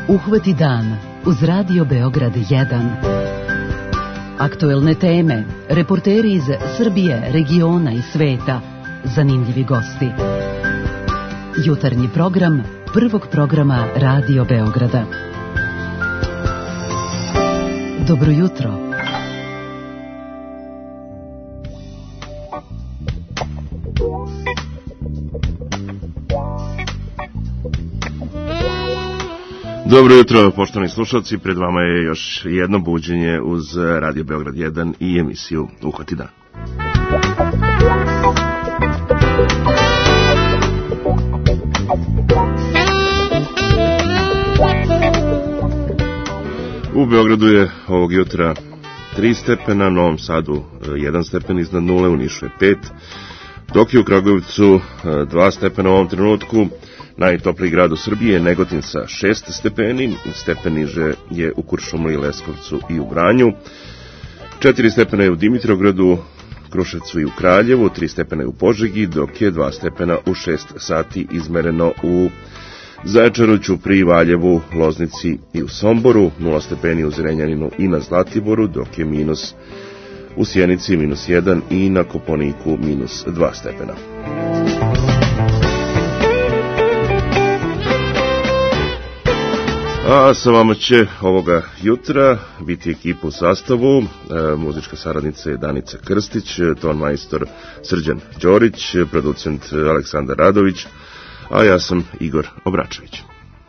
Uhvati dan uz Radio Beograd 1. Aktuelne teme, reporteri iz Srbije, regiona i sveta, zanimljivi gosti. Jutarnji program prvog programa Radio Beograda. Dobro jutro. Dobro jutro, poštovani slušalci, pred vama je još jedno buđenje uz Radio Beograd 1 i emisiju Uhvati dan. U Beogradu je ovog jutra 3 stepena, Novom Sadu 1 stepen iznad nule, u Nišu je 5, dok je u Kragujevcu 2 stepena u ovom trenutku. Najtopliji grad u Srbiji je Negotin sa 6 stepeni, stepen niže je u Kuršumliji, Leskovcu i u Vranju, 4 stepena je u Dimitrovgradu, Kruševcu i u Kraljevu, 3 stepena je u Požegi, dok je 2 stepena u 6 sati izmereno u Zaječaru, Ćupriji, Valjevu, Loznici i u Somboru, 0 stepeni u Zrenjaninu i na Zlatiboru, dok je minus u Sjenici -1 i na Kopaoniku -2 stepena. A sa vama će ovoga jutra biti ekipa u sastavu, muzička saradnica je Danica Krstić, ton majstor Srđan Đorić, producent Aleksandar Radović, a ja sam Igor Obračević.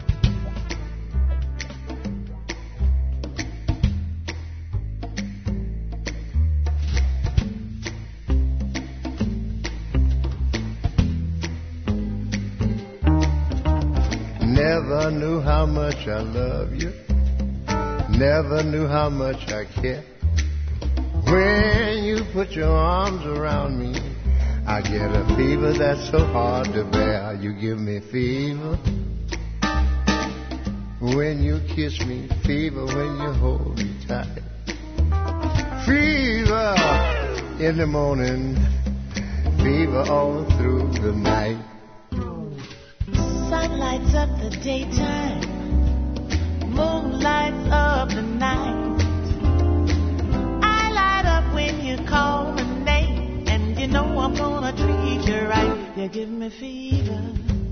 Never knew how much I love you, never knew how much I care. When you put your arms around me, I get a fever that's so hard to bear. You give me fever when you kiss me, fever when you hold me tight, fever in the morning, fever all through the night. Sun lights up the daytime, moon lights up the night. I light up when you call my name, and you know I'm gonna treat you right. You give me fever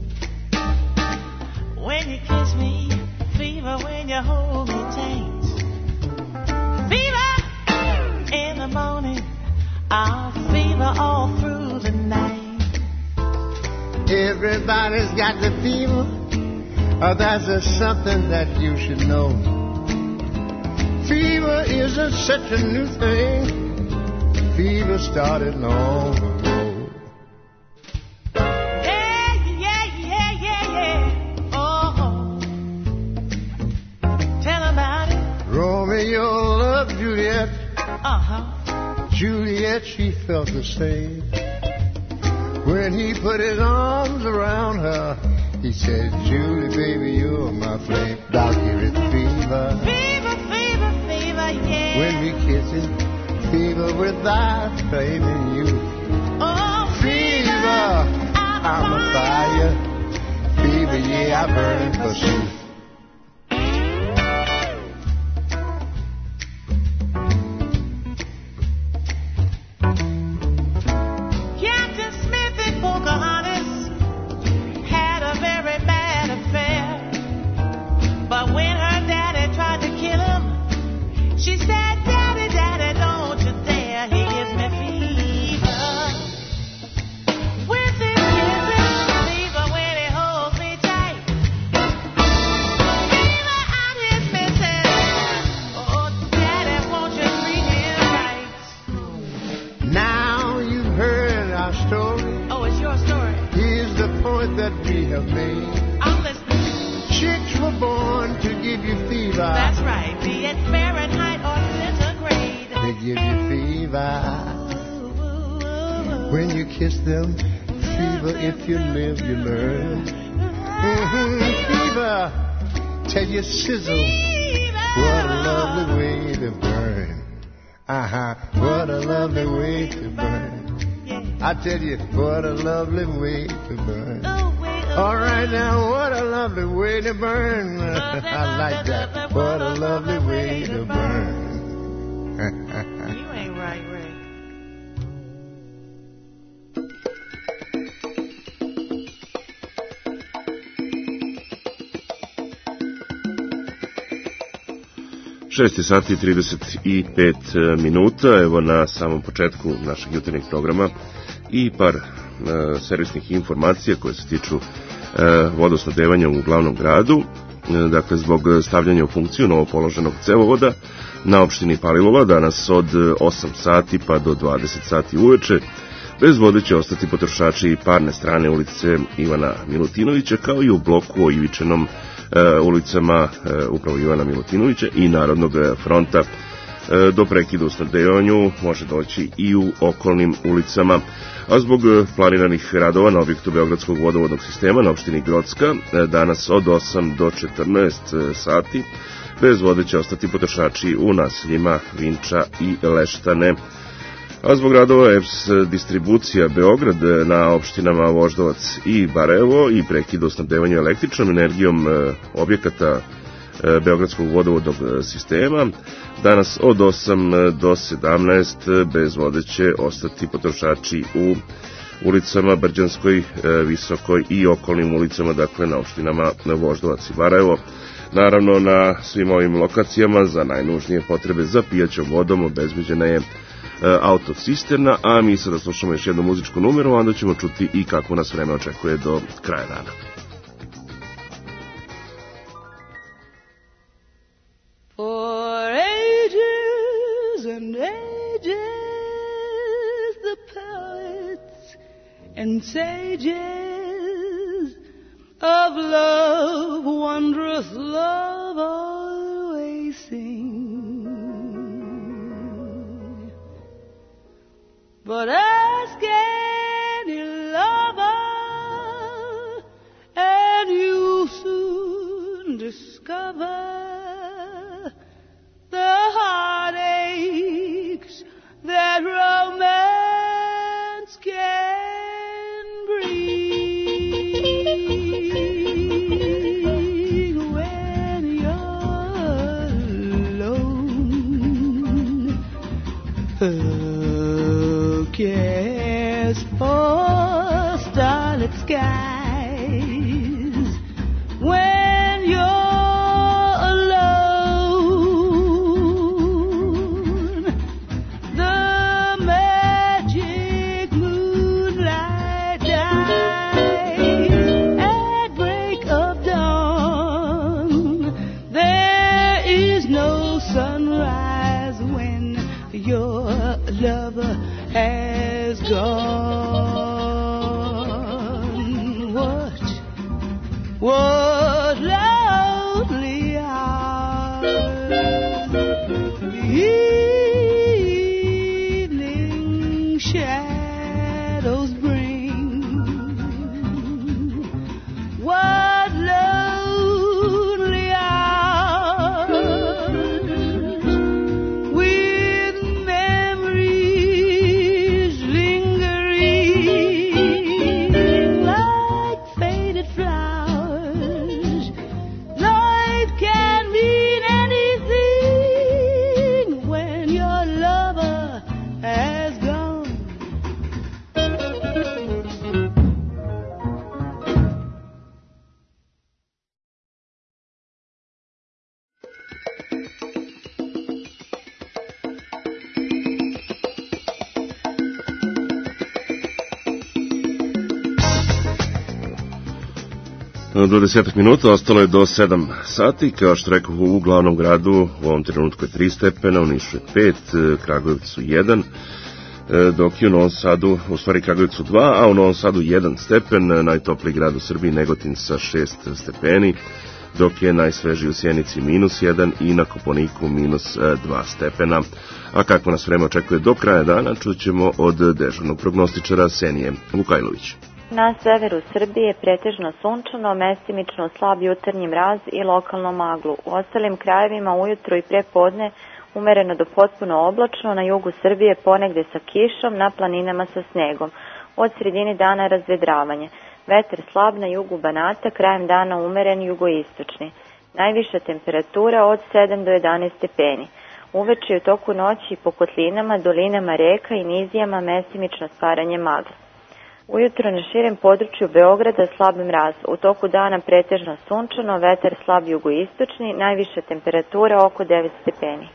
when you kiss me, fever when you hold me tight, fever in the morning, I'll fever all through the night. Everybody's got the fever, that's something that you should know. Fever isn't such a new thing, fever started long ago. Yeah, yeah, yeah, yeah, yeah, oh, tell about it. Romeo loved Juliet, Juliet, she felt the same. When he put his arms around her, he said, Julie, baby, you're my flame. I'll give it fever. Fever, fever, fever, yeah. When we kiss it, fever without flaming you. Oh, fever, I'm a fire. Fever, yeah, I burn for you. When you kiss them, fever, if you live, you learn. Fever, till you sizzle. What a lovely way to burn. What a lovely way to burn. I tell you, what a lovely way to burn. All right now, what a lovely lovely way to burn. I like that. What a lovely way to burn. You ain't right, Ray. Šest sati i 35 minuta, evo na samom početku našeg jutarnjeg programa i par servisnih informacija koje se tiču vodosnabdevanja u glavnom gradu. Dakle, zbog stavljanja u funkciju novopoloženog cevovoda na opštini Palilula danas od 8 sati pa do 20 sati uveče bez vode će ostati potrošači parne strane ulice Ivana Milutinovića, kao i u bloku o Ivičenom ulicama upravo Ivana Milutinovića i Narodnog fronta. Do prekida u snabdevanju može doći i u okolnim ulicama, a zbog planiranih radova na objektu Beogradskog vodovodnog sistema na opštini Grocka danas od 8 do 14 sati bez vode će ostati potrošači u naseljima Vinča i Leštane. A zbog radova EPS distribucija Beograd na opštinama Voždovac i Barajevo i prekida u snabdevanju električnom energijom objekata Beogradskog vodovodnog sistema danas od 8 do 17 bez vode će ostati potrošači u ulicama Brđanskoj, Visokoj i okolnim ulicama, dakle na opštinama Voždovac i Barajevo. Naravno, na svim ovim lokacijama za najnužnije potrebe za pijaćom vodom obezbeđena je autocisterna, a mi sada slušamo još jednu muzičku numeru, onda ćemo čuti i kako nas vreme očekuje do kraja dana. For ages and ages the poets and sages of love, wondrous love, always sing. But ask any lover, and you'll soon discover the heartaches that romance can bring when you're alone. Cares for starlit skies when you're alone. The magic moonlight dies at break of dawn. There is no sunrise when your lover has gone. What lonely hours the evening shadows bring. What lonely hours with memories lingering like faded flowers. Life can mean anything when your lover has gone. Do 10 minuta, ostalo je do 7 sati, kao što rekao u glavnom gradu u ovom trenutku je 3 stepena, u Nišu je 5, Kragujevcu 1, dok je u Novom Sadu, u stvari Kragujevcu 2, a u Novom Sadu 1 stepen, najtopliji grad u Srbiji Negotin sa 6 stepeni, dok je najsvežiji u Sjenici -1 i na Kopaoniku -2 stepena. A kako nas vreme očekuje do kraja dana, čućemo od dežurnog prognostičara Senije Vukajlović. Na severu Srbije pretežno sunčano, mestimično slab jutarnji mraz i lokalno maglu. U ostalim krajevima ujutro i prepodne umereno do potpuno oblačno, na jugu Srbije ponegde sa kišom, na planinama sa snegom. Od sredine dana razvedravanje. Vetar slab na jugu Banata, krajem dana umeren jugoistočni. Najviša temperatura od 7 do 11 stepeni. Uveče u toku noći po kotlinama, dolinama reka i nizijama mestimično stvaranje magle. Ujutro na širem području Beograda slab mraz. U toku dana pretežno sunčano, vetar slab jugoistočni, najviša temperatura oko 9 stepeni.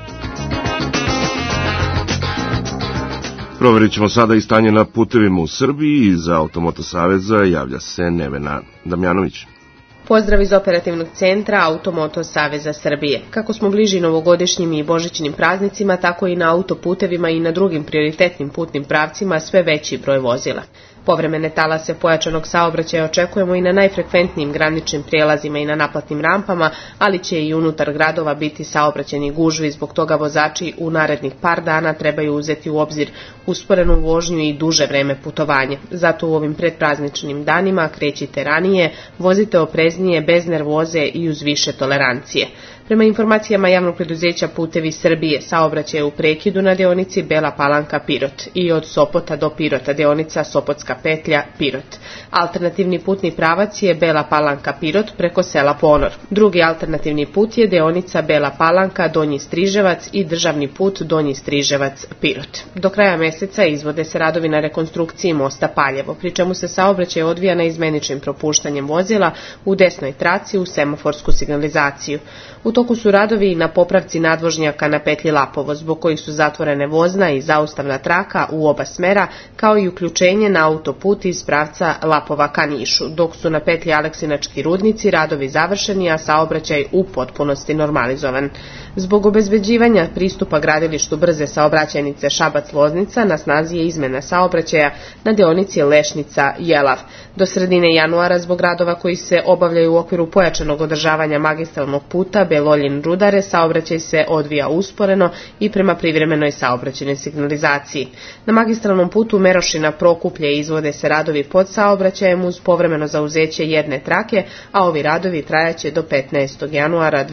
Proverit ćemo sada i stanje na putevima u Srbiji. Iz Automoto Saveza javlja se Nevena Damjanović. Pozdrav iz operativnog centra Automoto Saveza Srbije. Kako smo bliži novogodišnjim i božićnim praznicima, tako i na autoputevima i na drugim prioritetnim putnim pravcima sve veći broj vozila. Povremene talase pojačanog saobraćaja očekujemo i na najfrekventnijim graničnim prijelazima i na naplatnim rampama, ali će i unutar gradova biti saobraćajni gužvi, zbog toga vozači u narednih par dana trebaju uzeti u obzir usporenu vožnju i duže vreme putovanja. Zato u ovim predprazničnim danima krećite ranije, vozite opreznije, bez nervoze i uz više tolerancije. Prema informacijama javnog preduzeća Putevi Srbije, saobraćaj je u prekidu na deonici Bela Palanka-Pirot i od Sopota do Pirota deonica Sopotska petlja Pirot. Alternativni putni pravac je Bela Palanka-Pirot preko sela Ponor. Drugi alternativni put je deonica Bela Palanka, Donji Striževac i državni put Donji Striževac-Pirot. Do kraja meseca izvode se radovi na rekonstrukciji mosta Paljevo, pri čemu se saobraćaj odvija na izmeničnim propuštanjem vozila u desnoj traci u semaforsku signalizaciju. U toku su radovi i na popravci nadvožnjaka na petlji Lapovo, zbog kojih su zatvorene vozna i zaustavna traka u oba smera, kao i uključenje na autoput iz pravca Lapova ka Nišu, dok su na petlji Aleksinački rudnici radovi završeni, a saobraćaj u potpunosti normalizovan. Zbog obezbeđivanja pristupa gradilištu brze saobraćajnice Šabac-Loznica na snazi je izmena saobraćaja na deonici Lešnica-Jelav. Do sredine januara zbog radova koji se obavljaju u okviru pojačanog održavanja magistralnog puta Beloljin-Rudare saobraćaj se odvija usporeno i prema privremenoj saobraćajnoj signalizaciji. Na magistralnom putu Merošina-Prokuplje izvode se radovi pod saobraćajem uz povremeno zauzeće jedne trake, a ovi radovi trajaće do 15. januara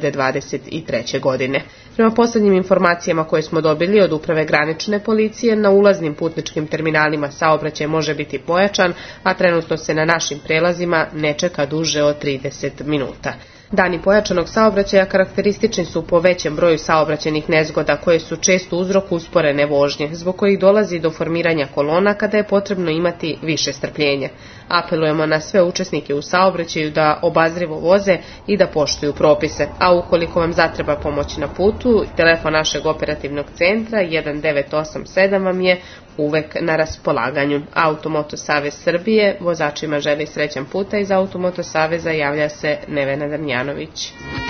2023. godine. Prema posljednjim informacijama koje smo dobili od Uprave granične policije, na ulaznim putničkim terminalima saobraćaj može biti pojačan, a trenutno se na našim prelazima ne čeka duže od 30 minuta. Dani pojačanog saobraćaja karakteristični su po većem broju saobraćajnih nezgoda koje su često uzrok usporene vožnje, zbog kojih dolazi do formiranja kolona kada je potrebno imati više strpljenja. Apelujemo na sve učesnike u saobraćaju da obazrivo voze i da poštuju propise, a ukoliko vam zatreba pomoć na putu, telefon našeg operativnog centra 1987 vam je uvek na raspolaganju. Automoto Savez Srbije, vozačima želi srećan puta. Iz Automoto Saveza javlja se Nevena Damjanović.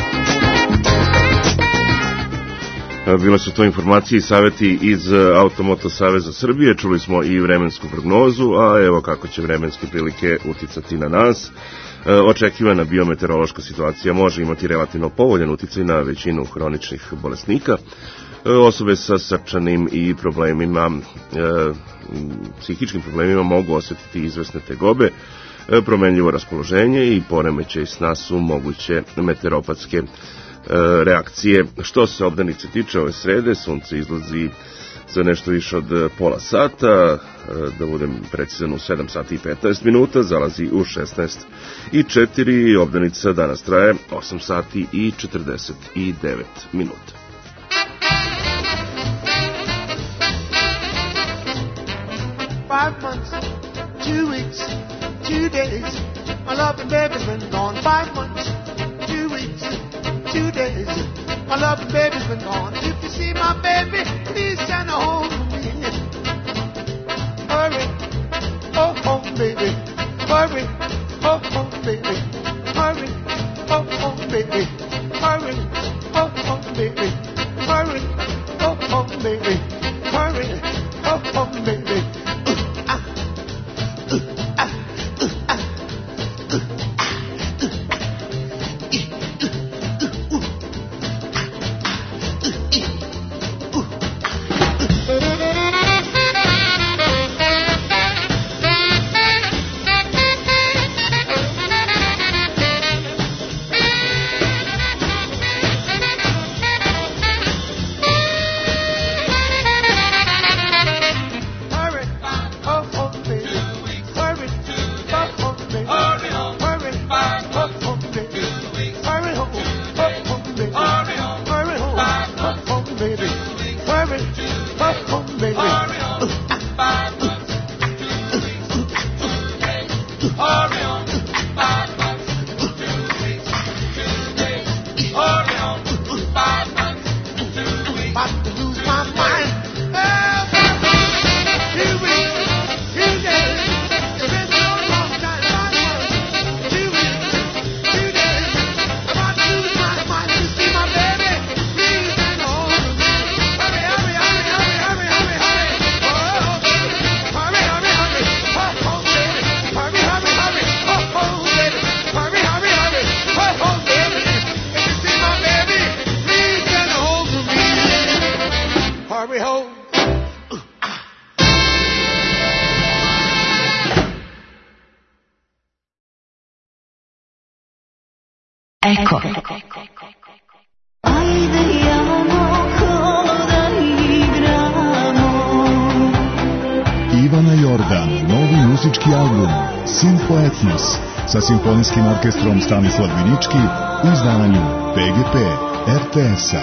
Bile su to informacije i savjeti iz Automoto Saveza Srbije. Čuli smo i vremensku prognozu, a evo kako će vremenske prilike uticati na nas. Očekivana biometeorološka situacija može imati relativno povoljan uticaj na većinu hroničnih bolesnika. Osobe sa srčanim i problemima, psihičkim problemima mogu osjetiti izvesne tegobe, promenljivo raspoloženje i poremećaj sna su moguće meteoropatske reakcije. Što se obdanice tiče ove srede, sunce izlazi za nešto više od pola sata, da budem precizan u 7 sati i 15 minuta, zalazi u 16 i 4, obdanica danas traje 8 sati i 49 minuta. Five months, 2 weeks, 2 days. My loving baby's been gone. 5 months, 2 weeks, 2 days. My loving baby's been gone. If you see my baby, please send her home to me. Hurry, oh home baby. Hurry, oh home baby. Hurry, oh home baby. Hurry, oh home baby. Hurry, oh home baby. Hurry, oh home baby. Eko. Ivana Jordan, novi muzički album Simfo Etnos sa simfonijskim orkestrom Stanislav Vinički u izdanju PGP RTS-a.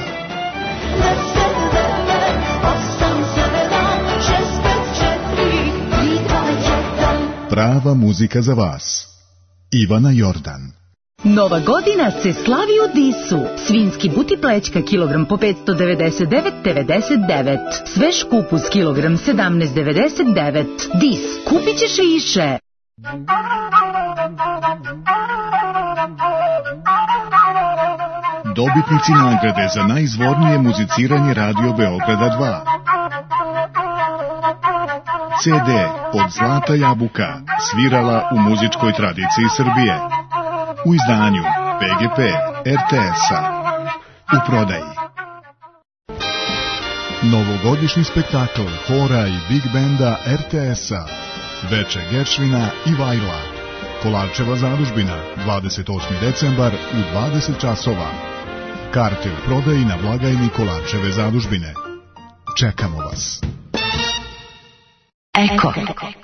Prava muzika za vas. Ivana Jordan. Nova godina se slavi u Disu. Svinjski buti plećka kilogram po 599,99. Svež kupus kilogram 17,99. Dis, kupit ćeš i iše. Dobitnici nagrade za najizvornije muziciranje Radio Beograda 2. CD od Zlata Jabuka, svirala u muzičkoj tradiciji Srbije. U izdanju PGP RTS-a. U prodaji. Novogodišnji spektakl hora i big benda RTS-a. Veče Geršvina i Vajla. Kolarčeva zadužbina, 28. decembar u 20 časova. Karte u prodaji na blagajni Kolarčeve zadužbine. Čekamo vas. Eko.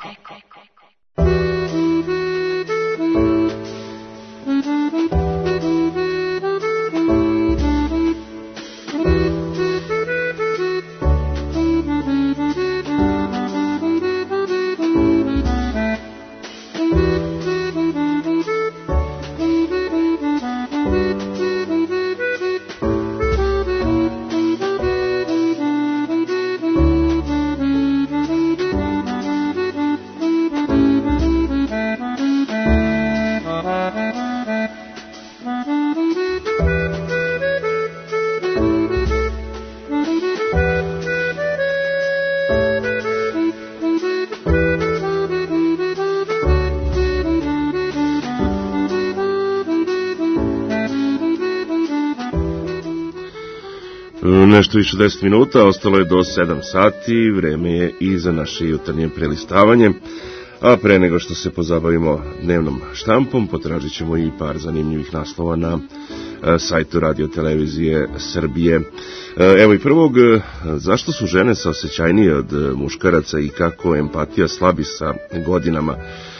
Nešto više 10 minuta, ostalo je do 7 sati, vreme je i za naše jutarnje prelistavanje, a pre nego što se pozabavimo dnevnom štampom, potražit ćemo i par zanimljivih naslova na sajtu Radio Televizije Srbije. Evo i prvog, zašto su žene saosećajnije od muškaraca i kako empatija slabi sa godinama?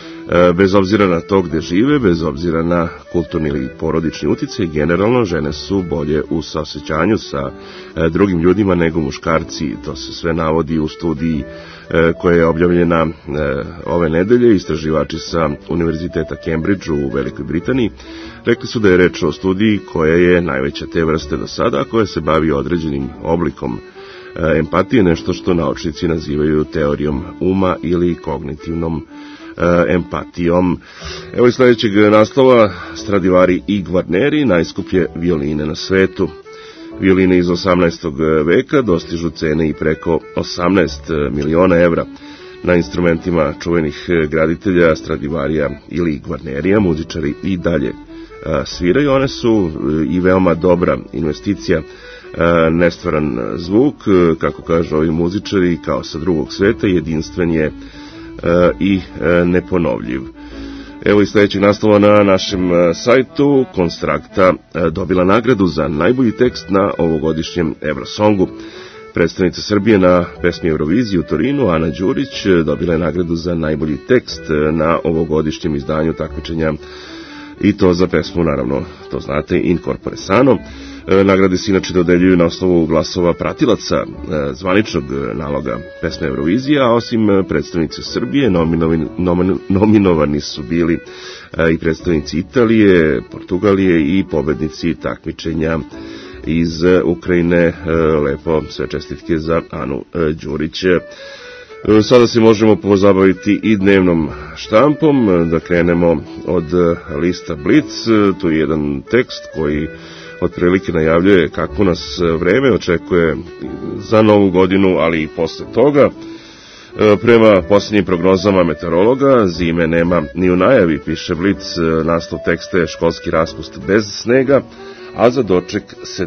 Bez obzira na to gde žive, bez obzira na kulturni ili porodični uticaj, generalno žene su bolje u saosećanju sa drugim ljudima nego muškarci. To se sve navodi u studiji koja je objavljena ove nedelje. Istraživači sa Univerziteta Cambridge u Velikoj Britaniji rekli su da je reč o studiji koja je najveća te vrste do sada, a koja se bavi određenim oblikom empatije, nešto što naučnici nazivaju teorijom uma ili kognitivnom empatijom. Evo i sledećeg naslova, Stradivari i Guarneri, najskuplje violine na svetu. Violine iz 18. veka dostižu cene i preko 18 miliona evra. Na instrumentima čuvenih graditelja Stradivarija ili Guarnerija muzičari i dalje sviraju. One su i veoma dobra investicija, nestvaran zvuk, kako kažu ovi muzičari, kao sa drugog sveta, jedinstven je i neponovljiv. Evo i sledećeg naslova na našem sajtu, Konstrakta dobila nagradu za najbolji tekst na ovogodišnjem Eurosongu. Predstavnica Srbije na pesmi Euroviziji u Torinu, Ana Đurić, dobila je nagradu za najbolji tekst na ovogodišnjem izdanju takmičenja, i to za pesmu, naravno, to znate, In Corpore Sano. Nagrade se inače dodeljuju na osnovu glasova pratilaca zvaničnog naloga pesme Eurovizije, a osim predstavnice Srbije nominovani su bili i predstavnici Italije, Portugalije i pobednici takmičenja iz Ukrajine. Lepo, sve čestitke za Anu Đurić. Sada se možemo pozabaviti i dnevnom štampom, da krenemo od lista Blic. Tu je jedan tekst koji otprilike najavljuje kako nas vreme očekuje za novu godinu, ali i posle toga. Prema posljednjim prognozama meteorologa, zime nema ni u najavi, piše Blic. Naslov teksta je školski raspust bez snega, a za doček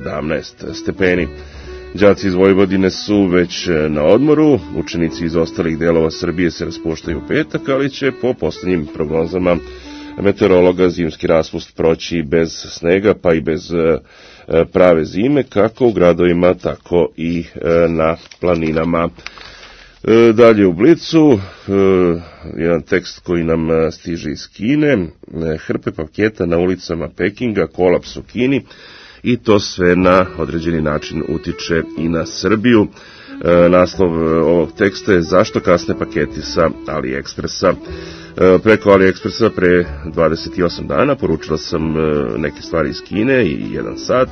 17 stepeni. Đaci iz Vojvodine su već na odmoru, učenici iz ostalih delova Srbije se raspuštaju u petak, ali će po poslednjim prognozama meteorologa zimski raspust proći bez snega pa i bez prave zime, kako u gradovima, tako i na planinama. Dalje u Blicu, jedan tekst koji nam stiže iz Kine, hrpe paketa na ulicama Pekinga, kolaps u Kini, i to sve na određeni način utiče i na Srbiju. Naslov ovog teksta je zašto kasne paketi sa AliExpressa. Preko AliExpressa pre 28 dana poručila sam neke stvari iz Kine i 1 sat.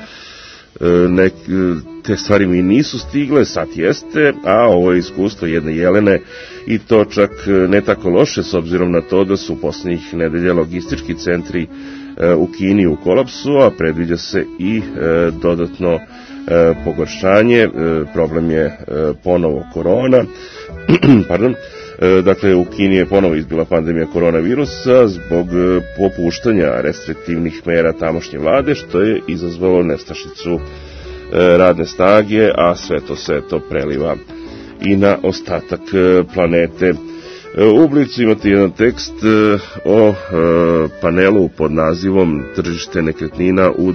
Te stvari mi nisu stigle, sat jeste, a ovo je iskustvo jedne Jelene, i to čak ne tako loše s obzirom na to da su u posljednjih nedelja logistički centri u Kini u kolapsu, a predviđa se i dodatno pogoršanje. Problem je ponovo korona. Pardon. Dakle, u Kini je ponovo izbila pandemija koronavirusa zbog popuštanja restriktivnih mera tamošnje vlade, što je izazvalo nestašicu radne snage, a sve to preliva i na ostatak planete. U Blicu imate jedan tekst o panelu pod nazivom Tržište nekretnina u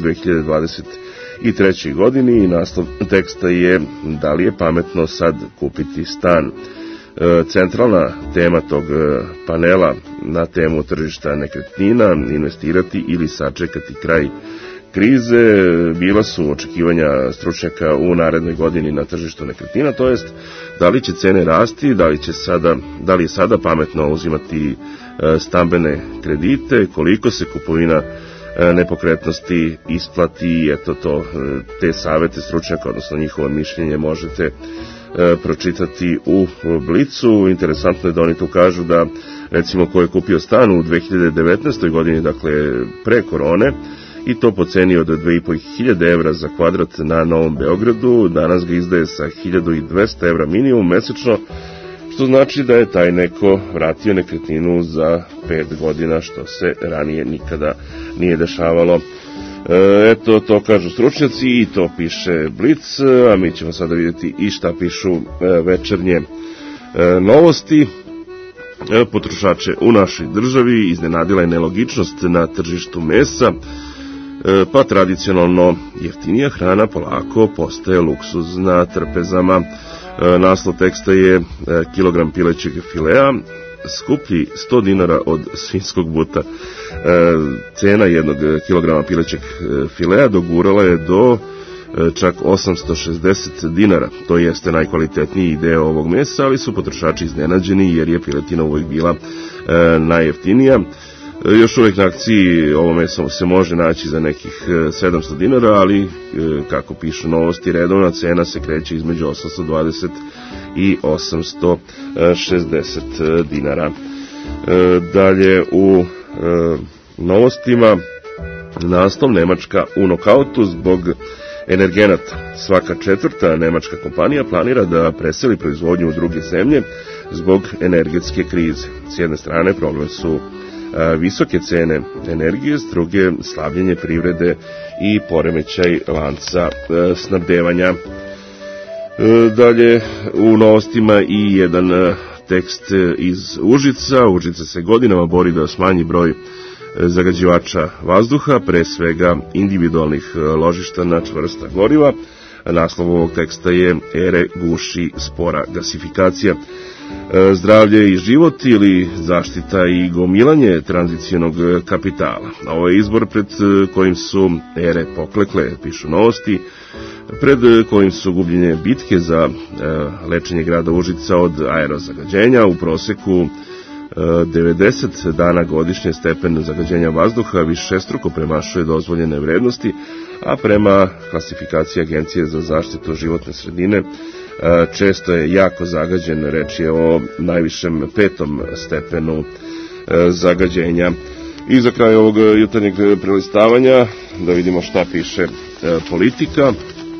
2023. godini i naslov teksta je da li je pametno sad kupiti stan. Centralna tema tog panela na temu tržišta nekretnina, investirati ili sačekati kraj krize, bila su očekivanja stručnjaka u narednoj godini na tržištu nekretnina, to jest da li će cene rasti, da li je sada pametno uzimati stambene kredite, koliko se kupovina nepokretnosti isplati. Eto te savete stručnjaka, odnosno njihovo mišljenje možete pročitati u Blicu. Interesantno je da oni tu kažu da, recimo, ko je kupio stan u 2019. godini, dakle pre korone, i to po ceni od 2500 evra za kvadrat na Novom Beogradu, danas ga izdaje sa 1200 evra minimum mesečno, što znači da je taj neko vratio nekretninu za 5 godina, što se ranije nikada nije dešavalo. Eto, to kažu stručnjaci i to piše Blic, a mi ćemo sada vidjeti i šta pišu večernje novosti. Potrošače u našoj državi iznenadila je nelogičnost na tržištu mesa, pa tradicionalno jeftinija hrana polako postaje luksuz na trpezama. Naslov teksta je kilogram pilećeg filea skuplji 100 dinara od svinjskog buta. Cena jednog kilograma pilećeg filea dogurala je do čak 860 dinara. To jeste najkvalitetniji deo ovog mesa, ali su potrošači iznenađeni jer je piletina uvijek bila najjeftinija. Još uvijek na akciji ovo meso se može naći za nekih 700 dinara, ali kako pišu novosti, redovna cena se kreće između 820 i 860 dinara. Dalje u novostima, naslov Nemačka u nokautu zbog energenata. Svaka 4. nemačka kompanija planira da preseli proizvodnju u druge zemlje zbog energetske krize. S jedne strane problem su visoke cene energije, s druge slabljenje privrede i poremećaj lanca snabdevanja. Dalje u novostima i jedan tekst iz Užica. Užice se godinama bori da smanji broj zagađivača vazduha, pre svega individualnih ložišta na čvrsta goriva. Naslov ovog teksta je Ere guši spora gasifikacija. Zdravlje i život ili zaštita i gomilanje tranzicionog kapitala. Ovo je izbor pred kojim su ere poklekle, pišu novosti, pred kojim su gubljenje bitke za lečenje grada Užica od aerozagađenja. U proseku 90 dana godišnje stepen zagađenja vazduha višestruko premašuje dozvoljene vrednosti, a prema klasifikaciji Agencije za zaštitu životne sredine često je jako zagađen. Reč je o najvišem 5. stepenu zagađenja. I za kraj ovog jutarnjeg prelistavanja da vidimo šta piše Politika.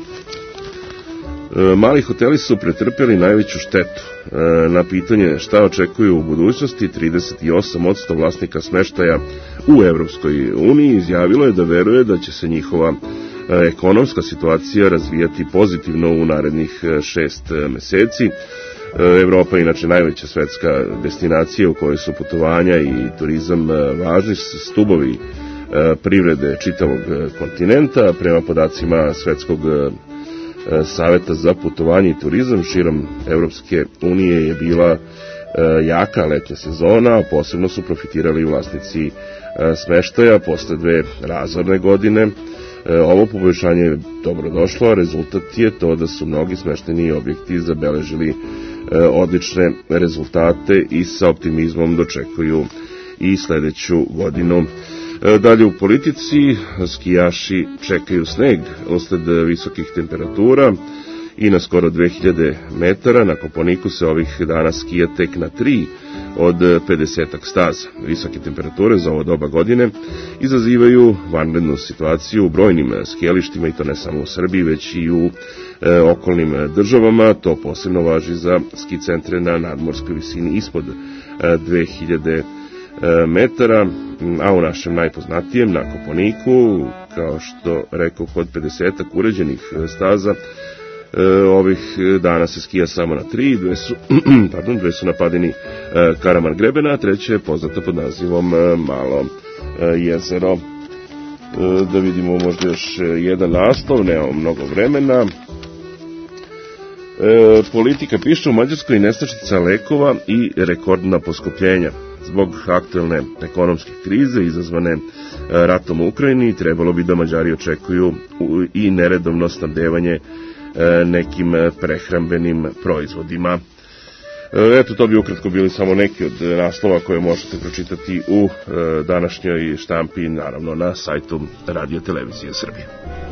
Mali hoteli su pretrpjeli najveću štetu. Na pitanje šta očekuju u budućnosti, 38% vlasnika smeštaja u Evropskoj uniji izjavilo je da veruje da će se njihova ekonomska situacija razvijati pozitivno u narednih 6 meseci. Evropa je inače najveća svetska destinacija u kojoj su putovanja i turizam važni stubovi privrede čitavog kontinenta. Prema podacima Svetskog saveta za putovanje i turizam širom Evropske unije je bila jaka letnja sezona, a posebno su profitirali vlasnici smeštaja posle 2 razorne godine. Ovo poboljšanje je dobrodošlo, a rezultat je to da su mnogi smeštajni objekti zabeležili odlične rezultate i sa optimizmom dočekuju i sledeću godinu. Dalje u politici, skijaši čekaju sneg usled visokih temperatura i na skoro 2000 metara. Na Kopaoniku se ovih dana skija tek na 3 od 50-ak staza. Visoke temperature za ovo doba godine izazivaju vanrednu situaciju u brojnim skijalištima, i to ne samo u Srbiji, već i u okolnim državama. To posebno važi za ski centre na nadmorskoj visini ispod 2000 metara, a u našem najpoznatijem, na Kopaoniku, kao što rekao, kod 50-ak uređenih staza, ovih dana se skija samo na 3, dve su na padini Karaman Grebena, a treća je poznata pod nazivom Malo jezero. Da vidimo možda još jedan naslov, nemamo mnogo vremena. Politika piše: u Mađarskoj nestašica lekova i rekordna poskupljenja. Zbog aktuelne ekonomske krize izazvane ratom u Ukrajini trebalo bi da Mađari očekuju i neredovno snabdevanje nekim prehrambenim proizvodima. Eto, to bi ukratko bili samo neki od naslova koje možete pročitati u današnjoj štampi, naravno na sajtu Radio Televizije Srbije.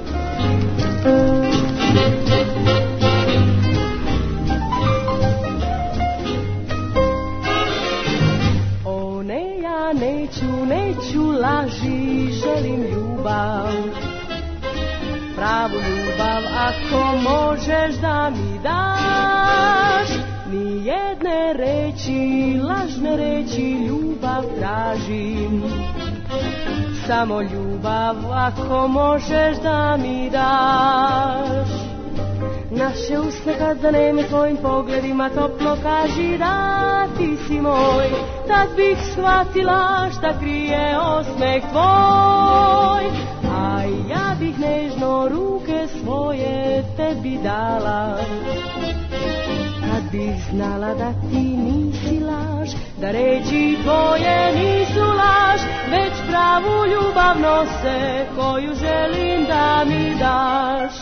O ne, ja neću laži, želim ljubav, pravu ljubav, ako možeš da mi daš. Ni jedne reči, lažne reči, ljubav tražim. Samo ljubav, ako možeš da mi daš. Naše usne kad zaneme tvojim pogledima, toplo kaži da ti si moj. Tad bih shvatila šta krije osmeh tvoj. A ja bih nežno ruke svoje tebi dala. Kad bih znala da ti nisi laž, da reči tvoje nisu laž, već pravu ljubav nose koju želim da mi daš.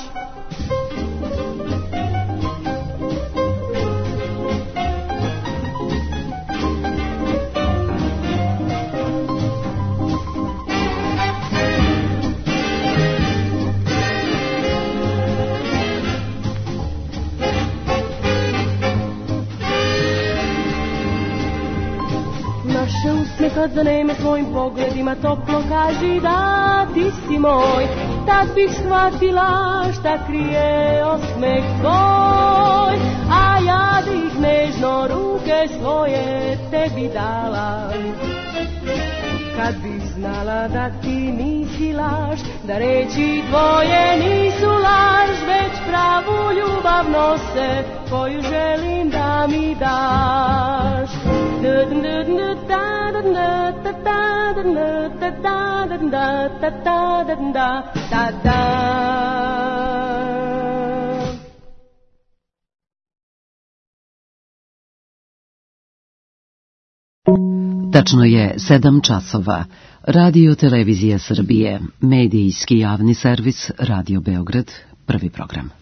Kad zaneme svojim pogledima, toplo kaži da ti si moj. Tad bih shvatila šta krije osmeh tvoj. A ja bih nežno ruke svoje tebi dala. Kad bih znala da ti nisi laž, da reči tvoje nisu laž, već pravu ljubav nose koju želim da mi daš. Tačno je 7 časova. Radio Televizija Srbije, medijski javni servis Radio Beograd, prvi program.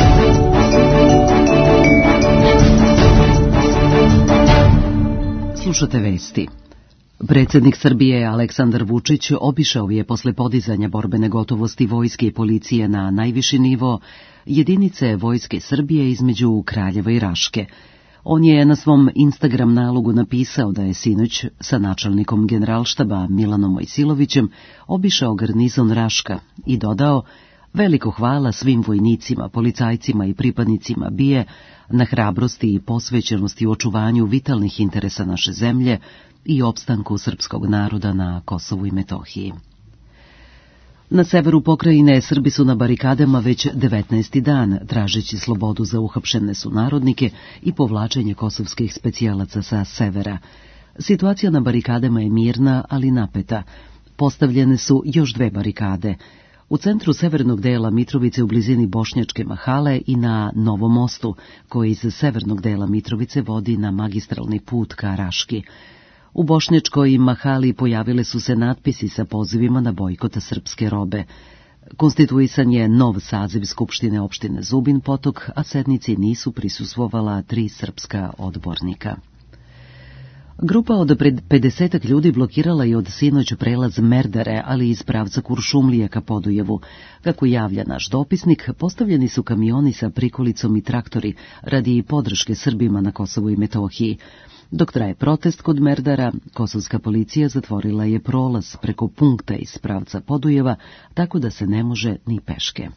Slušate vesti. Predsjednik Srbije Aleksandar Vučić obišao je posle podizanja borbene gotovosti vojske i policije na najviši nivo jedinice Vojske Srbije između Kraljeva i Raške. On je na svom Instagram nalogu napisao da je sinoć sa načelnikom generalštaba Milanom Mojsilovićem obišao garnizon Raška i dodao: veliko hvala svim vojnicima, policajcima i pripadnicima BIA na hrabrosti i posvećenosti u očuvanju vitalnih interesa naše zemlje i opstanku srpskog naroda na Kosovu i Metohiji. Na severu pokrajine Srbi su na barikadama već 19. dan, tražeći slobodu za uhapšene sunarodnike i povlačenje kosovskih specijalaca sa severa. Situacija na barikadama je mirna, ali napeta. Postavljene su još 2 barikade. U centru severnog dela Mitrovice u blizini Bošnjačke Mahale i na Novom mostu, koji iz severnog dela Mitrovice vodi na magistralni put ka Raški. U Bošnjačkoj Mahali pojavile su se natpisi sa pozivima na bojkota srpske robe. Konstituisan je nov saziv Skupštine opštine Zubin Potok, a sednici nisu prisustvovala 3 srpska odbornika. Grupa od 50 ljudi blokirala je od sinoć prelaz Merdare, ali iz pravca Kuršumlije ka Podujevu. Kako javlja naš dopisnik, postavljeni su kamioni sa prikolicom i traktori radi podrške Srbima na Kosovu i Metohiji. Dok traje protest kod Merdara, kosovska policija zatvorila je prolaz preko punkta iz pravca Podujeva, tako da se ne može ni peške.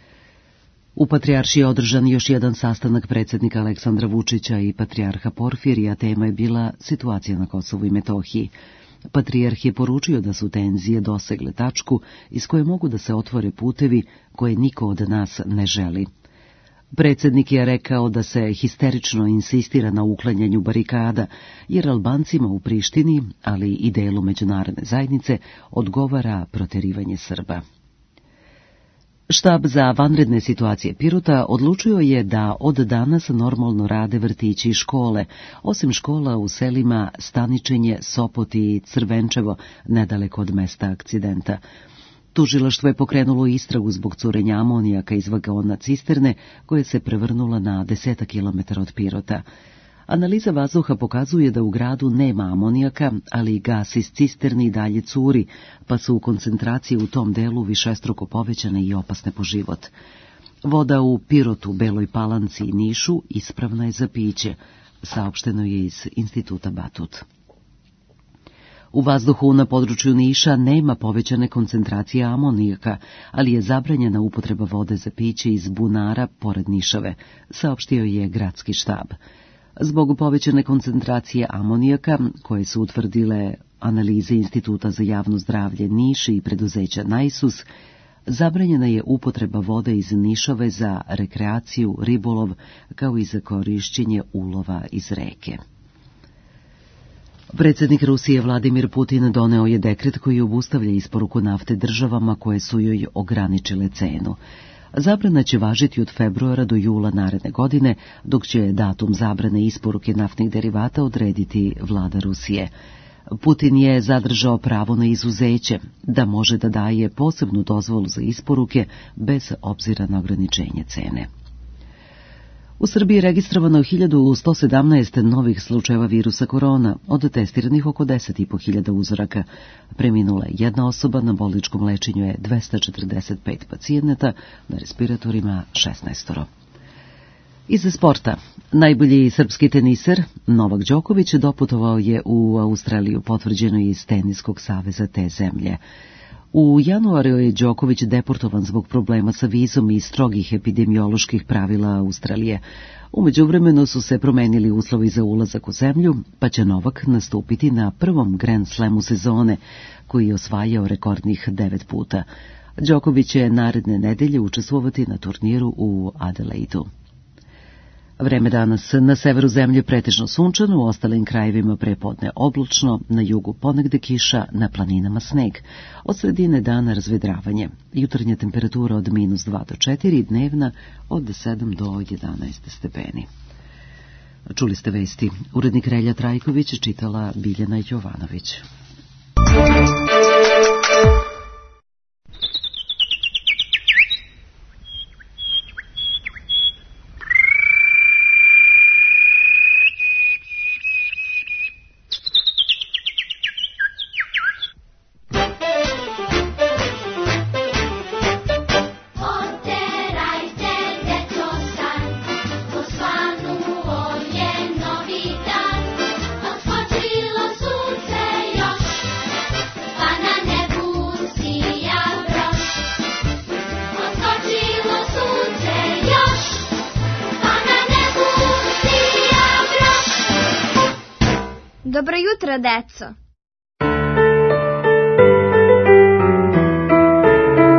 U Patrijaršiji je održan još jedan sastanak predsjednika Aleksandra Vučića i patrijarha Porfirija. Tema je bila situacija na Kosovu i Metohiji. Patrijarh je poručio da su tenzije dosegle tačku iz koje mogu da se otvore putevi koje niko od nas ne želi. Predsjednik je rekao da se histerično insistira na uklanjanju barikada, jer Albancima u Prištini, ali i delu međunarodne zajednice, odgovara proterivanje Srba. Štab za vanredne situacije Pirota odlučio je da od danas normalno rade vrtići i škole, osim škola u selima Staničenje, Sopot i Crvenčevo, nedaleko od mesta akcidenta. Tužilaštvo je pokrenulo istragu zbog curenja amonijaka iz vagona cisterne, koja se prevrnula na 10 km od Pirota. Analiza vazduha pokazuje da u gradu nema amonijaka, ali gas iz cisterni i dalje curi, pa su koncentracije u tom delu višestruko povećane i opasne po život. Voda u Pirotu, Beloj Palanci i Nišu ispravna je za piće, saopšteno je iz Instituta Batut. U vazduhu na području Niša nema povećane koncentracije amonijaka, ali je zabranjena upotreba vode za piće iz bunara pored Nišave, saopštio je gradski štab. Zbog povećane koncentracije amonijaka, koje su utvrdile analize Instituta za javno zdravlje Niš i preduzeća Najsus, zabranjena je upotreba vode iz Nišave za rekreaciju, ribolov, kao i za korišćenje ulova iz reke. Predsjednik Rusije Vladimir Putin doneo je dekret koji obustavlja isporuku nafte državama koje su joj ograničile cenu. Zabrana će važiti od februara do jula naredne godine, dok će datum zabrane isporuke naftnih derivata odrediti vlada Rusije. Putin je zadržao pravo na izuzeće, da može da daje posebnu dozvolu za isporuke bez obzira na ograničenje cene. U Srbiji je registrovano 1117 novih slučajeva virusa korona, od testiranih oko 10.500 uzoraka. Preminula je jedna osoba, na bolničkom lečenju je 245 pacijenata, na respiratorima 16. Iz sporta. Najbolji srpski teniser Novak Đoković doputovao je u Australiju, potvrđeno je iz Teniskog saveza te zemlje. U januaru je Đoković deportovan zbog problema sa vizom i strogih epidemioloških pravila Australije. U međuvremenu su se promenili uslovi za ulazak u zemlju, pa će Novak nastupiti na prvom Grand Slamu sezone, koji je osvajao rekordnih 9 puta. Đoković će naredne nedelje učestvovati na turniru u Adelaidu. Vreme danas na severu zemlje pretežno sunčano, u ostalim krajevima prepodne oblačno, na jugu ponegde kiša, na planinama sneg. Od sredine dana razvedravanje. Jutarnja temperatura od -2 do 4, dnevna od 7 do 11 stepeni. Čuli ste vesti. Urednik Relja Trajković, čitala Biljana Jovanović. Dobro jutro, deco.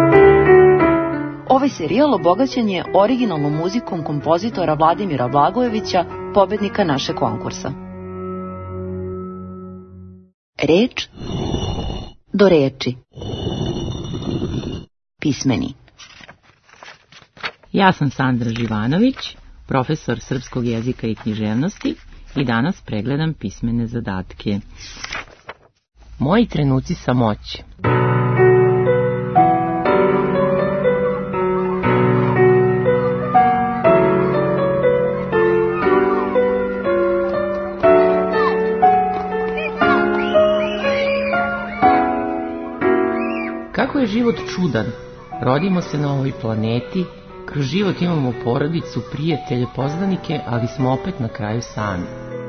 serijal obogaćen je originalnom muzikom kompozitora Vladimira Blagojevića, pobednika našeg konkursa. Reč do reči. Pismeni. Ja sam Sandra Živanović, profesor srpskog jezika i književnosti i danas pregledam pismene zadatke. Moji trenuci samoće. Kako je život čudan. Rodimo se na ovoj planeti, kroz život imamo porodicu, prijatelje, poznanike, ali smo opet na kraju sami.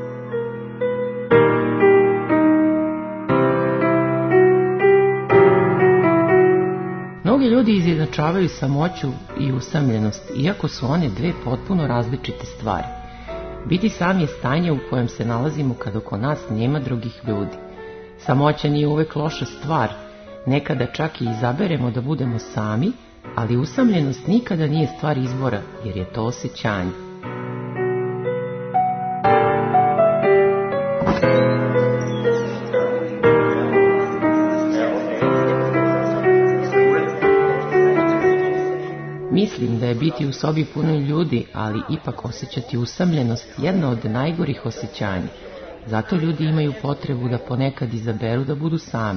Mnogi ljudi izjednačavaju samoću i usamljenost, iako su one dve potpuno različite stvari. Biti sam je stanje u kojem se nalazimo kad oko nas nema drugih ljudi. Samoća nije uvek loša stvar, nekada čak i izaberemo da budemo sami, ali usamljenost nikada nije stvar izbora, jer je to osjećanje. Mislim da je biti u sobi puno ljudi, ali ipak osjećati usamljenost jedno od najgorih osjećanja. Zato ljudi imaju potrebu da ponekad izaberu da budu sami.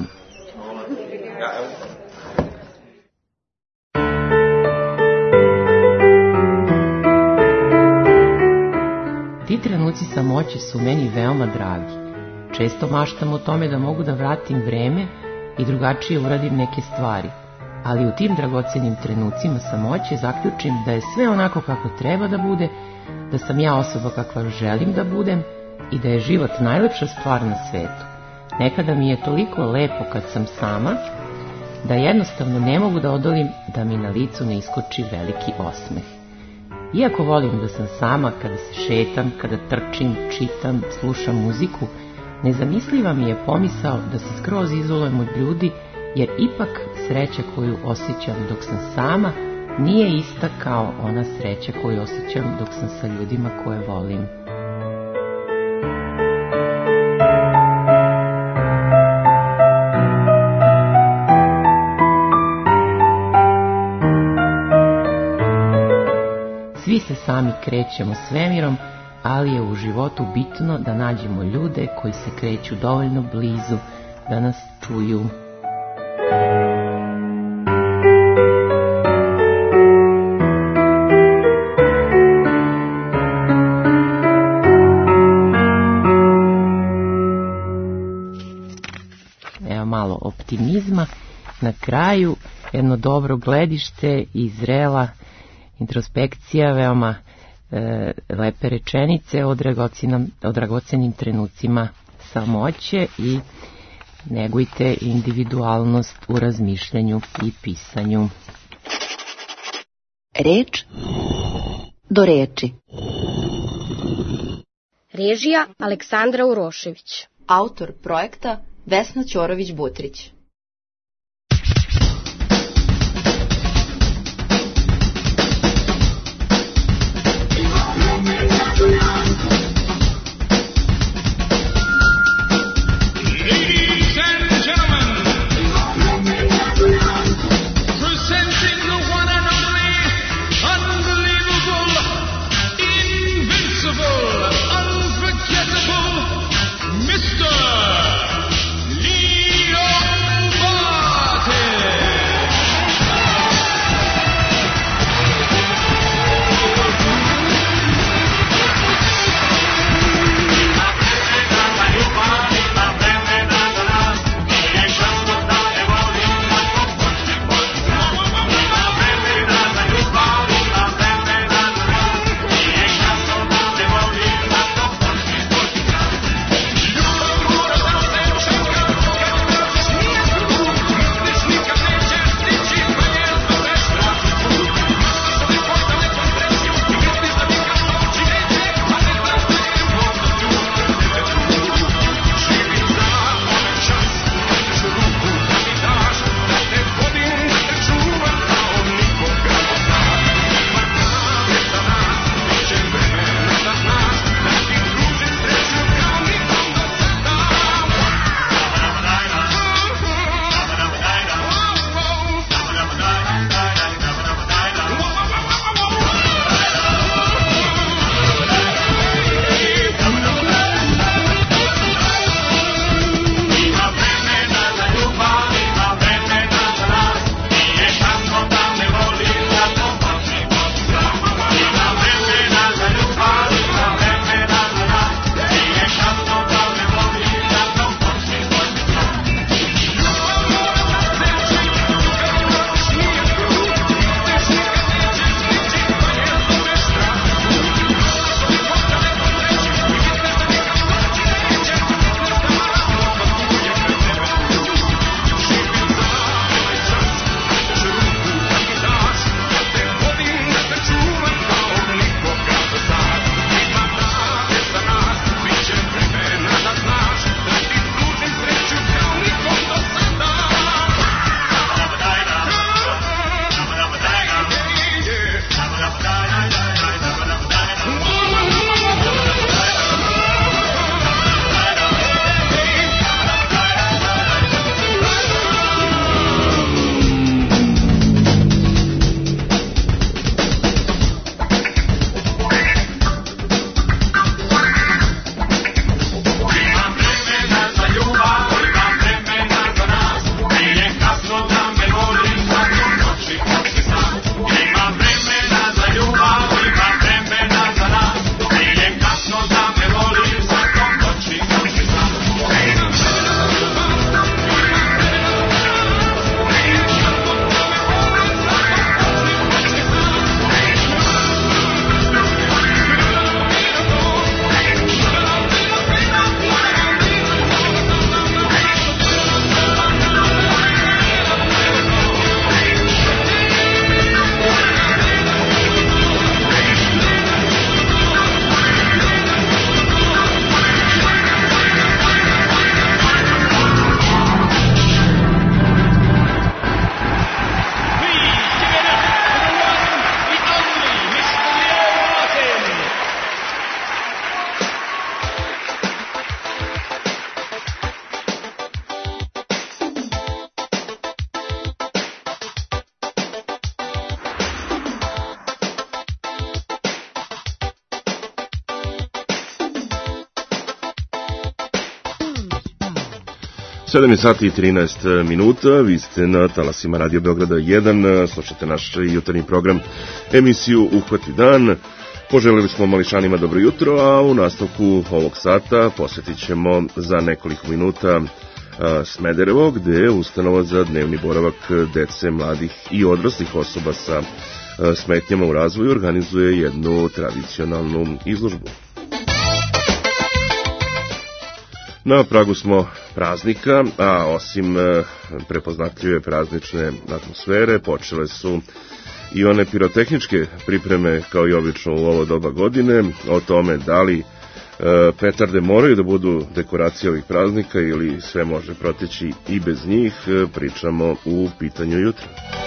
Ti trenuci samoće su meni veoma dragi. Često maštam o tome da mogu da vratim vreme i drugačije uradim neke stvari. Ali u tim dragocenim trenucima samoće zaključim da je sve onako kako treba da bude, da sam ja osoba kakva želim da budem i da je život najlepša stvar na svetu. Nekada mi je toliko lepo kad sam sama, da jednostavno ne mogu da odolim da mi na licu ne iskoči veliki osmeh. Iako volim da sam sama, kada se šetam, kada trčim, čitam, slušam muziku, nezamisliva mi je pomisao da se skroz izolujem od ljudi, jer ipak sreća koju osjećam dok sam sama nije ista kao ona sreća koju osjećam dok sam sa ljudima koje volim. Svi se sami krećemo svemirom, ali je u životu bitno da nađemo ljude koji se kreću dovoljno blizu da nas čuju. Evo malo optimizma. Na kraju jedno dobro gledište i zrela introspekcija, veoma lepe rečenice o dragocenim trenucima samoće i negujte individualnost u razmišljanju i pisanju. Reč do reči. Režija Aleksandra Urošević. Autor projekta Vesna Ćorović-Butrić. Mr. Leo 7 sati i 13 minuta, vi ste na talasima Radio Beograda 1, slušate naš jutarnji program, emisiju Uhvati dan. Poželili smo mališanima dobro jutro, a u nastavku ovog sata posjetit ćemo za nekoliko minuta Smederevo, gde je ustanova za dnevni boravak dece, mladih i odraslih osoba sa smetnjama u razvoju organizuje jednu tradicionalnu izložbu. Na pragu smo praznika, a osim prepoznatljive praznične atmosfere, počele su i one pirotehničke pripreme kao i obično u ovo doba godine. O tome da li petarde moraju da budu dekoracije ovih praznika ili sve može proteći i bez njih, pričamo u pitanju jutra.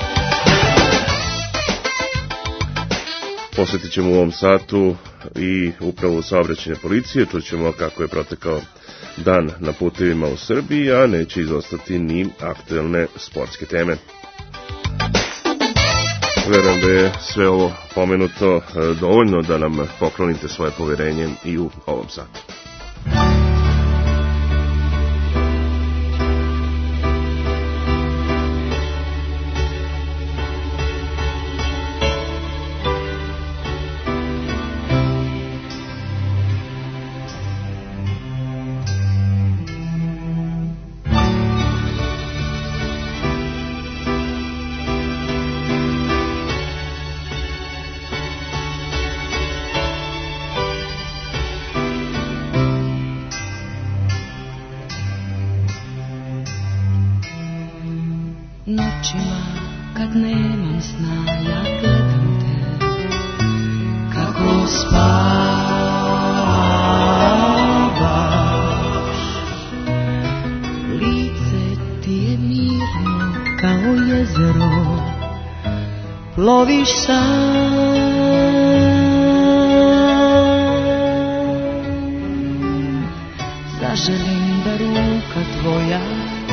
Posjetit ćemo u ovom satu i upravu saobraćajne policije, čućemo kako je protekao dan na putevima u Srbiji, a neće izostati ni aktuelne sportske teme. Verujem da je sve ovo pomenuto dovoljno da nam poklonite svoje poverenje i u ovom satu. Noćima kad nemam sna ja gledam te kako spavaš, lice ti je mirno kao jezero, ploviš sam, zaželim da ruka tvoja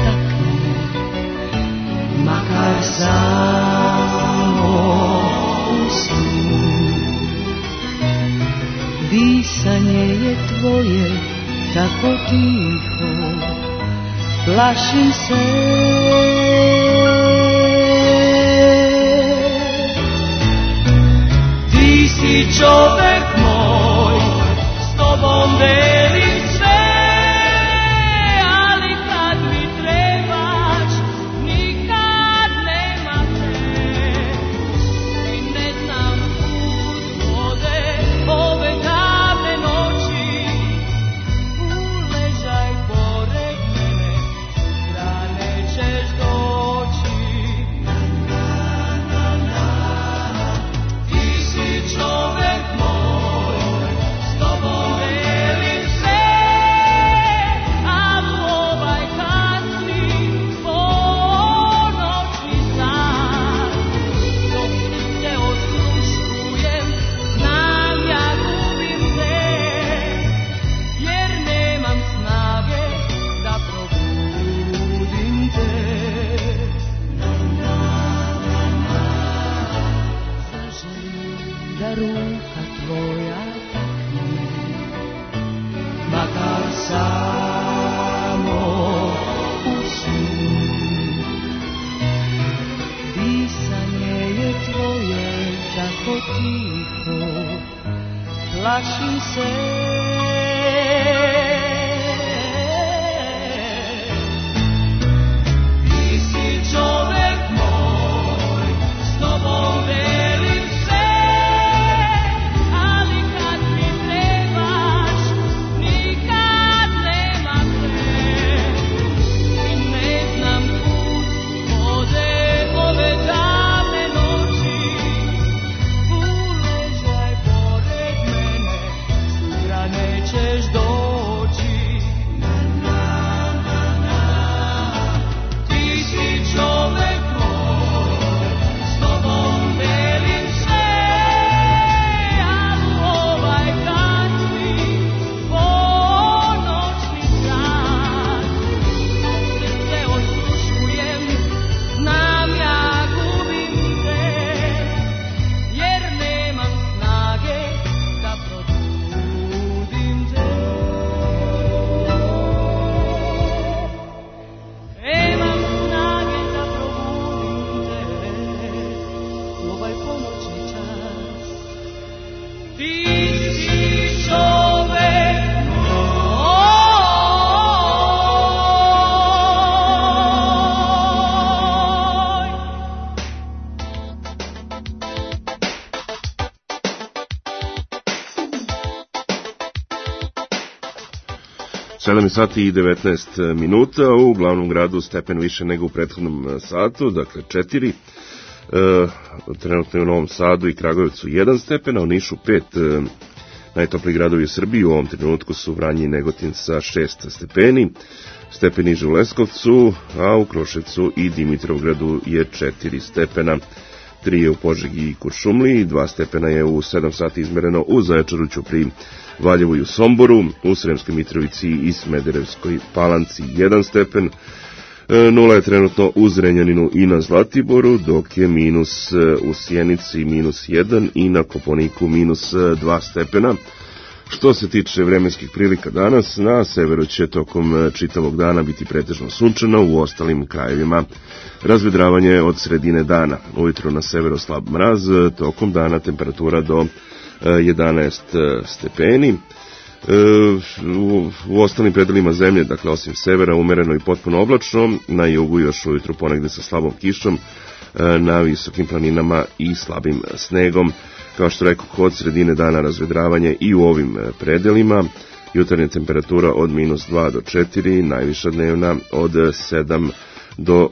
makar samo u snu. Disanje je tvoje tako tiho, plašim se. Ti si čovek moj, s tobom delim sve. Plašim se. Ti si čovek moj, s tobom delim sve, ali kad mi trebaš, nikad nema te. I ne znam kud vode ove davne noći, uležaj pored mene, sutra ne 7 sati i 19 minuta, u glavnom gradu stepen više nego u prethodnom satu, dakle 4, trenutno je u Novom Sadu i Kragujevcu 1 stepen, a u Nišu 5, najtopliji gradovi u Srbiji u ovom trenutku su Vranje i Negotin sa 6 stepeni, stepen niže u Leskovcu, a u Kruševcu i Dimitrovgradu je 4 stepena. 3 je u Požegi i Kuršumliji, 2 stepena je u 7 sati izmereno u Zaječaru, Ćupriji, Valjevu i u Somboru, u Sremskoj Mitrovici i Smederevskoj Palanci 1 stepen, 0 je trenutno u Zrenjaninu i na Zlatiboru, dok je minus u Sjenici minus 1 i na Koponiku minus 2 stepena. Što se tiče vremenskih prilika danas, na severu će tokom čitavog dana biti pretežno sunčano, u ostalim krajevima razvedravanje od sredine dana. Ujutro na severu slab mraz, tokom dana temperatura do 11 stepeni. U ostalim predelima zemlje, dakle osim severa, umereno i potpuno oblačno, na jugu još ujutro ponegde sa slabom kišom, na visokim planinama i slabim snegom. Kao što rekao, od sredine dana razvedravanje i u ovim predelima, jutarnja temperatura od minus 2 do 4, najviša dnevna od 7 do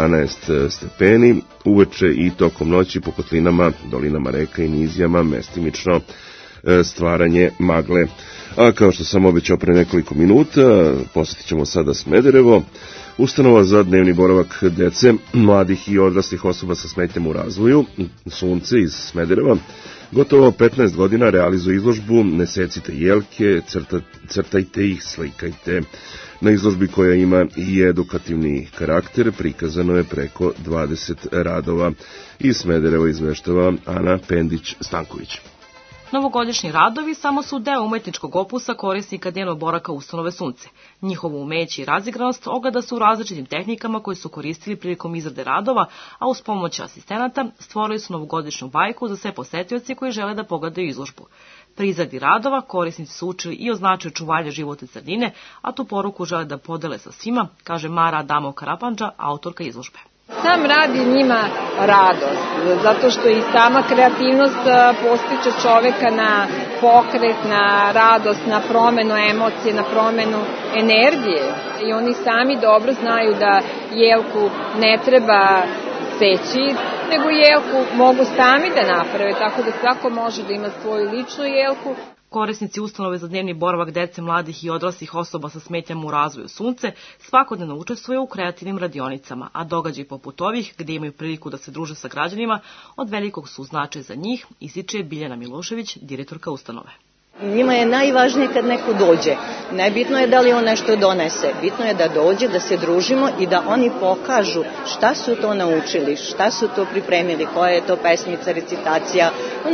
11 stepeni, uveče i tokom noći po kotlinama, dolinama reka i nizijama mestimično stvaranje magle. A kao što sam obećao pre nekoliko minuta, posjetit ćemo sada Smederevo. Ustanova za dnevni boravak dece, mladih i odraslih osoba sa smetnjama u razvoju, Sunce iz Smedereva, gotovo 15 godina realizuje izložbu Ne secite jelke, crtajte ih, slikajte. Na izložbi koja ima i edukativni karakter prikazano je preko 20 radova. Iz Smedereva izveštava Ana Pendić-Stanković. Novogodišnji radovi samo su deo umetničkog opusa korisnika dnevnog boravka ustanove Sunce. Njihovo umeće i razigranost ogleda se u različitim tehnikama koje su koristili prilikom izrade radova, a uz pomoć asistenata stvorili su novogodišnju bajku za sve posetioce koji žele da pogledaju izložbu. Pri izradi radova korisnici su učili i o značaju čuvanja životne sredine, a tu poruku žele da podele sa svima, kaže Mara Adamo Karapandža, autorka izložbe. Sam rad je njima radost, zato što i sama kreativnost postiče čoveka na pokret, na radost, na promenu emocije, na promenu energije. I oni sami dobro znaju da jelku ne treba seći, nego jelku mogu sami da naprave, tako da svako može da ima svoju ličnu jelku. Korisnici ustanove za dnevni boravak dece, mladih i odraslih osoba sa smetnjama u razvoju Sunce svakodnevno učestvuju u kreativnim radionicama, a događaji poput ovih, gde imaju priliku da se druže sa građanima, od velikog su značaja za njih, ističe Biljana Milošević, direktorka ustanove. Njima je najvažnije kad neko dođe. Nebitno je da li on nešto donese. Bitno je da dođe, da se družimo i da oni pokažu šta su to naučili, šta su to pripremili, koja je to pesmica, recitacija,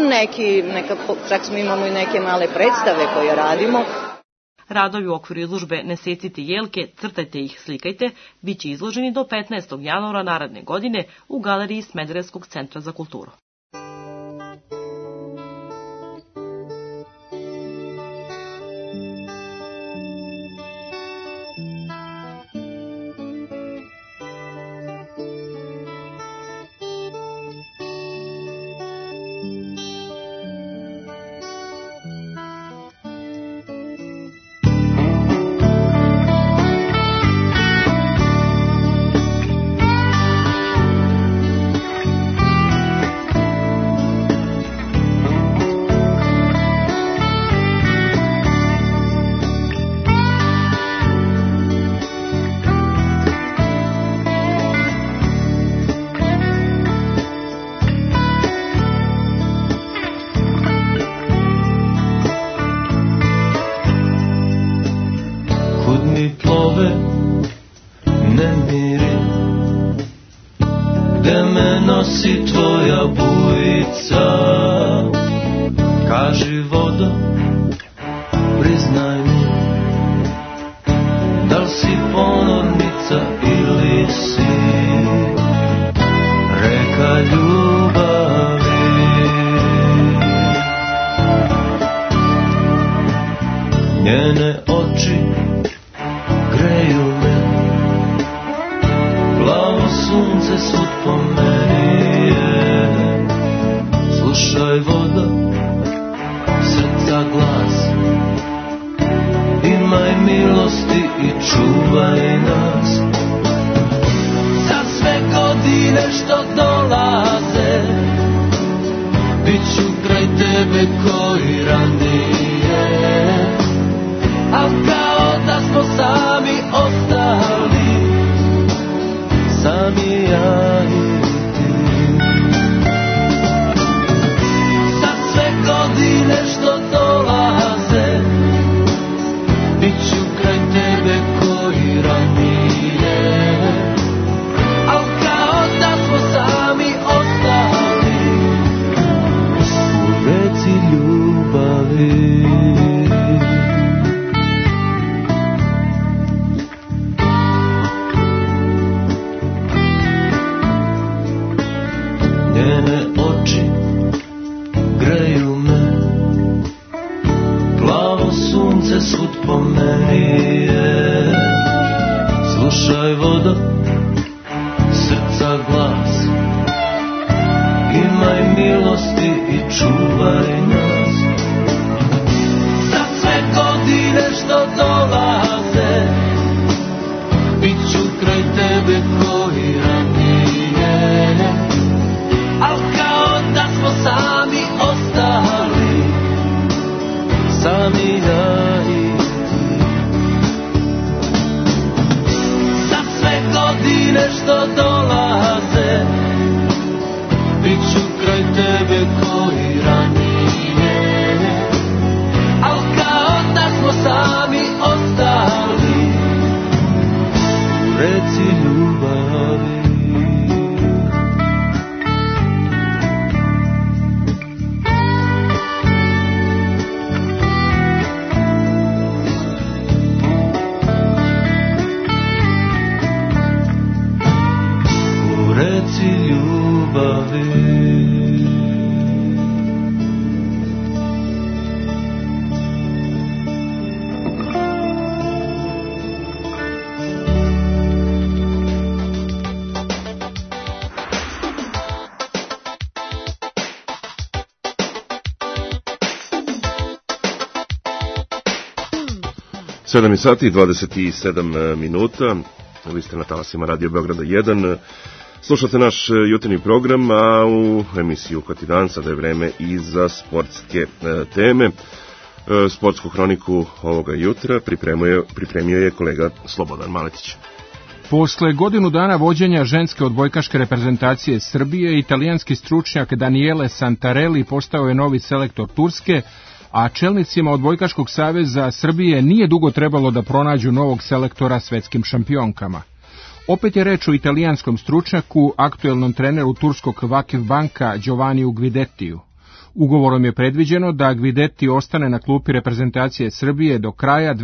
čak imamo i neke male predstave koje radimo. Radovi u okviru izložbe Ne secite jelke, crtajte ih, slikajte, bit će izloženi do 15. januara naredne godine u galeriji Smederevskog centra za kulturu. Slušaj voda, srca godine što dolaze, biću kraj tebe koji ranije, al kao da smo sami ostali, sami ja i ti. Sad sve godine što dolaze, biću kraj tebe koji ranije, al kao da smo sami ostali u reci ljubavi. Njene oči greju me, plavo sunce svud po meni je. Slušaj vodo, srca glas, imaj milosti i čuvaj nas. Za sve godine što dolaze, biću kraj tebe koji ranije, al kao da smo sami ostali, sami ja i ti. Za sve godine što dolaze, biću kraj tebe koji ranije, al kao da smo sami ostali u reci ljubavi. Sedam sati i 27 minuta, vi ste na talasima Radio Beograda 1, slušate naš jutarnji program, a u emisiju Koti dan sada je vreme i za sportske teme. Sportsku hroniku ovoga jutra pripremio je kolega Slobodan Maletić. Posle godinu dana vođenja ženske odbojkaške reprezentacije Srbije, italijanski stručnjak Daniele Santarelli postao je novi selektor Turske, a čelnicima odbojkaškog saveza Srbije nije dugo trebalo da pronađu novog selektora svetskim šampionkama. Opet je reč o italijanskom stručnjaku, aktuelnom treneru turskog Vakif Banka Giovanniju Guidettiju. Ugovorom je predviđeno da Guidetti ostane na klupi reprezentacije Srbije do kraja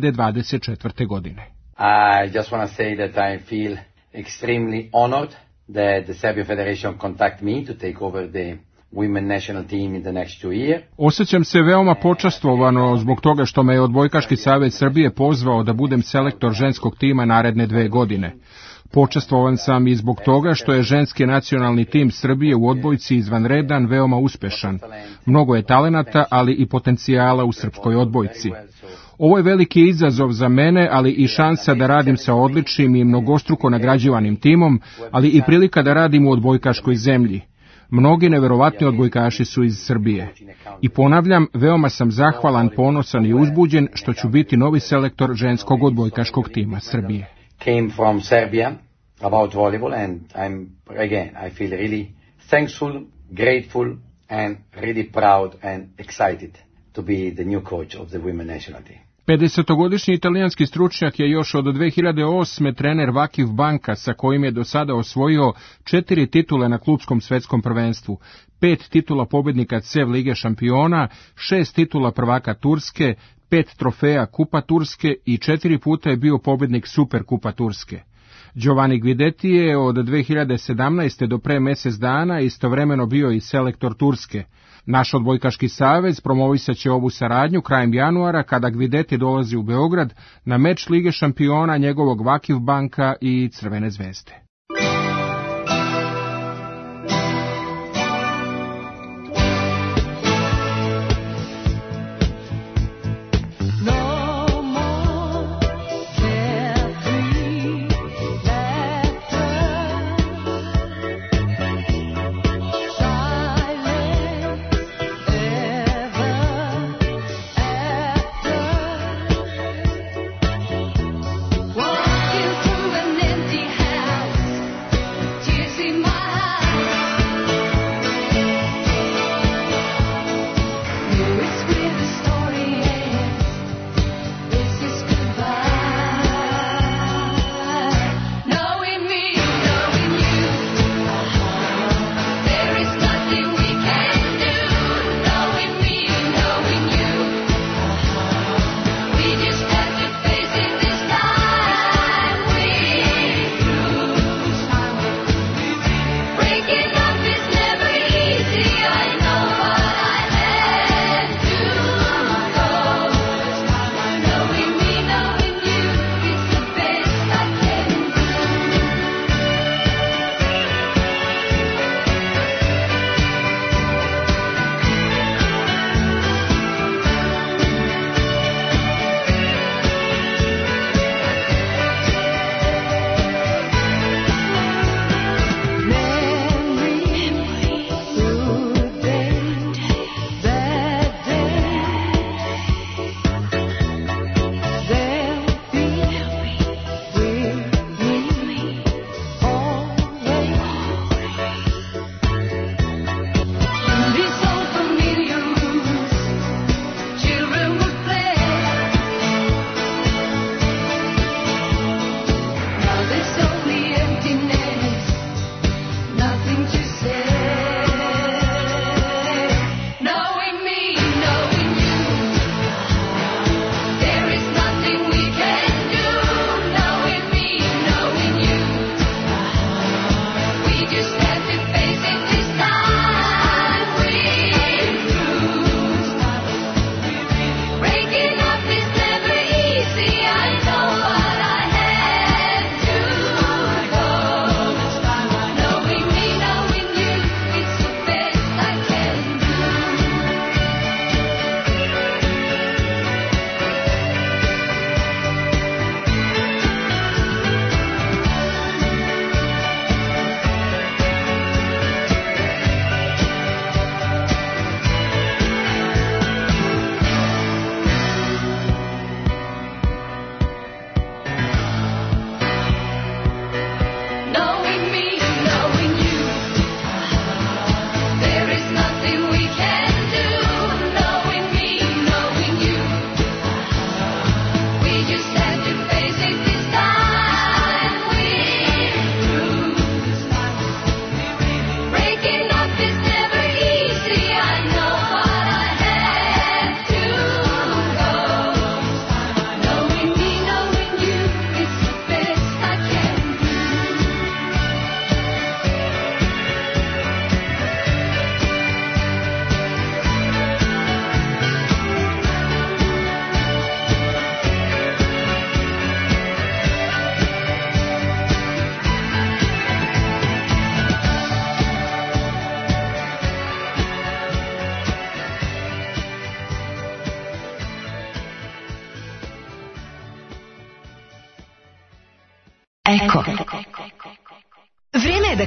2024. godine. I just want to say that I feel extremely honored that the Serbian Federation contact me to take over the women national team in the next 2 years. Osjećam se veoma počastvovano zbog toga što me je Odbojkaški savez Srbije pozvao da budem selektor ženskog tima naredne 2 godine. Počastvovan sam i zbog toga što je ženski nacionalni tim Srbije u odbojci izvanredan, veoma uspešan. Mnogo je talenata, ali i potencijala u srpskoj odbojci. Ovo je veliki izazov za mene, ali i šansa da radim sa odličnim i mnogostruko nagrađivanim timom, ali i prilika da radim u odbojkaškoj zemlji. Mnogi neverovatni odbojkaši su iz Srbije. I ponavljam, veoma sam zahvalan, ponosan i uzbuđen što ću biti novi selektor ženskog odbojkaškog tima Srbije. Came from Serbia about volleyball and I feel really thankful, grateful and really proud and excited to be the new coach of the women national team. 50-godišnji italijanski stručnjak je još od 2008. trener Vakif Banka, sa kojim je do sada osvojio 4 titule na klupskom svetskom prvenstvu, 5 titula pobednika CEV Lige šampiona, 6 titula prvaka Turske, 5 trofeja Kupa Turske i 4 puta je bio pobednik Super Kupa Turske. Giovanni Guidetti je od 2017. do pre mjesec dana istovremeno bio i selektor Turske. Naš odbojkaški savez promovisaće ovu saradnju krajem januara kada Guidetti dolazi u Beograd na meč Lige šampiona njegovog Vakif Banka i Crvene zvezde.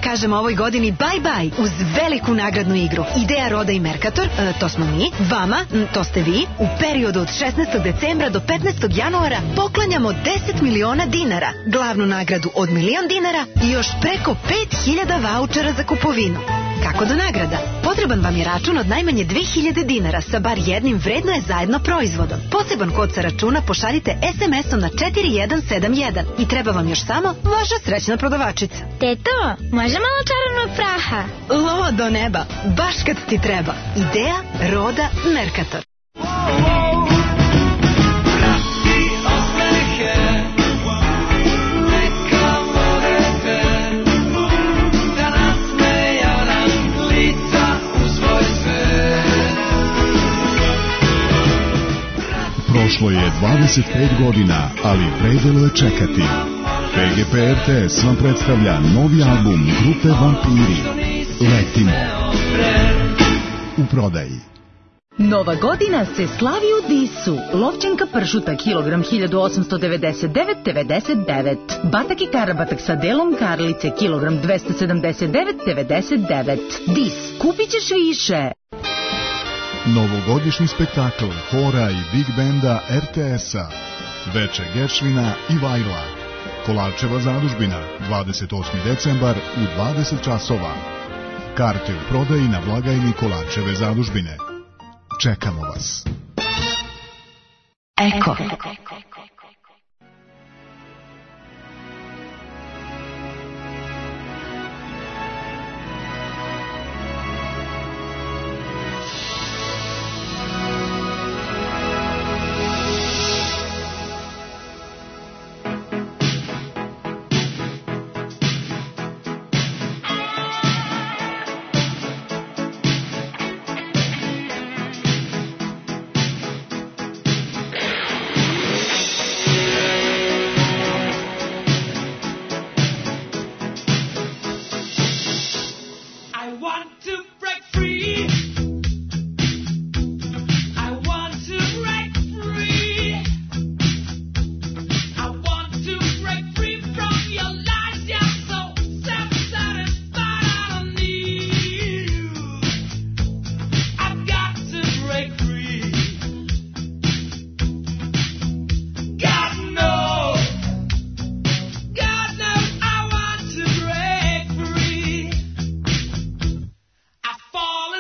kažemo ovoj godini bye-bye uz veliku nagradnu igru. Ideja, Roda i Mercator, to smo mi, vama, to ste vi, u periodu od 16. decembra do 15. januara poklanjamo 10 miliona dinara, glavnu nagradu od $1 milion i još preko 5000 vaučera za kupovinu. Kako do nagrada? Potreban vam je račun od najmanje 2000 dinara sa bar jednim vredno je zajedno proizvodom. Poseban kod sa računa pošaljite SMS-om na 4171 i treba vam još samo vaša srećna prodavačica. Teto, može malo čarobnog praha? Lo do neba, baš kad ti treba. Ideja, Roda, Mercator. Prošlo je 25 godina, ali vredelo je čekati. PGP RTS vam predstavlja novi album grupe Vampiri. Letimo. U prodaji. Nova godina se slavi u Disu. Lovčenka pršuta kilogram 1899,99. Batak i karabatak sa delom karlice kilogram 279,99. Dis, kupit ćeš više. Novogodišnji spektakl hora i big benda RTS-a. Veče Geršvina i Vajla. Kolarčeva zadužbina, 28. decembar u 20 časova. Karte u prodaji na blagajni Kolarčeve zadužbine. Čekamo vas. Eko. Fall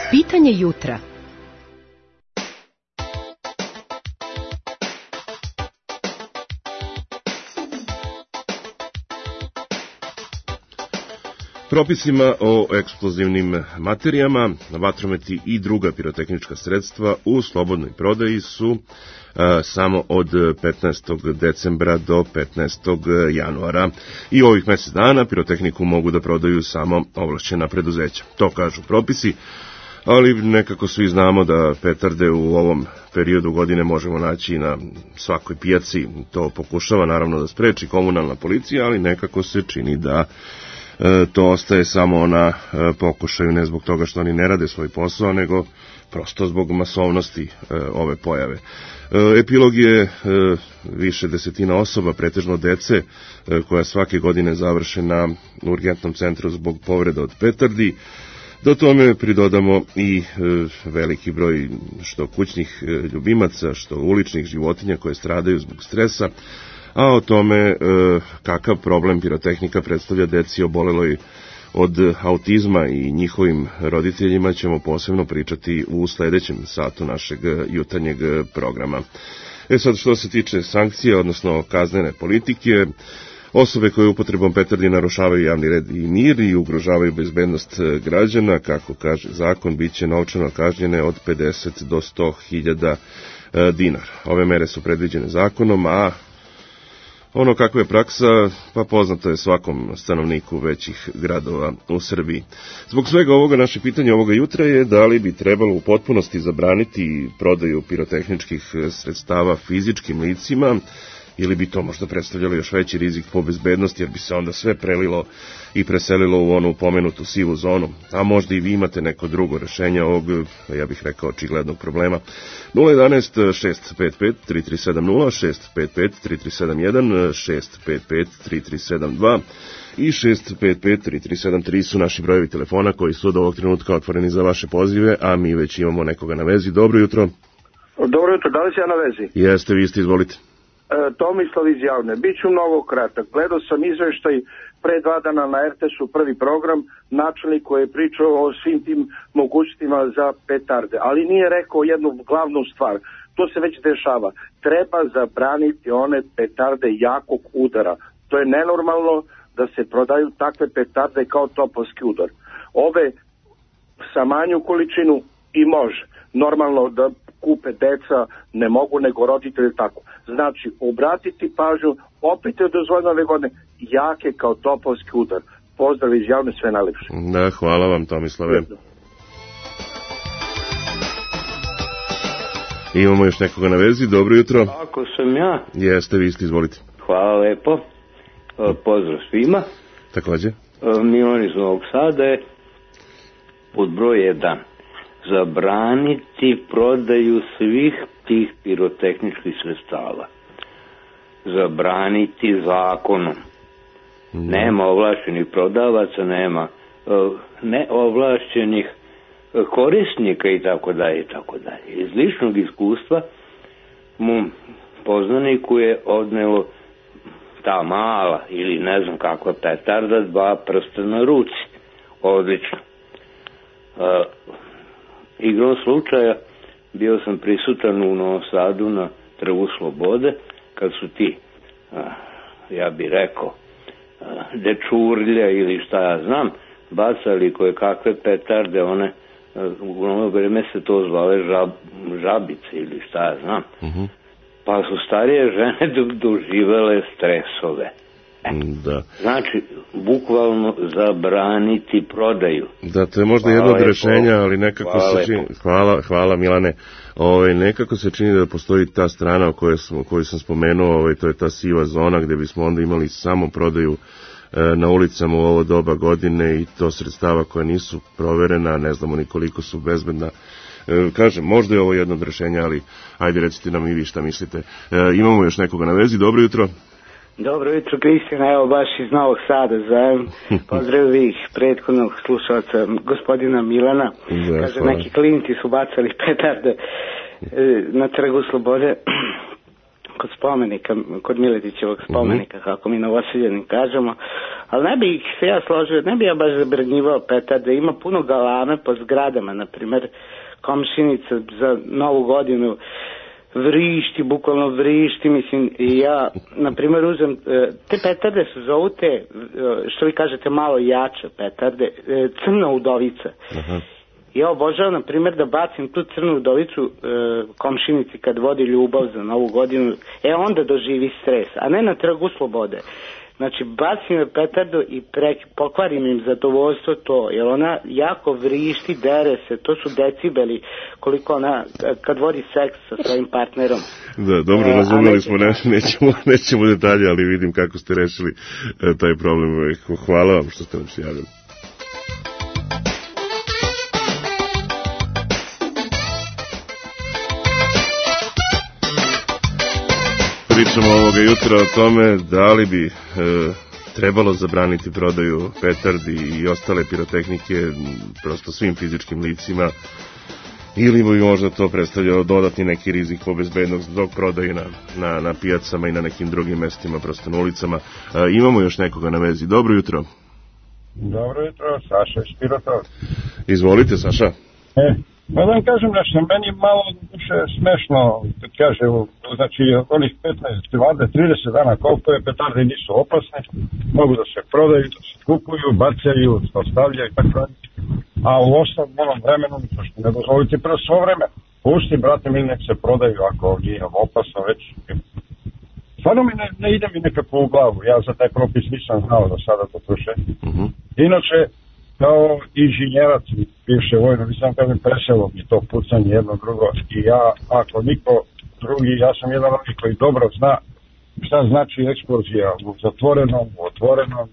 Pitanje jutra. Propisima o eksplozivnim materijama, vatrometi i druga pirotehnička sredstva u slobodnoj prodaji su samo od 15. decembra do 15. januara. I ovih mesec dana pirotehniku mogu da prodaju samo ovlašćena preduzeća. To kažu propisi, ali nekako svi znamo da petarde u ovom periodu godine možemo naći na svakoj pijaci. To pokušava naravno da spreči komunalna policija, ali nekako se čini da to ostaje samo na pokušaju, ne zbog toga što oni ne rade svoj posao, nego prosto zbog masovnosti ove pojave. Epilog je više desetina osoba, pretežno dece, koja svake godine završe na urgentnom centru zbog povreda od petardi. Do tome pridodamo i veliki broj što kućnih ljubimaca, što uličnih životinja koje stradaju zbog stresa, a o tome kakav problem pirotehnika predstavlja deci oboleloj od autizma i njihovim roditeljima ćemo posebno pričati u sledećem satu našeg jutarnjeg programa. Sad što se tiče sankcije, odnosno kaznene politike, osobe koje upotrebom petardi narušavaju javni red i mir i ugrožavaju bezbednost građana, kako kaže zakon, bit će novčano kažnjene od 50 do 100.000 dinara. Ove mere su predviđene zakonom, a ono kako je praksa, pa poznato je svakom stanovniku većih gradova u Srbiji. Zbog svega ovoga, naše pitanje ovoga jutra je da li bi trebalo u potpunosti zabraniti prodaju pirotehničkih sredstava fizičkim licima, ili bi to možda predstavljalo još veći rizik po bezbednosti, jer bi se onda sve prelilo i preselilo u onu pomenutu sivu zonu. A možda i vi imate neko drugo rešenje ovog, ja bih rekao, očiglednog problema. 011-655-3370, 655-3371, 655-3372 i 655-3373 su naši brojevi telefona koji su od ovog trenutka otvoreni za vaše pozive, a mi već imamo nekoga na vezi. Dobro jutro. Dobro jutro, da li se ja na vezi? Jeste, vi ste, izvolite. Tomislav iz Javne. Biću mnogo kratak. Gledao sam izveštaj pre 2 dana na RTS-u, prvi program, načelnik koji je pričao o svim tim mogućnostima za petarde, ali nije rekao jednu glavnu stvar. To se već dešava. Treba zabraniti one petarde jakog udara. To je nenormalno da se prodaju takve petarde kao topovski udar. Ove sa manju količinu i može. Normalno da kupe deca, ne mogu nego roditelji tako. Znači, obratiti pažnju, opet je dozvoljeno ove godine, jake kao topovski udar. Pozdrav iz Javne, sve najlepše. Da, hvala vam, Tomislave. Imamo još nekoga na vezi, dobro jutro. Ako sam ja. Jeste, vi ste, izvolite. Hvala lepo, pozdrav svima. Takođe. Milan iz Novog Sada je pod broj 1. Zabraniti prodaju svih tih pirotehničkih sredstava. Zabraniti zakonom. Nema ovlašćenih prodavaca, nema neovlašćenih korisnika i tako dalje i tako dalje. Iz ličnog iskustva mom poznaniku je odnelo ta mala ili ne znam kakva petarda 2 prsta na ruci. Odlično. Igrom slučaja bio sam prisutan u Novom Sadu na Trgu Slobode kad su ti, ja bih rekao, dečurlja ili šta ja znam, bacali koje kakve petarde, one u ono vreme se to zvale žabice ili šta ja znam. Pa su starije žene doživele stresove. Da. Znači, bukvalno zabraniti prodaju. Da, to je možda jedno od rešenja, ali nekako se čini... Hvala Milane. Nekako se čini da postoji ta strana koju sam spomenuo, to je ta siva zona gde bismo onda imali samo prodaju na ulicama u ovo doba godine i to sredstava koja nisu proverena, ne znamo ni koliko su bezbedna. Kažem, možda je ovo jedno od rešenja, ali ajde recite nam i vi šta mislite. Imamo još nekoga na vezi, dobro jutro. Dobro jutro, Kristina, evo baš iz Novog Sada zovem. Pozdravih prethodnog slušalca, gospodina Milana. Kaže, neki klinci su bacali petarde na Trgu Slobode kod spomenika, kod Miletićevog spomenika, kako mi Novoseljani kažemo. Ali ne bih se ja složio, ne bih ja baš zabranjivao petarde, ima puno galame po zgradama, na primer komšinica za Novu godinu vrišti, bukvalno vrišti, mislim, i ja, na primjer, uzem, te petarde se zovu te, što vi kažete, malo jače petarde, crna udovica. Ja obožavam, na primjer, da bacim tu crnu udovicu komšinici kad vodi ljubav za Novu godinu, onda doživi stres, a ne na Trgu slobode. Znači, bacim je petardu i pokvarim im zadovoljstvo to, jer ona jako vrišti, dere se, to su decibeli koliko ona, kad vodi seks sa svojim partnerom. Da, dobro, razumeli smo, nećemo detalje, ali vidim kako ste rešili taj problem. Hvala vam što ste nam se javili. Pričamo ovoga jutra o tome da li bi trebalo zabraniti prodaju petardi i ostale pirotehnike prosto svim fizičkim licima, ili bi možda to predstavljao dodatni neki rizik po bezbednost zbog prodaje na pijacama i na nekim drugim mestima, prosto na ulicama. Imamo još nekoga na vezi. Dobro jutro. Dobro jutro, Saša iz Pirota. Izvolite, Saša. Pa da vam kažem nešto, meni je malo više smešno, kad kaže, znači onih 15, 20, 30 dana koliko je petarde nisu opasne, mogu da se prodaju, da se kupuju, bacaju, ostavljaju i tako. A u osnovnom vremenu, što ne dozvolite pre svo vreme, pusti, brate mi, nek se prodaju ako nije opasno već. Stvarno mi ne ide mi nekako u glavu, ja za taj propis nisam znao do sada to tuše. Inače, kao inženjerac bivše vojno, nisam kažem, preselo mi to pucanje jedno drugo i ja, ako niko drugi, ja sam jedan od koji dobro zna šta znači eksplozija u zatvorenom, u otvorenom,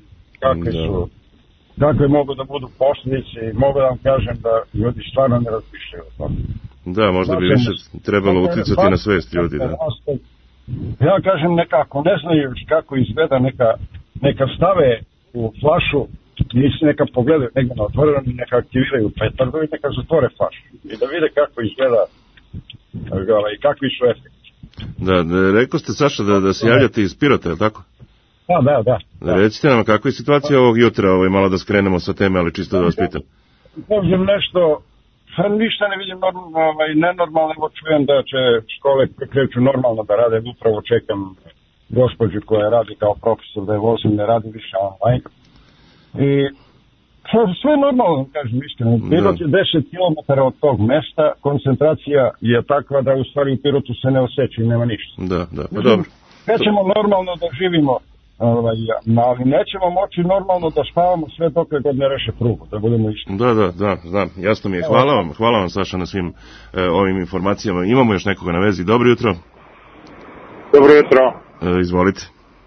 kakve mogu da budu posljedice i mogu da vam kažem da ljudi stvarno ne razmišljaju o tome. Da, možda bi više trebalo uticati na svest ljudi, da. Ja kažem nekako, ne znaju kako izgleda, neka stave u flašu, neka pogledaju negdje na otvorenom i neka aktiviraju petardu i neka zatvore flašu i da vide kako izgleda i kakvi su efekti. Da, rekao ste, Saša, da se javljate iz Pirota, je li tako? Da. Recite nam, kakva je situacija ovog jutra, malo da skrenemo sa teme, ali čisto da vas pitam. Povzim nešto, ništa ne vidim nenormalno, evo čujem da će škole kreću normalno da rade, upravo čekam gospođu koja radi kao profesor da je vozim, ne radi više online. I sve normalno, kažem iskreno. Pirot je 10 km od tog mesta, koncentracija je takva da u stvari u Pirotu se ne osjeća i nema ništa. Da, pa dobro. Nećemo normalno da živimo, ali nećemo moći normalno da spavamo sve dok god ne reše prugu, da budemo iskreni. Da, znam, jasno mi je. Hvala vam, Saša, na svim ovim informacijama. Imamo još nekoga na vezi. Dobro jutro. Dobro jutro. Izvolite.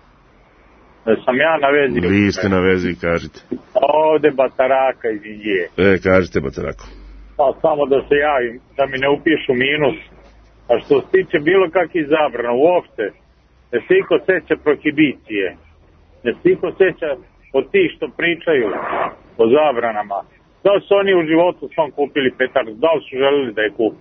Sam ja na vezi. Vi ste na vezi, kažite. Ovde Bataraka iz Indije. Kažite, Batarako. Pa samo da se javim, da mi ne upišu minus. A što se tiče bilo kakvih zabrana, uopšte, ne se iko seća prohibicije. Ne se iko seća od tih što pričaju o zabranama. Da li su oni u životu svom kupili petardu, da li su želeli da je kupi?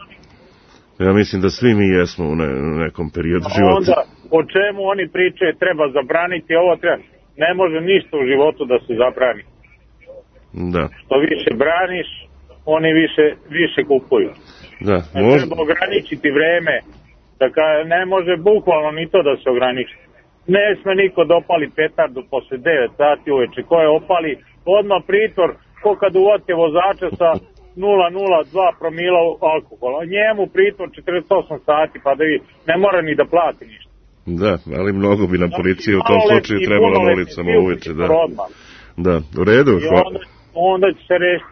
Ja mislim da svi mi jesmo u nekom periodu života. Onda, o čemu oni pričaju, treba zabraniti ovo, treba. Ne može ništa u životu da se zabrani. Da. Što više braniš, oni više kupuju. Da, treba ograničiti vreme, da ne može bukvalno ni to da se ograniči. Ne sme niko da opali petardu posle 9 sati uveče, ko je opali, odmah pritvor, ko kad uvate vozača sa 0,02 promila alkohola. Njemu pritvor 48 sati, pa da ne mora ni da plati ništa. Da, ali mnogo bi nam policija u tom slučaju trebalo na ulicama uveče. Da, u redu. Onda će se rešiti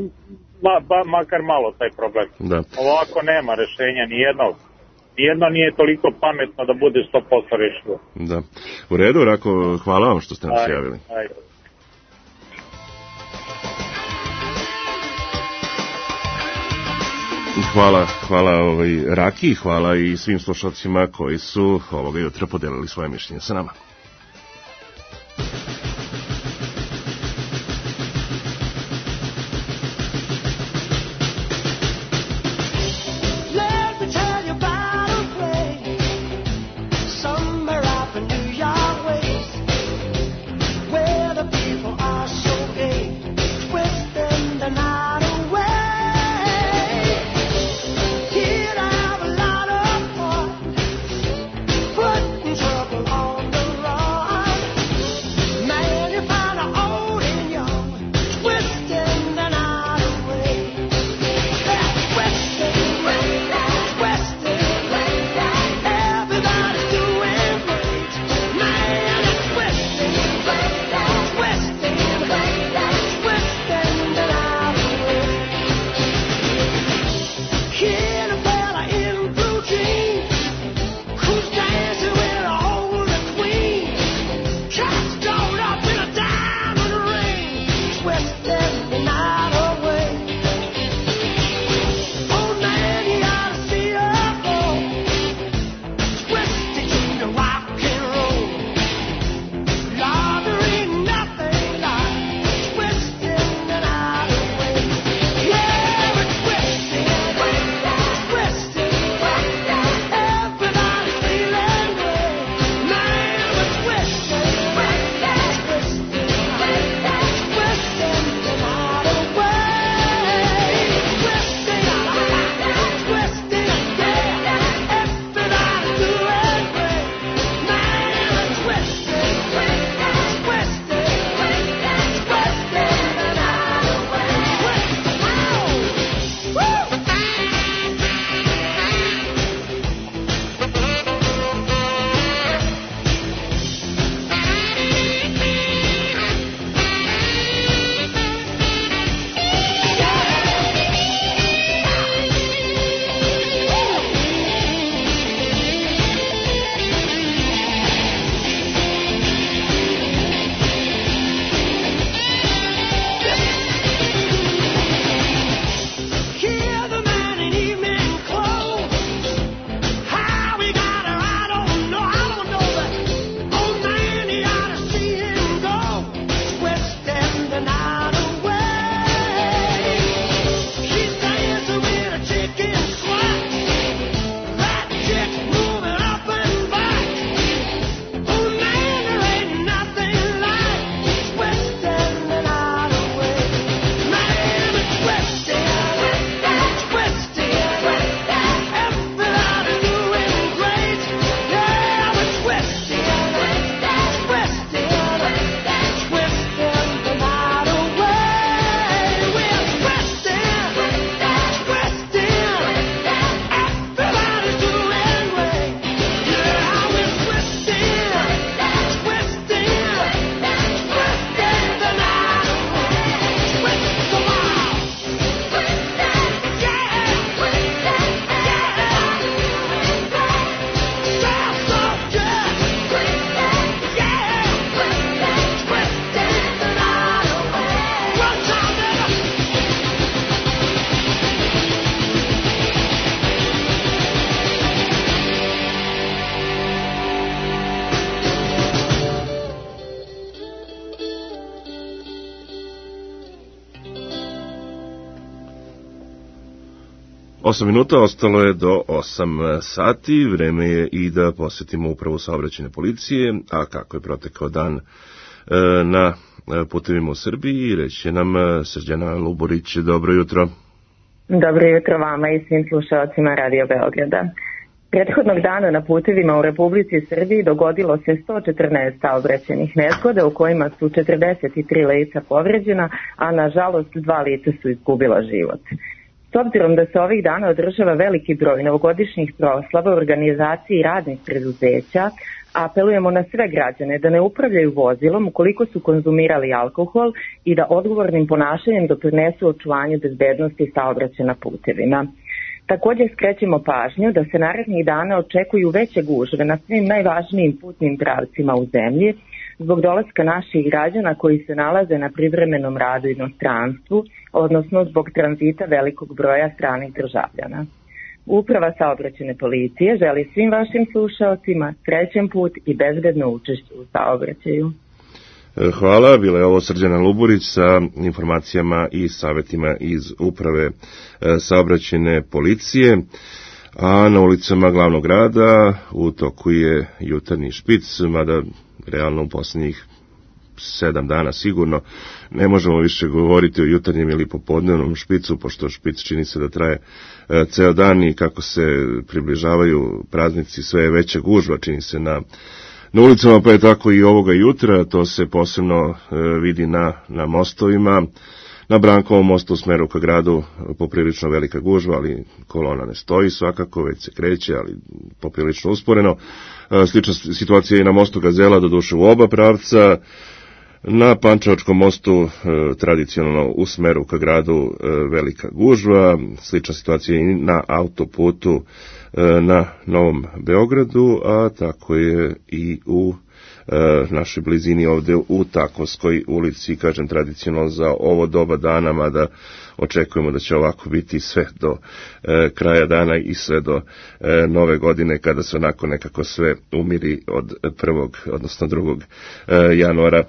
makar malo taj problem. Da. Ovako nema rešenja nijednog. Nijedno nije toliko pametno da bude 100% rešivo. Da. U redu, Rako, hvala vam što ste nam se javili. Ajde. Hvala Raki, hvala i svim slušalcima koji su ovoga jutra podelili svoje mišljenje sa nama. Where 8 minuta, ostalo je do 8 sati, vreme je i da posjetimo upravu saobraćajne policije, a kako je protekao dan na putevima u Srbiji, reći će nam Srđana Luborić. Dobro jutro. Dobro jutro vama i svim slušalcima Radio Beograda. Prethodnog dana na putevima u Republici Srbiji dogodilo se 114 saobraćajnih nezgoda u kojima su 43 lica povređena, a nažalost 2 lica su izgubila život. S obzirom da se ovih dana održava veliki broj novogodišnjih proslava u organizaciji radnih preduzeća, apelujemo na sve građane da ne upravljaju vozilom ukoliko su konzumirali alkohol i da odgovornim ponašanjem doprinesu očuvanju bezbednosti saobraćaja na putevima. Također skrećemo pažnju da se narednih dana očekuju veće gužve na svim najvažnijim putnim pravcima u zemlji zbog dolaska naših građana koji se nalaze na privremenom radu u inostranstvu, odnosno zbog tranzita velikog broja stranih državljana. Uprava saobraćajne policije želi svim vašim slušalcima srećan put i bezbedno učešće u saobraćaju. Hvala, bila je ovo Srđana Luborić sa informacijama i savjetima iz uprave saobraćajne policije, a na ulicama glavnog grada u toku je jutarnji špic, mada realno u posljednjih 7 dana sigurno ne možemo više govoriti o jutarnjem ili popodnevnom špicu, pošto špic čini se da traje ceo dan i kako se približavaju praznici sve je veća gužva, čini se na ulicama, pa je tako i ovoga jutra, to se posebno vidi na mostovima. Na Brankovom mostu u smeru ka gradu poprilično velika gužva, ali kolona ne stoji svakako, već se kreće, ali poprilično usporeno. Slična situacija je i na mostu Gazela, doduše u oba pravca. Na Pančevačkom mostu tradicionalno u smeru ka gradu velika gužva, slična situacija i na autoputu na Novom Beogradu, a tako je i u našoj blizini ovde u Takovskoj ulici, kažem tradicionalno za ovo doba dana, mada očekujemo da će ovako biti sve do kraja dana i sve do nove godine, kada se onako nekako sve umiri od 1. odnosno 2. januara.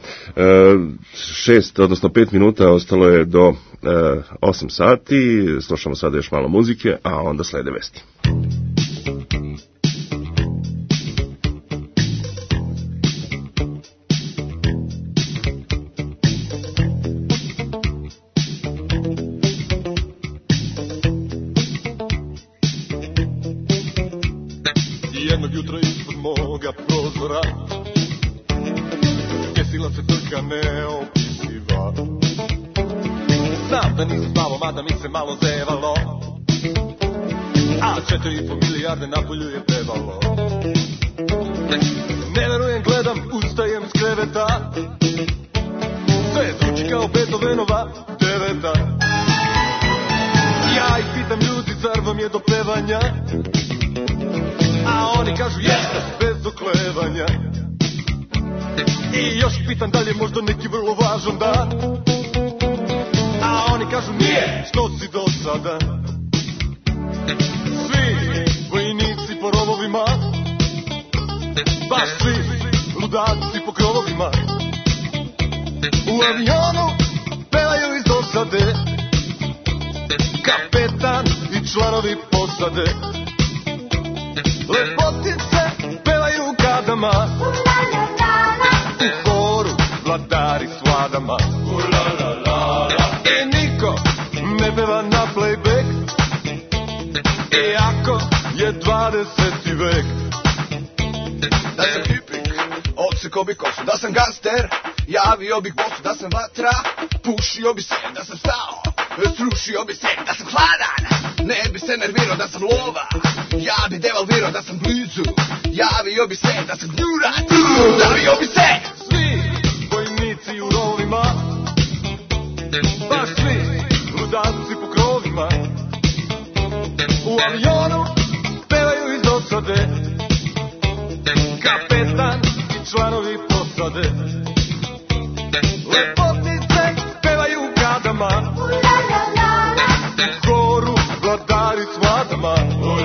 6, odnosno 5 minuta ostalo je do 8 sati, slušamo sada još malo muzike, a onda slede vesti. Jednog jutra ispod moga prozora desila se trka neopisiva. Znam da nisam spavao, mada mi se malo zevalo, a 4,5 milijarde napolju je pevalo. Ne verujem, gledam, ustajem s kreveta, sve zvuči kao Beethovenova 9. Ja ih pitam, ljudi, zar vam je do pevanja? A oni kažu jeste, bez doklevanja. I još pitan da li je možda neki vrlo važan dan, a oni kažu nije, što si do sada. Svi vojnici po rovovima, baš svi ludaci po krovovima, u avionu pevaju iz dosade, kapetan i članovi posade. Lepotice pevaju kadama, u horu vladari s vladama. I niko ne peva na playback, iako je 20. vek. Da sam tipik, odsekao bi kosu. Da sam gangster, javio bih bosu. Da sam vatra, pušio bi se. Da sam stao, srušio bi se. Da sam hladan, ne bi se nervirao. Da sam lova, ja bi devalvirao. Da sam blizu, javio bi se. Da sam gnjurat, zavio bi se. Svi vojnici u rovima, baš svi ludaci po krovima, u avionu pevaju iz dosade, kapetan i članovi posade. Lepotice pevaju kadama, u horu vladari s vladama.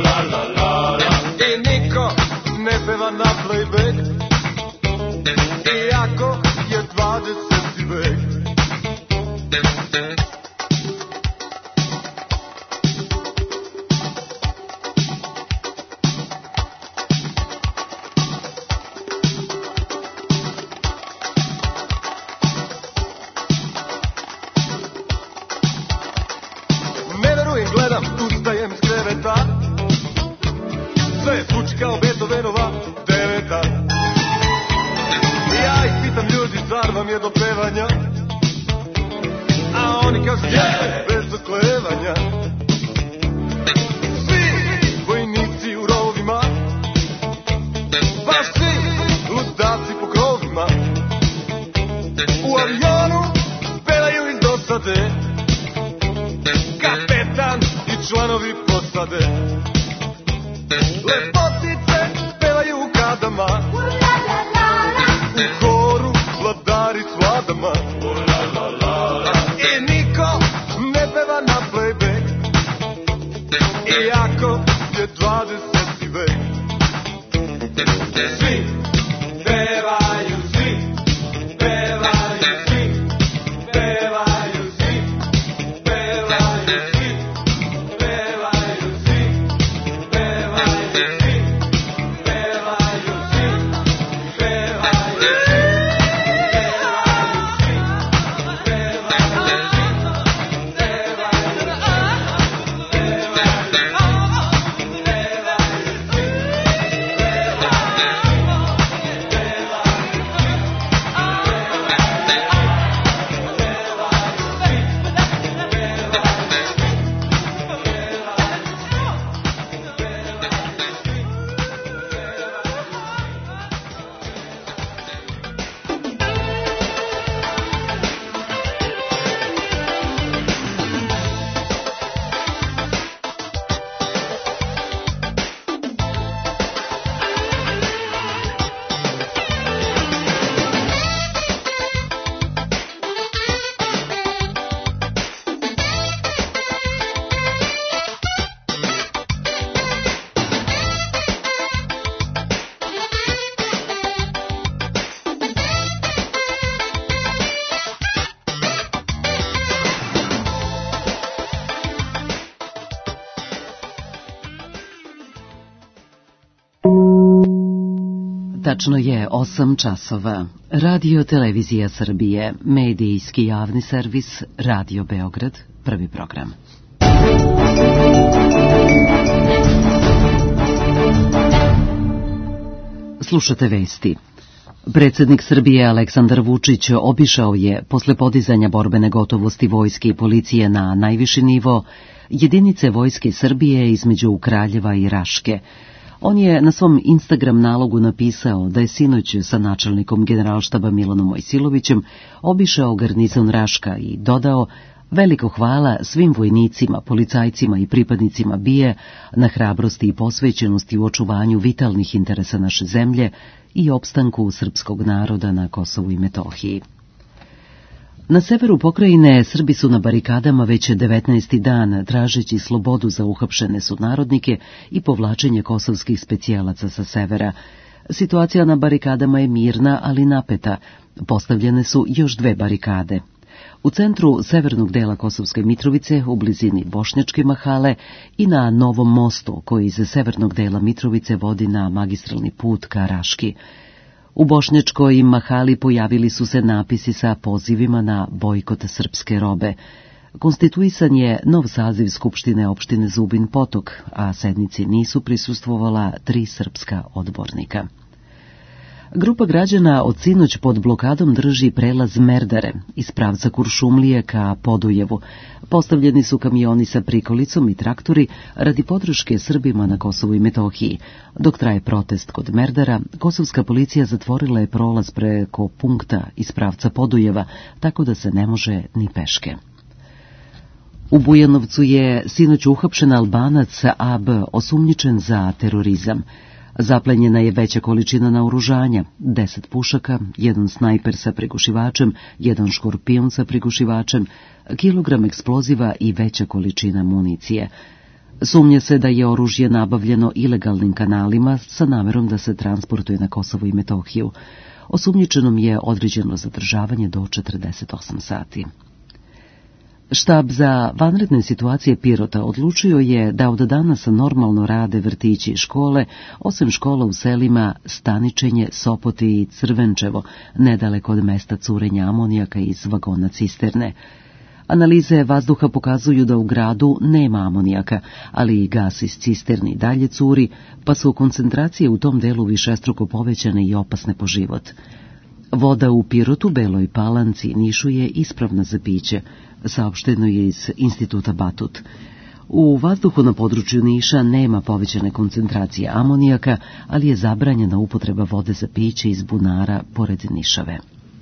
I niko ne peva na playback, iako je 20. vek. snage do pevanja, a oni kažu bez doklevanja. Svi vojnici u rovima, baš svi ludaci po krovima, u avionu pevaju iz dosade, kapetan i članovi posade. Lepotice pevaju u kadama, u koru vladari s vladama. I niko ne peva na playback, iako je 20. vek. Svi pevaju, svi pevaju, svi pevaju, svi pevaju, svi pevaju, svi pevaju, svi pevaju, svi pevaju, Tačno je 8 časova. Radio Televizija Srbije, medijski javni servis, Radio Beograd, prvi program. Slušate vesti. Predsjednik Srbije Aleksandar Vučić obišao je, posle podizanja borbene gotovosti vojske i policije na najviši nivo, jedinice vojske Srbije između Kraljeva i Raške. On je na svom Instagram nalogu napisao da je sinoć sa načelnikom Generalštaba Milanom Mojsilovićem obišao garnizon Raška i dodao: veliko hvala svim vojnicima, policajcima i pripadnicima BIA na hrabrosti i posvećenosti u očuvanju vitalnih interesa naše zemlje i opstanku srpskog naroda na Kosovu i Metohiji. Na severu pokrajine Srbi su na barikadama već 19. dan tražeći slobodu za uhapšene sunarodnike i povlačenje kosovskih specijalaca sa severa. Situacija na barikadama je mirna, ali napeta. Postavljene su još 2 barikade. U centru severnog dela Kosovske Mitrovice, u blizini Bošnjačke Mahale i na Novom mostu, koji iz severnog dela Mitrovice vodi na magistralni put ka Raški. U Bošnjačkoj Mahali pojavili su se napisi sa pozivima na bojkot srpske robe. Konstituisan je nov saziv Skupštine opštine Zubin Potok, a sednici nisu prisustvovala 3 srpska odbornika. Grupa građana od sinoć pod blokadom drži prelaz Merdare iz pravca Kuršumlije ka Podujevu. Postavljeni su kamioni sa prikolicom i traktori radi podrške Srbima na Kosovu i Metohiji. Dok traje protest kod Merdara, kosovska policija zatvorila je prolaz preko punkta iz pravca Podujeva, tako da se ne može ni peške. U Bujanovcu je sinoć uhapšen Albanac AB, osumnjičen za terorizam. Zaplenjena je veća količina naoružanja, 10 pušaka, 1 snajper sa prigušivačem, 1 škorpion sa prigušivačem, kilogram eksploziva i veća količina municije. Sumnja se da je oružje nabavljeno ilegalnim kanalima sa namerom da se transportuje na Kosovo i Metohiju. Osumnjičenom je određeno zadržavanje do 48 sati. Štab za vanredne situacije Pirota odlučio je da od danas normalno rade vrtići i škole, osim škola u selima Staničenje, Sopoti i Crvenčevo, nedaleko od mesta curenja amonijaka iz vagona cisterne. Analize vazduha pokazuju da u gradu nema amonijaka, ali i gas iz cisterni dalje curi, pa su koncentracije u tom delu višestruko povećane i opasne po život. Voda u Pirotu, Beloj Palanci i Nišu je ispravna za piće, saopšteno je iz Instituta Batut. U vazduhu na području Niša nema povećane koncentracije amonijaka, ali je zabranjena upotreba vode za piće iz bunara pored Nišave.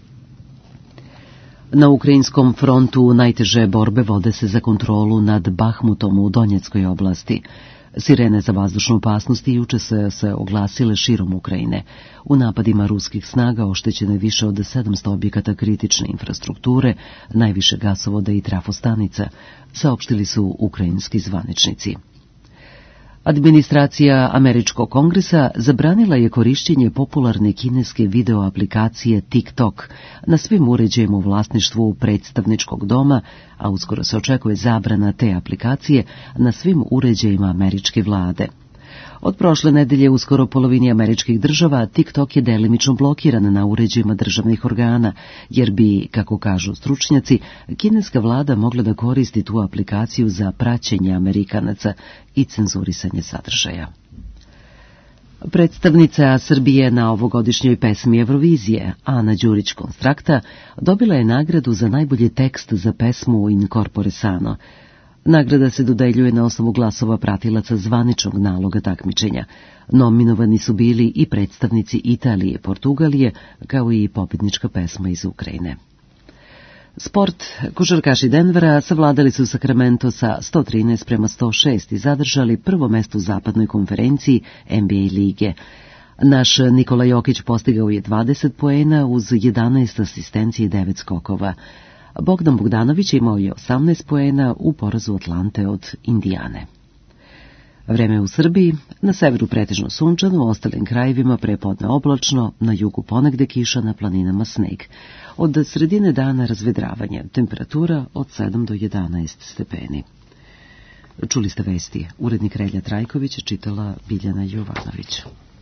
Na ukrajinskom frontu najteže borbe vode se za kontrolu nad Bahmutom u Donjeckoj oblasti. Sirene za vazdušnu opasnost juče se oglasile širom Ukrajine. U napadima ruskih snaga oštećeno je više od 700 objekata kritične infrastrukture, najviše gasovoda i trafostanica, saopštili su ukrajinski zvaničnici. Administracija Američkog kongresa zabranila je korišćenje popularne kineske video aplikacije TikTok na svim uređajima u vlasništvu predstavničkog doma, a uskoro se očekuje zabrana te aplikacije na svim uređajima američke vlade. Od prošle nedelje u skoro polovini američkih država TikTok je delimično blokiran na uređajima državnih organa, jer bi, kako kažu stručnjaci, kineska vlada mogla da koristi tu aplikaciju za praćenje Amerikanaca i cenzurisanje sadržaja. Predstavnica Srbije na ovogodišnjoj pesmi Eurovizije, Ana Đurić-Konstrakta, dobila je nagradu za najbolji tekst za pesmu In Corpore Sano. Nagrada se dodeljuje na osnovu glasova pratilaca zvaničnog naloga takmičenja. Nominovani su bili i predstavnici Italije i Portugalije, kao i pobednička pesma iz Ukrajine. Sport. Košarkaši Denvera savladali su Sacramento sa 113-106 i zadržali prvo mesto u zapadnoj konferenciji NBA lige. Naš Nikola Jokić postigao je 20 poena uz 11 asistencije i 9 skokova. Bogdan Bogdanović imao je 18 poena u porazu Atlante od Indijane. Vreme u Srbiji, na severu pretežno sunčano, u ostalim krajevima prepodne oblačno, na jugu ponegde kiša, na planinama sneg. Od sredine dana razvedravanje, temperatura od 7 do 11 stepeni. Čuli ste vesti, urednik Relja Trajković, čitala Biljana Jovanović.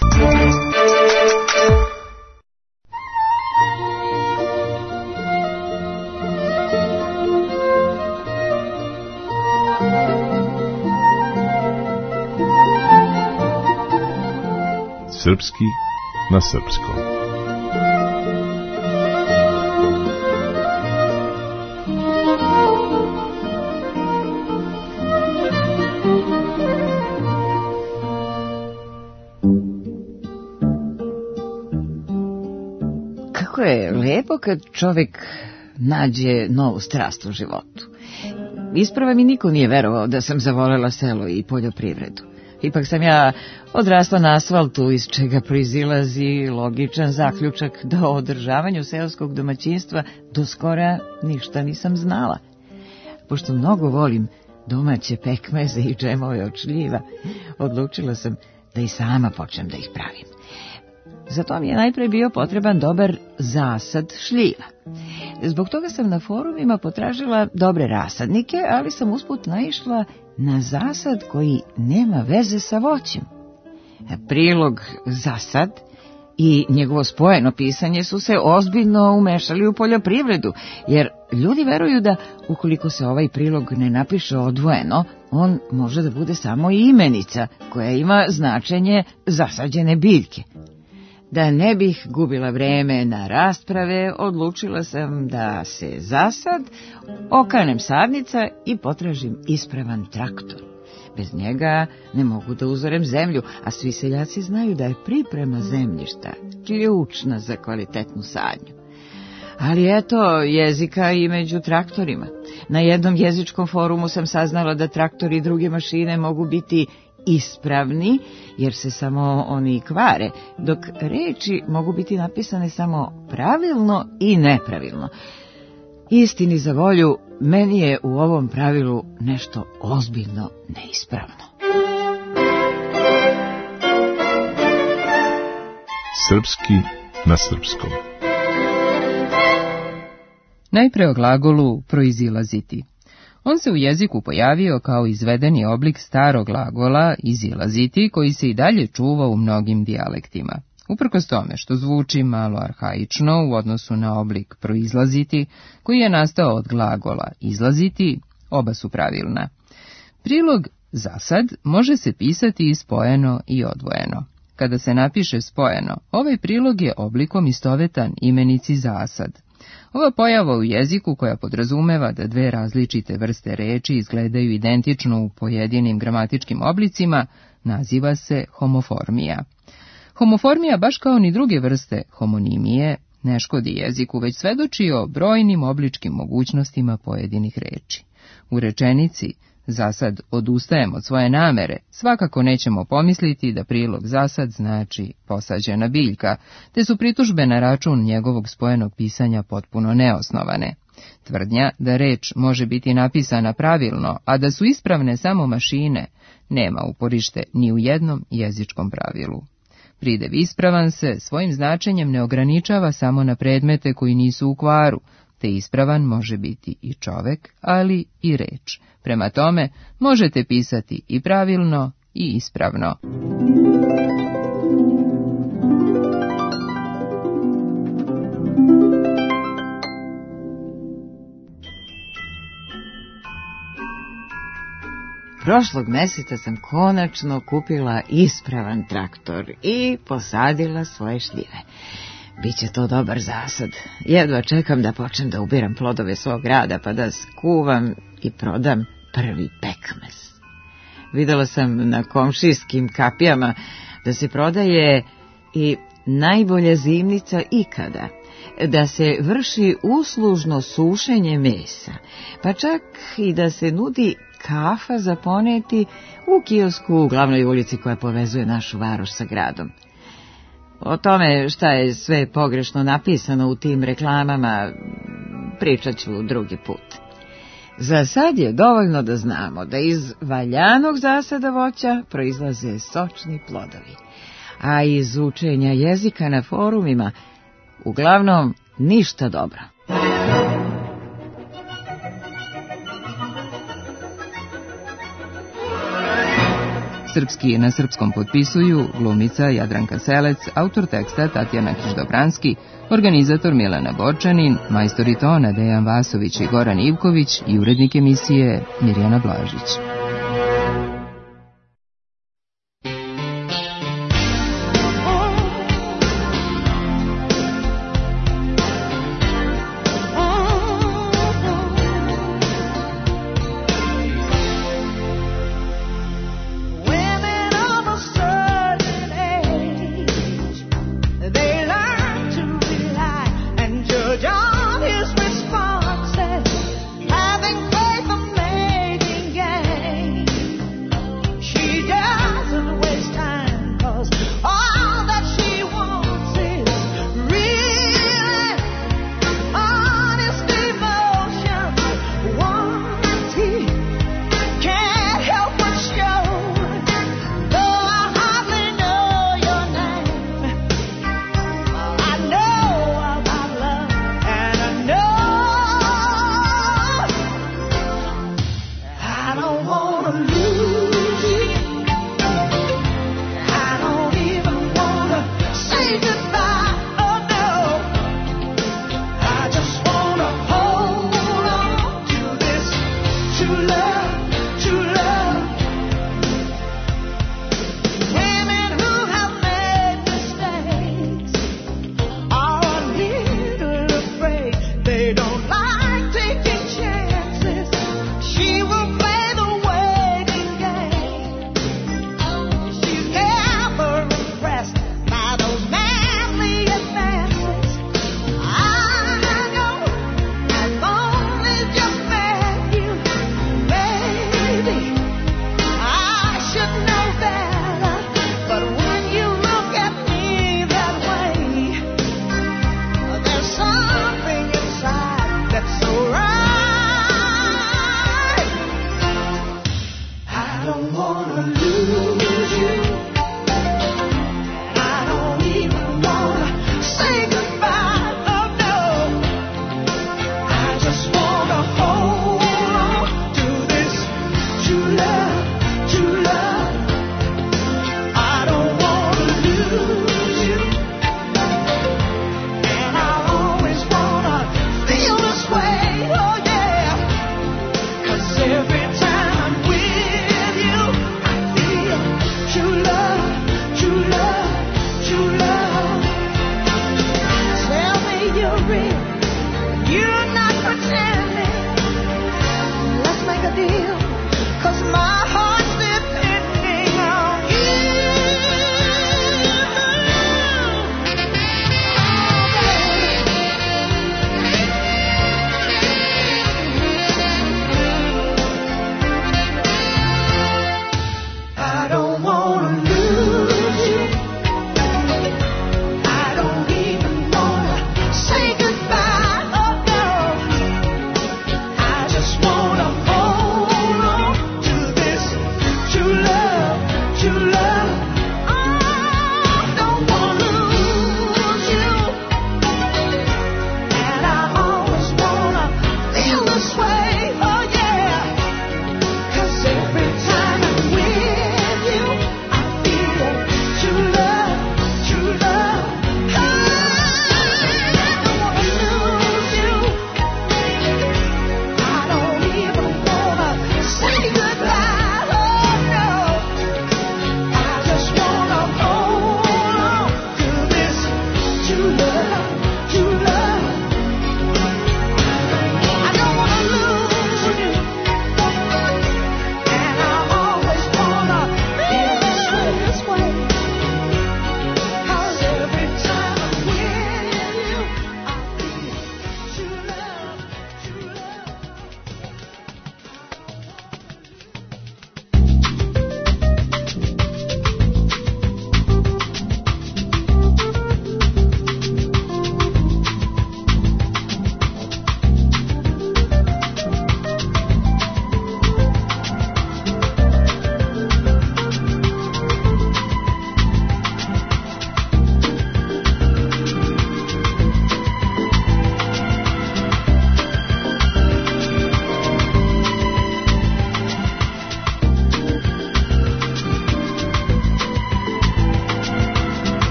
Srpski na srpskom. Kako je lepo kad čovjek nađe novu strast u životu. Isprava mi niko nije verovao da sam zavolela selo i poljoprivredu. Ipak sam ja odrasla na asfaltu, iz čega proizilazi logičan zaključak da o održavanju seoskog domaćinstva do skora ništa nisam znala. Pošto mnogo volim domaće pekmeze i džemove od šljiva, odlučila sam da i sama počnem da ih pravim. Zato mi je najpre bio potreban dobar zasad šljiva. Zbog toga sam na forumima potražila dobre rasadnike, ali sam usput naišla na zasad koji nema veze sa voćem. Prilog zasad i njegovo spojeno pisanje su se ozbiljno umešali u poljoprivredu, jer ljudi veruju da ukoliko se ovaj prilog ne napiše odvojeno, on može da bude samo imenica koja ima značenje zasađene biljke. Da ne bih gubila vreme na rasprave, odlučila sam da se zasad, okanem sadnica i potražim ispravan traktor. Bez njega ne mogu da uzorem zemlju, a svi seljaci znaju da je priprema zemljišta ključna za kvalitetnu sadnju. Ali eto, jezika i među traktorima. Na jednom jezičkom forumu sam saznala da traktori i druge mašine mogu biti ispravni, jer se samo oni kvare, dok reči mogu biti napisane samo pravilno i nepravilno. Istini za volju, meni je u ovom pravilu nešto ozbiljno neispravno. Srpski na srpskom. Najpre o glagolu proizilaziti. On se u jeziku pojavio kao izvedeni oblik starog glagola izilaziti, koji se i dalje čuva u mnogim dijalektima. Uprkos tome što zvuči malo arhaično u odnosu na oblik proizlaziti, koji je nastao od glagola izlaziti, oba su pravilna. Prilog zasad može se pisati i spojeno i odvojeno. Kada se napiše spojeno, ovaj prilog je oblikom istovetan imenici zasad. Ova pojava u jeziku koja podrazumeva da dve različite vrste reči izgledaju identično u pojedinim gramatičkim oblicima naziva se homoformija. Homoformija, baš kao ni druge vrste homonimije, ne škodi jeziku, već svedoči o brojnim obličkim mogućnostima pojedinih reči. U rečenici "zasad odustajem od svoje namere" svakako nećemo pomisliti da prilog zasad znači posađena biljka, te su pritužbe na račun njegovog spojenog pisanja potpuno neosnovane. Tvrdnja da reč može biti napisana pravilno, a da su ispravne samo mašine, nema uporište ni u jednom jezičkom pravilu. Pridev ispravan se svojim značenjem ne ograničava samo na predmete koji nisu u kvaru, te ispravan može biti i čovek, ali i reč. Prema tome, možete pisati i pravilno i ispravno. Prošlog meseca sam konačno kupila ispravan traktor i posadila svoje šljive. Biće to dobar zasad. Jedva čekam da počnem da ubiram plodove svog rada, pa da skuvam i prodam prvi pekmez. Videla sam na komšijskim kapijama da se prodaje i najbolja zimnica ikada, da se vrši uslužno sušenje mesa, pa čak i da se nudi kafa za poneti u kiosku u glavnoj ulici koja povezuje našu varoš sa gradom. O tome šta je sve pogrešno napisano u tim reklamama pričat ću drugi put. Za sad je dovoljno da znamo da iz valjanog zasada voća proizlaze sočni plodovi, a iz učenja jezika na forumima uglavnom ništa dobro. Srpski na srpskom potpisuju glumica Jadranka Selec, autor teksta Tatjana Kiš-Dobranski, organizator Milana Borčanin, majstori tona Dejan Vasović i Goran Ivković i urednik emisije Mirjana Blažić. Having faith in making gain.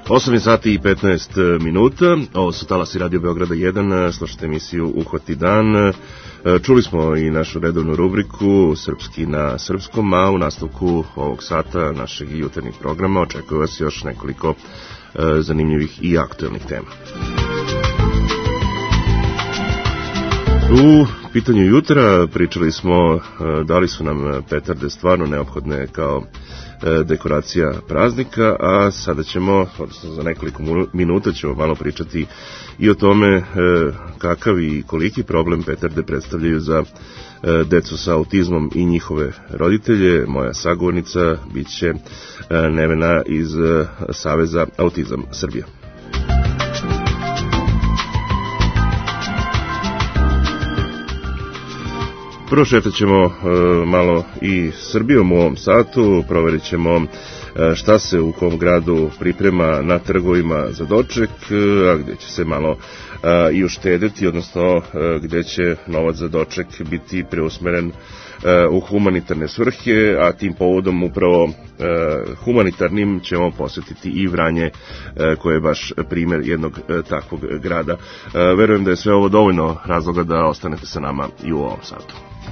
8 sati i 15 minuta, ovo su talasi Radio Beograda 1, slušate emisiju Uhvati dan. Čuli smo i našu redovnu rubriku Srpski na srpskom, a u nastavku ovog sata našeg jutarnjeg programa očekuje vas još nekoliko zanimljivih i aktuelnih tema. U pitanju jutra pričali smo da li su nam petarde stvarno neophodne kao dekoracija praznika, a sada ćemo, odnosno za nekoliko minuta ćemo malo pričati i o tome kakav i koliki problem petarde predstavljaju za decu sa autizmom i njihove roditelje. Moja sagovornica biće Nevena iz Saveza Autizam Srbija. Prvo šetat ćemo malo i Srbijom u ovom satu, proverit ćemo šta se u kom gradu priprema na trgovima za doček, a gdje će se malo i uštedeti, odnosno gdje će novac za doček biti preusmeren u humanitarne svrhe, a tim povodom upravo humanitarnim ćemo posjetiti i Vranje, koje je baš primjer jednog takvog grada. Verujem da je sve ovo dovoljno razloga da ostanete sa nama i u ovom satu.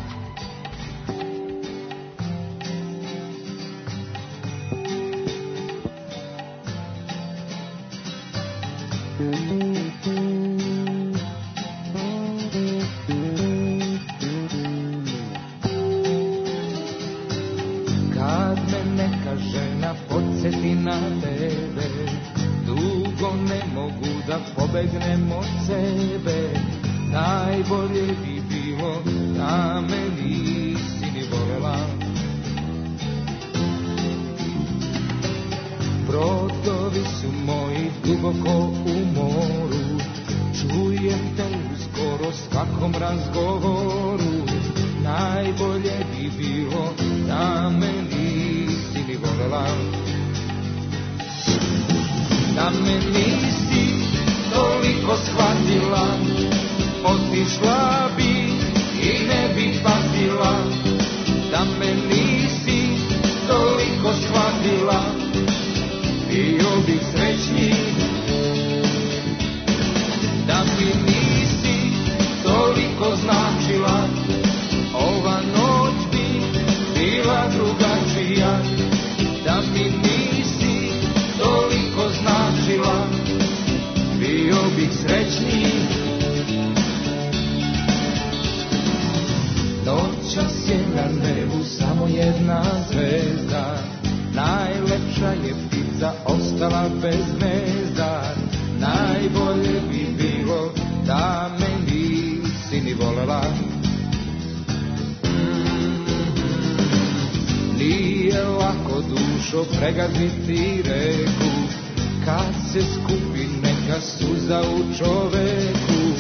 Pregaziti reku, kad se skupi neka suza u čoveku,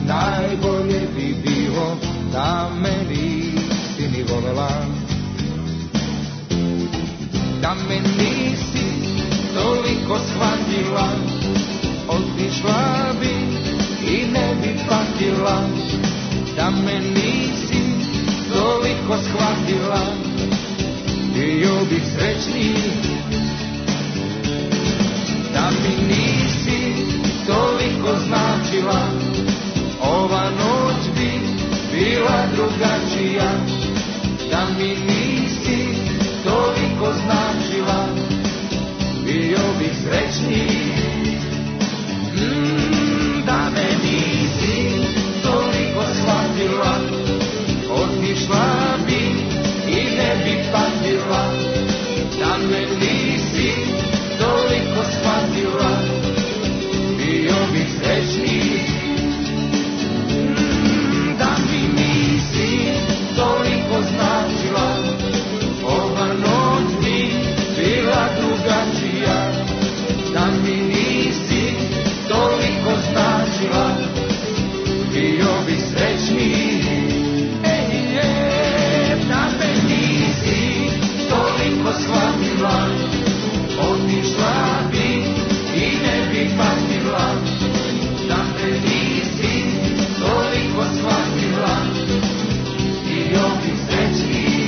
najbolje bi bilo da me nisi ni volela. Da me nisi toliko shvatila, otišla bi i ne bi patila. Da me nisi toliko shvatila, bio bih srećniji. Da mi nisi toliko značila, ova noć bi bila drugačija. Da mi nisi toliko značila, bio bih srećniji. Da me nisi toliko shvatila, otišla bi i ne bi patila. Da me nisi toliko shvatila, bio bih srećniji. Da mi nisi toliko značila, ova noć bi bila drugačija. Da mi nisi toliko značila, bio bih srećniji. Da me nisi toliko shvatila, otišla bi i ne bi patila. Da me nisi toliko shvatila, bio bih srećniji.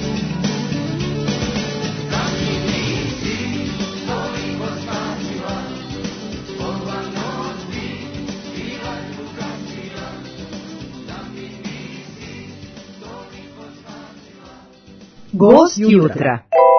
Da mi nisi toliko značila. Gost jutra.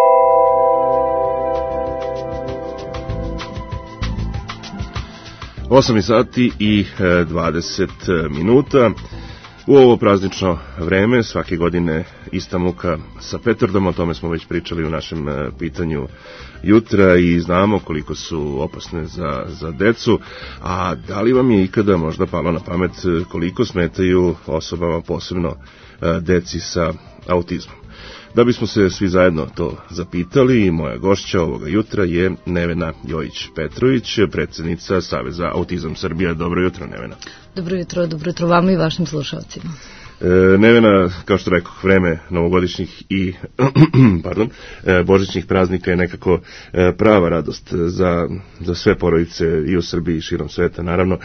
Osam sati i 20 minuta. U ovo praznično vreme svake godine ista muka sa petardom, o tome smo već pričali u našem pitanju jutra i znamo koliko su opasne za decu, a da li vam je ikada možda palo na pamet koliko smetaju osobama, posebno deci sa autizmom? Da bismo se svi zajedno to zapitali, moja gošća ovoga jutra je Nevena Jojić-Petrović, predsjednica Saveza Autizam Srbija. Dobro jutro, Nevena. Dobro jutro vama i vašim slušalcima. Nevena, kao što rekoh, vreme novogodišnjih i božićnih praznika je nekako prava radost za sve porodice i u Srbiji i širom sveta, naravno.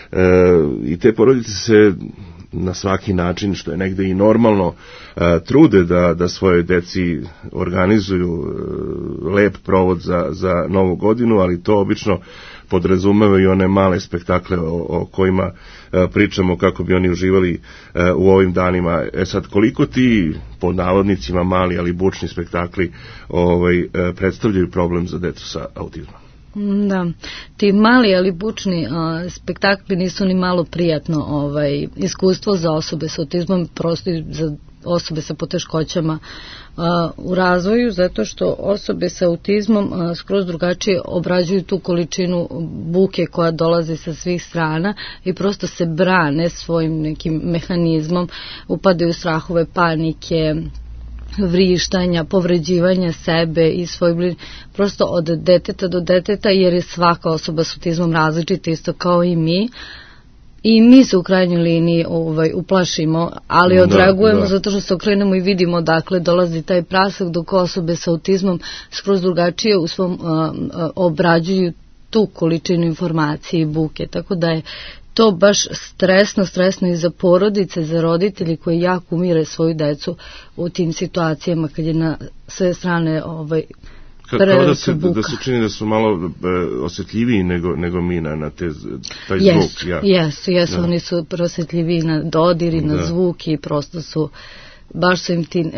I te porodice se na svaki način, što je negde i normalno, trude da svoje deci organizuju lep provod za novu godinu, ali to obično podrazumeva i one male spektakle o kojima pričamo kako bi oni uživali u ovim danima. Sad, koliko ti, pod navodnicima, mali ali bučni spektakli predstavljaju problem za decu sa autizmom? Da, ti mali ali bučni spektakli nisu ni malo prijatno iskustvo za osobe sa autizmom, prosto i za osobe sa poteškoćama u razvoju, zato što osobe sa autizmom skroz drugačije obrađuju tu količinu buke koja dolazi sa svih strana i prosto se brane svojim nekim mehanizmom, upadaju u strahove, panike, vrištanja, povređivanja sebe i svoj bližnji, prosto od deteta do deteta, jer je svaka osoba s autizmom različita, isto kao i mi. I mi se u krajnjoj liniji uplašimo, ali odreagujemo zato što se okrenemo i vidimo dakle dolazi taj prasak, dok osobe sa autizmom skroz drugačije u svom obrađuju tu količinu informacije i buke, tako da je to baš stresno i za porodice, za roditelji koji jako umire svoju decu u tim situacijama kad je na sve strane kao da se čini da su malo osjetljiviji nego mi na taj zvuk. Jesu, oni su osjetljiviji na dodir i na zvuk i prosto su, baš su im ti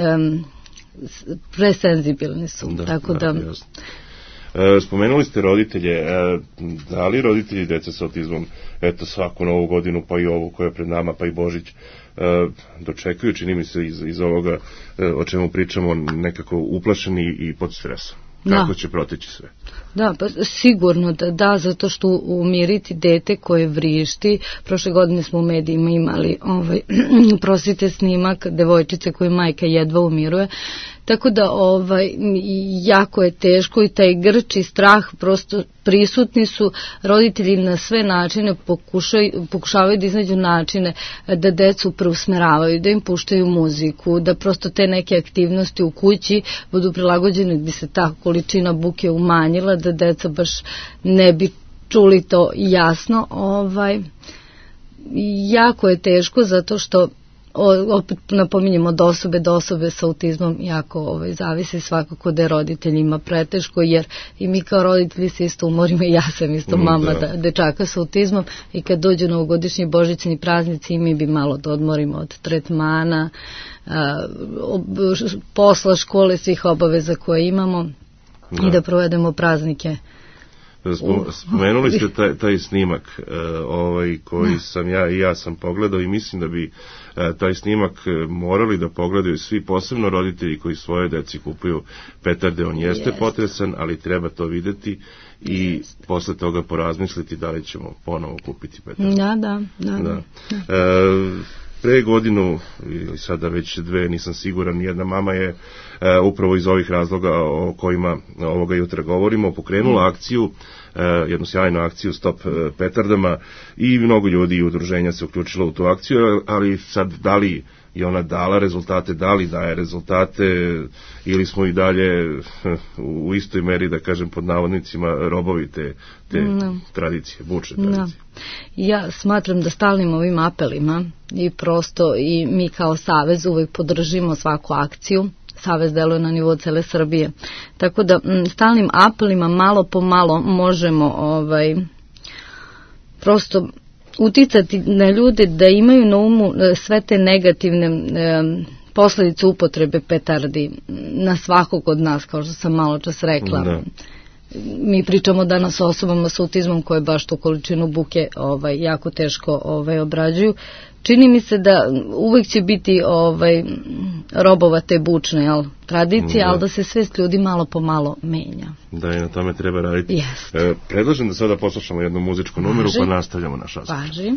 presenzibilni su. Tako da... Spomenuli ste roditelje, da li roditelji dece sa autizmom, eto svaku novu godinu, pa i ovu koja je pred nama, pa i Božić, dočekuju, čini mi se iz ovoga o čemu pričamo, nekako uplašeni i pod stresom? Kako će proteći sve? Da, pa sigurno da, zato što umiriti dete koje vrišti, prošle godine smo u medijima imali prosite snimak devojčice koju majka jedva umiruje, tako da jako je teško i taj grč i strah prosto prisutni su. Roditelji na sve načine pokušavaju da iznađu načine da decu preusmeravaju, da im puštaju muziku, da prosto te neke aktivnosti u kući budu prilagođene, bi se ta količina buke umanjila, da deca baš ne bi čuli to jasno. Jako je teško zato što opet napominjemo od osobe do osobe sa autizmom jako zavisi, svakako da je roditelj ima preteško, jer i mi kao roditelji se isto umorimo, i ja sam isto mama dečaka sa autizmom, i kad dođu novogodišnji božićni praznici i mi bi malo da odmorimo od tretmana, posla, škole, svih obaveza koje imamo i da provedemo praznike. Spomenuli ste taj snimak koji sam ja sam pogledao i mislim da bi taj snimak morali da pogledaju svi, posebno roditelji koji svoje deci kupuju petarde. On jeste potresan, ali treba to videti i posle toga porazmisliti da li ćemo ponovo kupiti petarde. Da. Pre godinu ili sada već dve, nisam siguran, jedna mama je upravo iz ovih razloga o kojima ovoga jutra govorimo pokrenula akciju, jednu sjajnu akciju Stop petardama, i mnogo ljudi i udruženja se uključilo u tu akciju, ali sad da li je ona dala rezultate, da li daje rezultate, ili smo i dalje u istoj meri, da kažem pod navodnicima, robovi te tradicije, bučne tradicije. Ja smatram da stalnim ovim apelima i prosto i mi kao Savez uvijek podržimo svaku akciju. Savez deluje na nivou cele Srbije. Tako da stalnim apelima malo po malo možemo prosto uticati na ljude da imaju na umu sve te negativne posledice upotrebe petardi na svakog od nas, kao što sam malo čas rekla. Da. Mi pričamo danas o osobama sa autizmom koje baš tu količinu buke jako teško obrađuju. Čini mi se da uvek će biti robova te bučne tradicije, ali da se svest ljudi malo po malo menja. Da, i na tome treba raditi. Jeste. Predlažem da sada poslušamo jednu muzičku numeru, pa nastavljamo naš razgovor. Važi.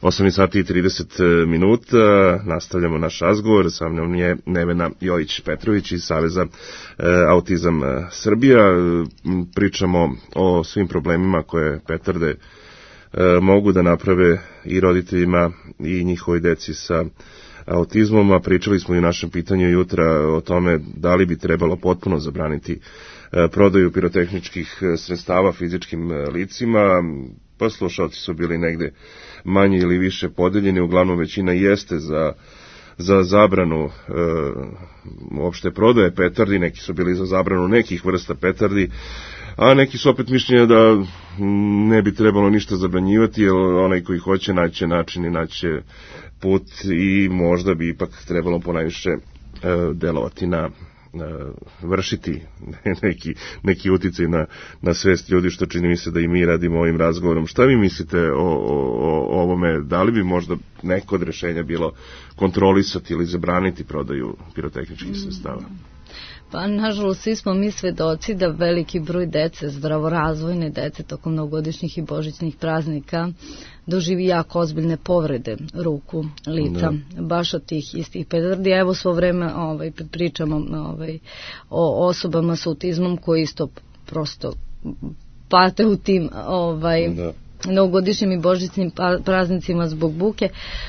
8 sati i 30 minuta, nastavljamo naš razgovor, sa mnom je Nevena Jojić-Petrović iz Saveza Autizam Srbija. Pričamo o svim problemima koje petarde mogu da naprave i roditeljima i njihovoj deci sa autizmom, a pričali smo i u našem pitanju jutra o tome da li bi trebalo potpuno zabraniti prodaju pirotehničkih sredstava fizičkim licima. Pa slušalci su bili negde manje ili više podeljeni, uglavnom većina jeste za zabranu uopšte prodaje petardi, neki su bili za zabranu nekih vrsta petardi, a neki su opet mišljenja da ne bi trebalo ništa zabranjivati, jer onaj koji hoće naći način i naći put i možda bi ipak trebalo ponajviše delovati na vršiti neki uticaj na svest ljudi, što čini mi se da i mi radimo ovim razgovorom. Šta vi mislite o ovome? Da li bi možda neko od rešenja bilo kontrolisati ili zabraniti prodaju pirotehničkih sredstava? Pa, nažalost, svi smo mi svedoci da veliki broj dece, zdravorazvojne dece, tokom novogodišnjih i božićnih praznika, doživi jako ozbiljne povrede ruku, lica, baš od tih istih petardi. Evo svo vreme pričamo o osobama sa autizmom koji isto prosto pate u tim novogodišnjim i božićnim praznicima zbog buke.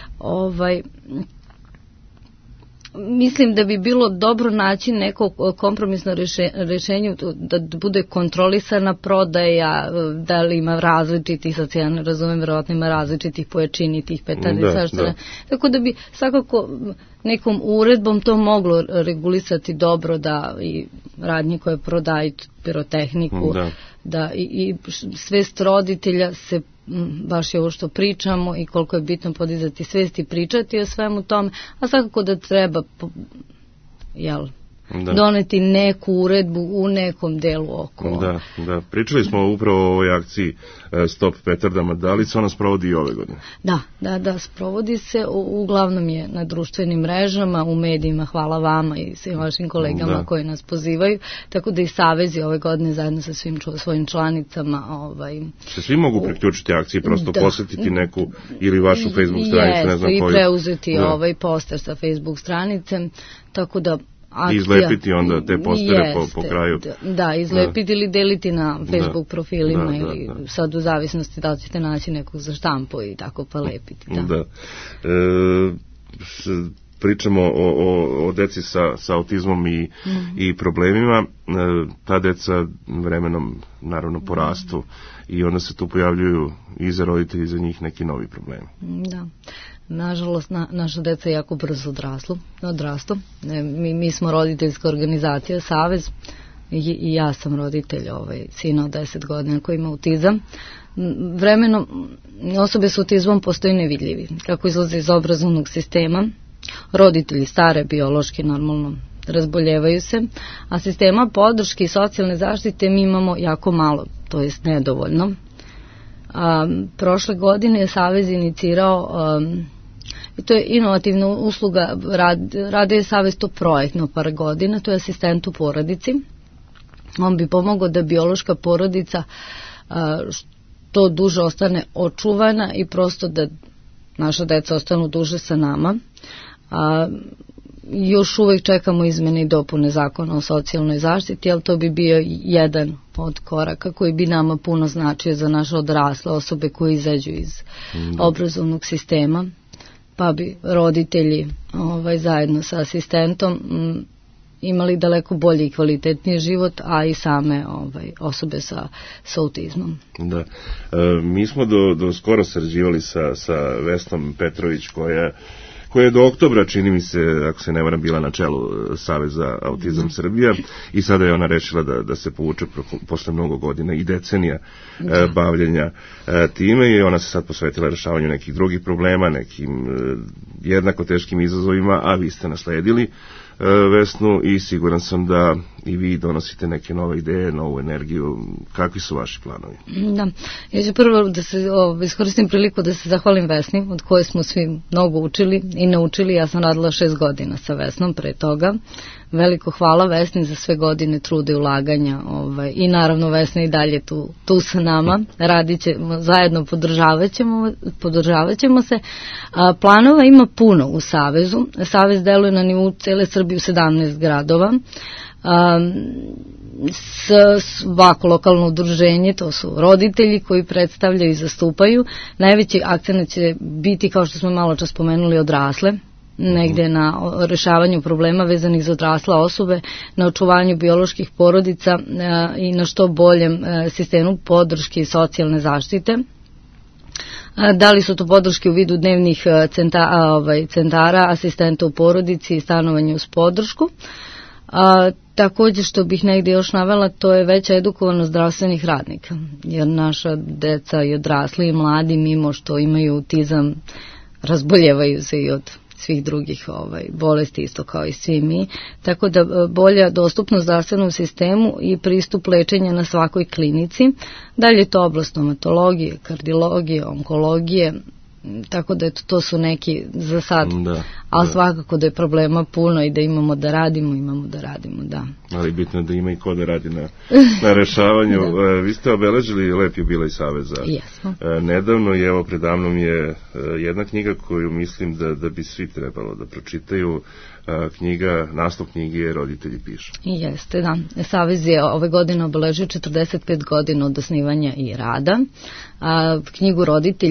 Mislim da bi bilo dobro naći neko kompromisno rešenje da bude kontrolisana prodaja, da li ima različitih, sad se ja ne razumem, verovatno ima različitih pojačini tih petardica, tako da bi svakako nekom uredbom to moglo regulisati dobro, da i radnji koje prodaju pirotehniku, da i svest roditelja se baš je ovo što pričamo i koliko je bitno podizati svest i pričati o svemu tome, a svakako da treba doneti neku uredbu u nekom delu oko. Da, pričali smo upravo o ovoj akciji Stop petardama, da li se ona sprovodi i ove godine? Da, sprovodi se, uglavnom je na društvenim mrežama, u medijima, hvala vama i svim vašim kolegama koji nas pozivaju, tako da i Savez je ove godine zajedno sa svim svojim članicama. Se svi mogu priključiti akciji, prosto posjetiti neku ili vašu Facebook stranicu, ne znam koju. I preuzeti poster sa Facebook stranice, tako da i izlepiti onda te postere po kraju. Da, izlepiti ili deliti na Facebook profilima ili sad u zavisnosti da li ćete naći nekog za štampu i tako pa lepiti. Pričamo o deci sa autizmom i problemima. Ta deca vremenom naravno porastu i onda se tu pojavljuju i za roditelji i za njih neki novi problemi. Da. Nažalost, naša deca jako brzo odrastu. Mi smo roditeljska organizacija, Savez, i ja sam roditelj sina od 10 godina koji ima autizam. Vremenom osobe s autizmom postoji nevidljivi. Kako izlaze iz obrazovnog sistema, roditelji stare, biološki, normalno razboljevaju se, a sistema podrške i socijalne zaštite mi imamo jako malo, to jest nedovoljno. Prošle godine je Savez inicirao, i to je inovativna usluga, radio je Savez to projektno par godina, to je asistent u porodici. On bi pomogao da biološka porodica što duže ostane očuvana i prosto da naša deca ostanu duže sa nama. Još uvek čekamo izmene i dopune zakona o socijalnoj zaštiti, ali to bi bio jedan od koraka koji bi nama puno značio za naše odrasle osobe koji izađu iz obrazovnog sistema, pa bi roditelji zajedno sa asistentom imali daleko bolji i kvalitetniji život, a i same osobe sa autizmom. Da. Mi smo do skoro sarađivali sa Vesnom Petrović, koja je do oktobra, čini mi se, ako se ne varam, bila na čelu Saveza Autizam Srbija i sada je ona rešila da se povuče posle mnogo godina i decenija bavljenja time i ona se sad posvetila rešavanju nekih drugih problema, nekim jednako teškim izazovima, a vi ste nasledili Vesnu i siguran sam da i vi donosite neke nove ideje, novu energiju. Kakvi su vaši planovi? Da, ja ću prvo da se iskoristim priliku da se zahvalim Vesni, od koje smo svi mnogo učili i naučili. Ja sam radila 6 godina sa Vesnom pre toga. veliko hvala Vesni za sve godine truda i ulaganja i naravno Vesna i dalje tu sa nama, radit ćemo zajedno, podržavat ćemo se. Planova ima puno u Savezu. Savez deluje na nivou cele Srbije u 17 gradova. Svako lokalno udruženje, to su roditelji koji predstavljaju i zastupaju. Najveći akcent će biti, kao što smo malo čas spomenuli, odrasle, negde na rešavanju problema vezanih za odrasle osobe, na očuvanju bioloških porodica i na što boljem sistemu podrške i socijalne zaštite. Da li su to podrške u vidu dnevnih centara, asistenta u porodici i stanovanja uz podršku. Također što bih negdje još navela, to je veća edukovanost zdravstvenih radnika, jer naša deca i odrasli i mladi, mimo što imaju autizam, razboljevaju se i od svih drugih bolesti, isto kao i svi mi. Tako da bolja dostupnost zdravstvenom sistemu i pristup lečenja na svakoj klinici. Dalje je to oblast stomatologije, kardiologije, onkologije, tako da to su neki za sad, ali svakako da je problema puno i da imamo da radimo, da. Ali bitno da ima i ko da radi na rešavanju. Vi ste obeležili lep jubilej Saveza. Jesmo. Nedavno i evo predavnom je jedna knjiga koju mislim da bi svi trebalo da pročitaju. Naslov knjige je Roditelji pišu. Jeste, da. Savez je ove godine obeležio 45 godina od osnivanja i rada. Knjiga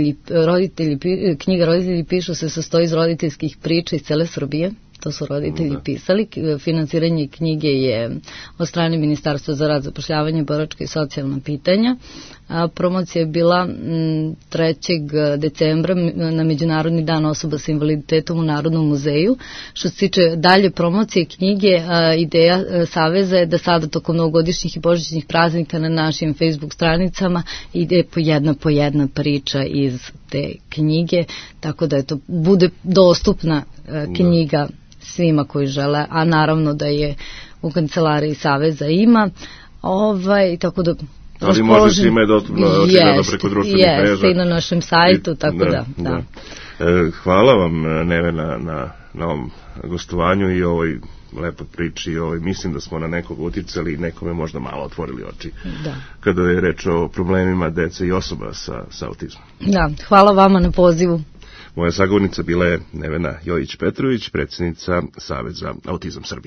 Roditelji pišu se sastoji iz roditeljskih priča iz cele Srbije. To su roditelji pisali. Finansiranje knjige je od strane Ministarstva za rad, zapošljavanje, boračka i socijalna pitanja. Promocija je bila 3. decembra na Međunarodni dan osoba sa invaliditetom u Narodnom muzeju. Što se tiče dalje promocije knjige, ideja Saveza je da sada tokom novogodišnjih i božićnih praznika na našim Facebook stranicama ide po jedna priča iz te knjige, tako da bude dostupna knjiga svima koji žele, a naravno da je u kancelariji Saveza ima, tako da ali može svima je dostupno preko društvenih mreža. Jeste, i na našem sajtu, tako da. Hvala vam, Nevena, na ovom gostovanju i ovoj lepoj priči. Mislim da smo na nekog uticali i nekome možda malo otvorili oči kada je reč o problemima dece i osoba sa autizmom. Da, hvala vama na pozivu. Moja sagovornica bila je Nevena Jojić-Petrović, predsjednica Saveza Autizam Srbije.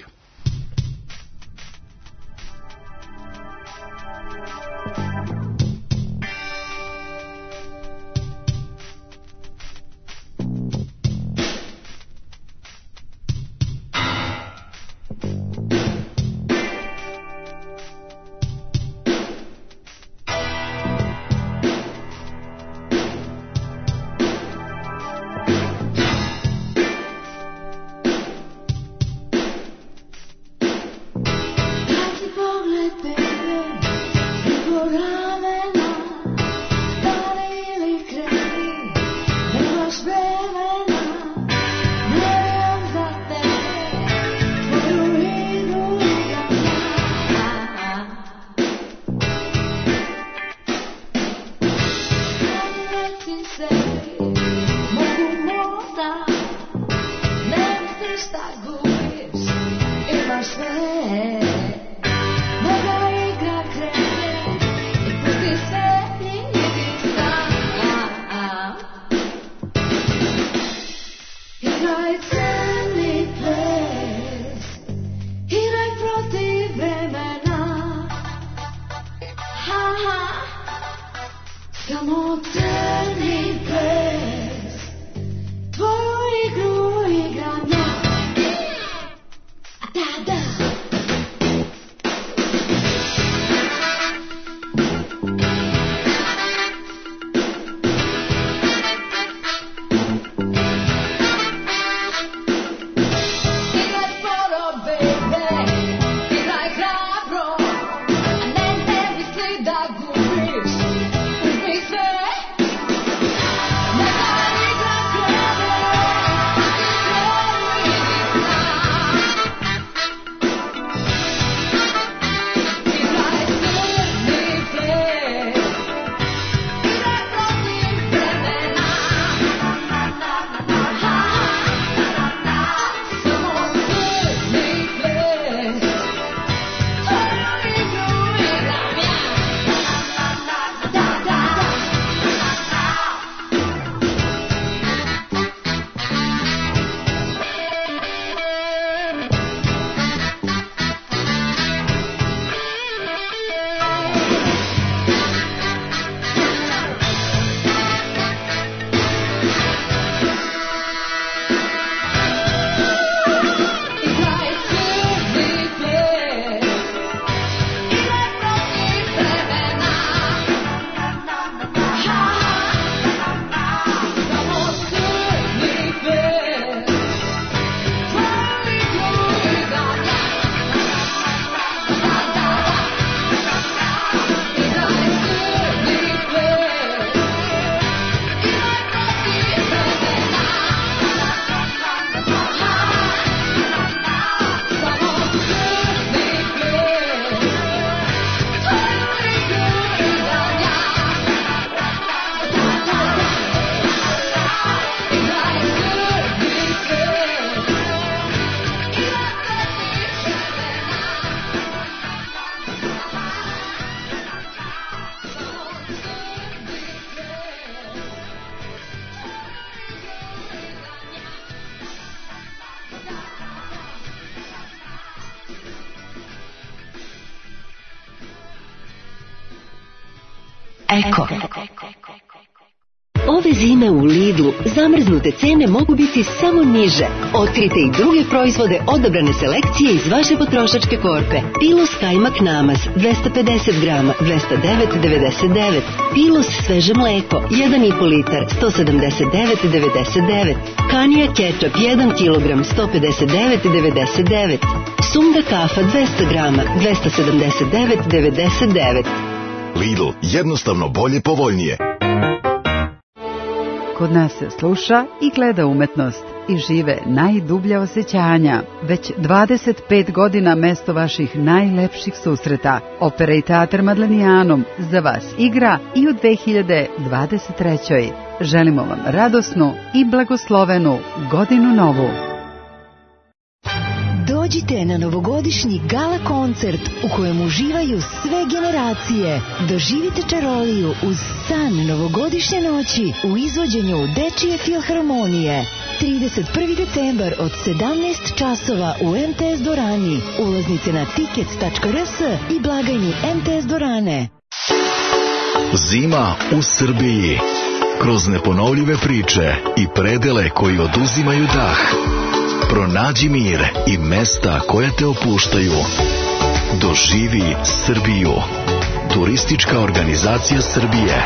Eko. Ove zime u Lidlu zamrznute cene mogu biti samo niže. Otkrite i druge proizvode odabrane selekcije iz vaše potrošačke korpe. Pilos kajmak namaz 250 grama 209,99. Pilos sveže mleko 1,5 litar 179,99. Kanija kečap 1 kg 159,99. Sunga kafa 200 grama 279,99. Lidl, jednostavno bolje, povoljnije. Kod nas se sluša i gleda umetnost i žive najdublja osjećanja. Već 25 godina mesto vaših najlepših susreta. Opera i teatr Madlenijanom za vas igra i u 2023. Želimo vam radosnu i blagoslovenu godinu novu. Dođite na novogodišnji gala koncert u kojem uživaju sve generacije. Doživite čaroliju uz san novogodišnje noći u izvođenju Dečije filharmonije. 31. decembar od 17 časova u MTS dvorani. Ulaznice na tickets.rs i blagajni MTS dvorane. Zima u Srbiji. Kroz neponovljive priče i predele koji oduzimaju dah. Pronađi mir i mesta koja te opuštaju. Doživi Srbiju. Turistička organizacija Srbije.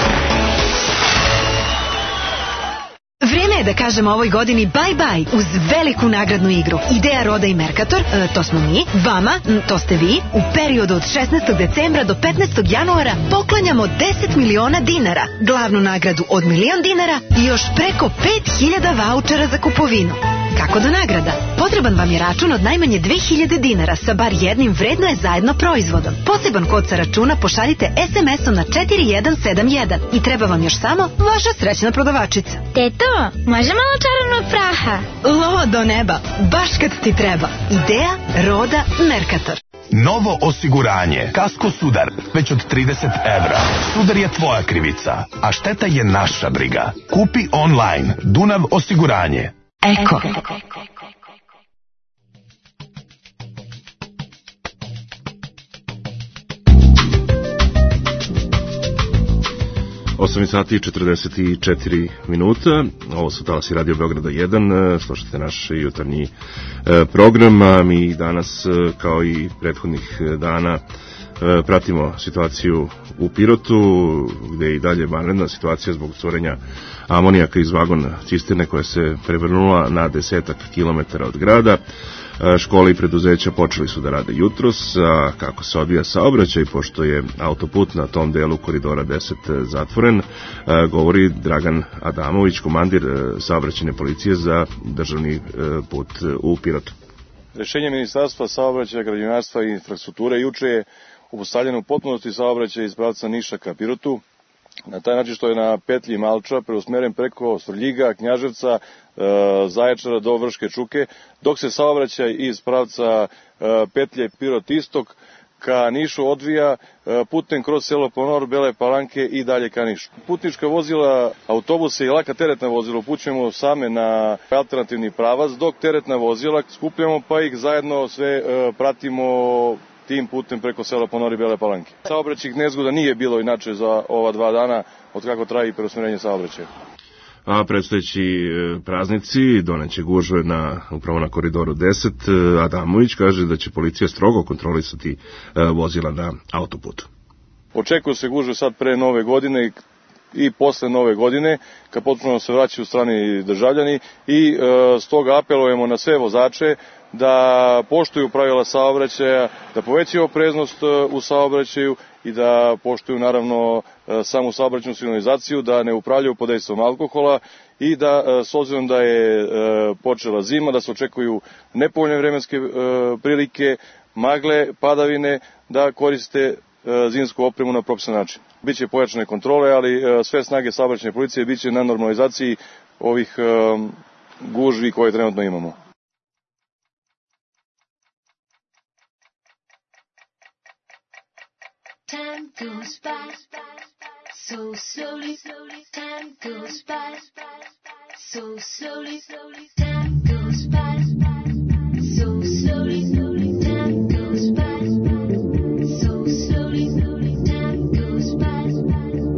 Vreme je da kažemo ovoj godini bye bye uz veliku nagradnu igru. Ideja, Roda i Merkator, to smo mi, vama, to ste vi, u periodu od 16. decembra do 15. januara poklanjamo 10 miliona dinara, glavnu nagradu od 1.000.000 dinara i još preko 5.000 vaučera za kupovinu. Kako do nagrada? Potreban vam je račun od najmanje 2.000 dinara sa bar jednim vredno je zajedno proizvodom. Poseban kod sa računa pošaljite SMS-om na 4171 i treba vam još samo vaša srećna prodavačica. Teto, može malo čarovnog praha? Lo do neba, baš kad ti treba. Ideja, Roda, Merkator. Novo osiguranje. Kasko Sudar. Već od 30 evra. Sudar je tvoja krivica, a šteta je naša briga. Kupi online. Dunav osiguranje. Eko. 8 sati i 44 minuta. Ovo su talasi Radio Beograda 1. Slušate naš jutarnji program, a mi danas, kao i prethodnih dana, pratimo situaciju u Pirotu, gde je i dalje vanredna situacija zbog curenja amonijaka iz vagon cisterne koja se prevrnula na 10 kilometara od grada. Škole i preduzeća počeli su da rade jutros, a kako se odvija saobraćaj, pošto je autoput na tom delu koridora 10 zatvoren, govori Dragan Adamović, komandir saobraćajne policije za državni put u Pirotu. Rešenje Ministarstva saobraćaja, građevinarstva i infrastrukture juče je upostavljeno u potpunosti saobraćaj iz pravca Niša ka Pirotu, na taj način što je na petlji Malča preusmeren preko Svrljiga, Knjaževca, Zaječara do Vrške Čuke, dok se saobraćaj iz pravca petlje Pirot Istok ka Nišu odvija putem kroz selo Ponor, Bele Palanke i dalje ka Nišu. Putnička vozila, autobuse i laka teretna vozila upućujemo same na alternativni pravac, dok teretna vozila skupljamo pa ih zajedno sve pratimo tim putem preko sela Ponor i Bele Palanke. Saobraćajnih nezgoda nije bilo inače za ova 2 dana od kako traje preusmjerenje saobraćaja. A predstojeći praznici doneće gužve upravo na koridoru 10. Adamović kaže da će policija strogo kontrolisati vozila na autoputu. Očekuju se gužve sad pre nove godine i posle nove godine, kad potpuno se vraćaju strani državljani i stoga apelujemo na sve vozače da poštuju pravila saobraćaja, da povećaju opreznost u saobraćaju i da poštuju naravno samu saobraćajnu signalizaciju, da ne upravljaju pod dejstvom alkohola i da s obzirom da je počela zima, da se očekuju nepovoljne vremenske prilike, magle, padavine, da koriste zimsku opremu na propisan način. Biće pojačane kontrole, ali sve snage saobraćajne policije biće na normalizaciji ovih gužvi koje trenutno imamo. Time goes by so slowly, time goes by so slowly, time goes by so slowly, time goes by so slowly, time goes by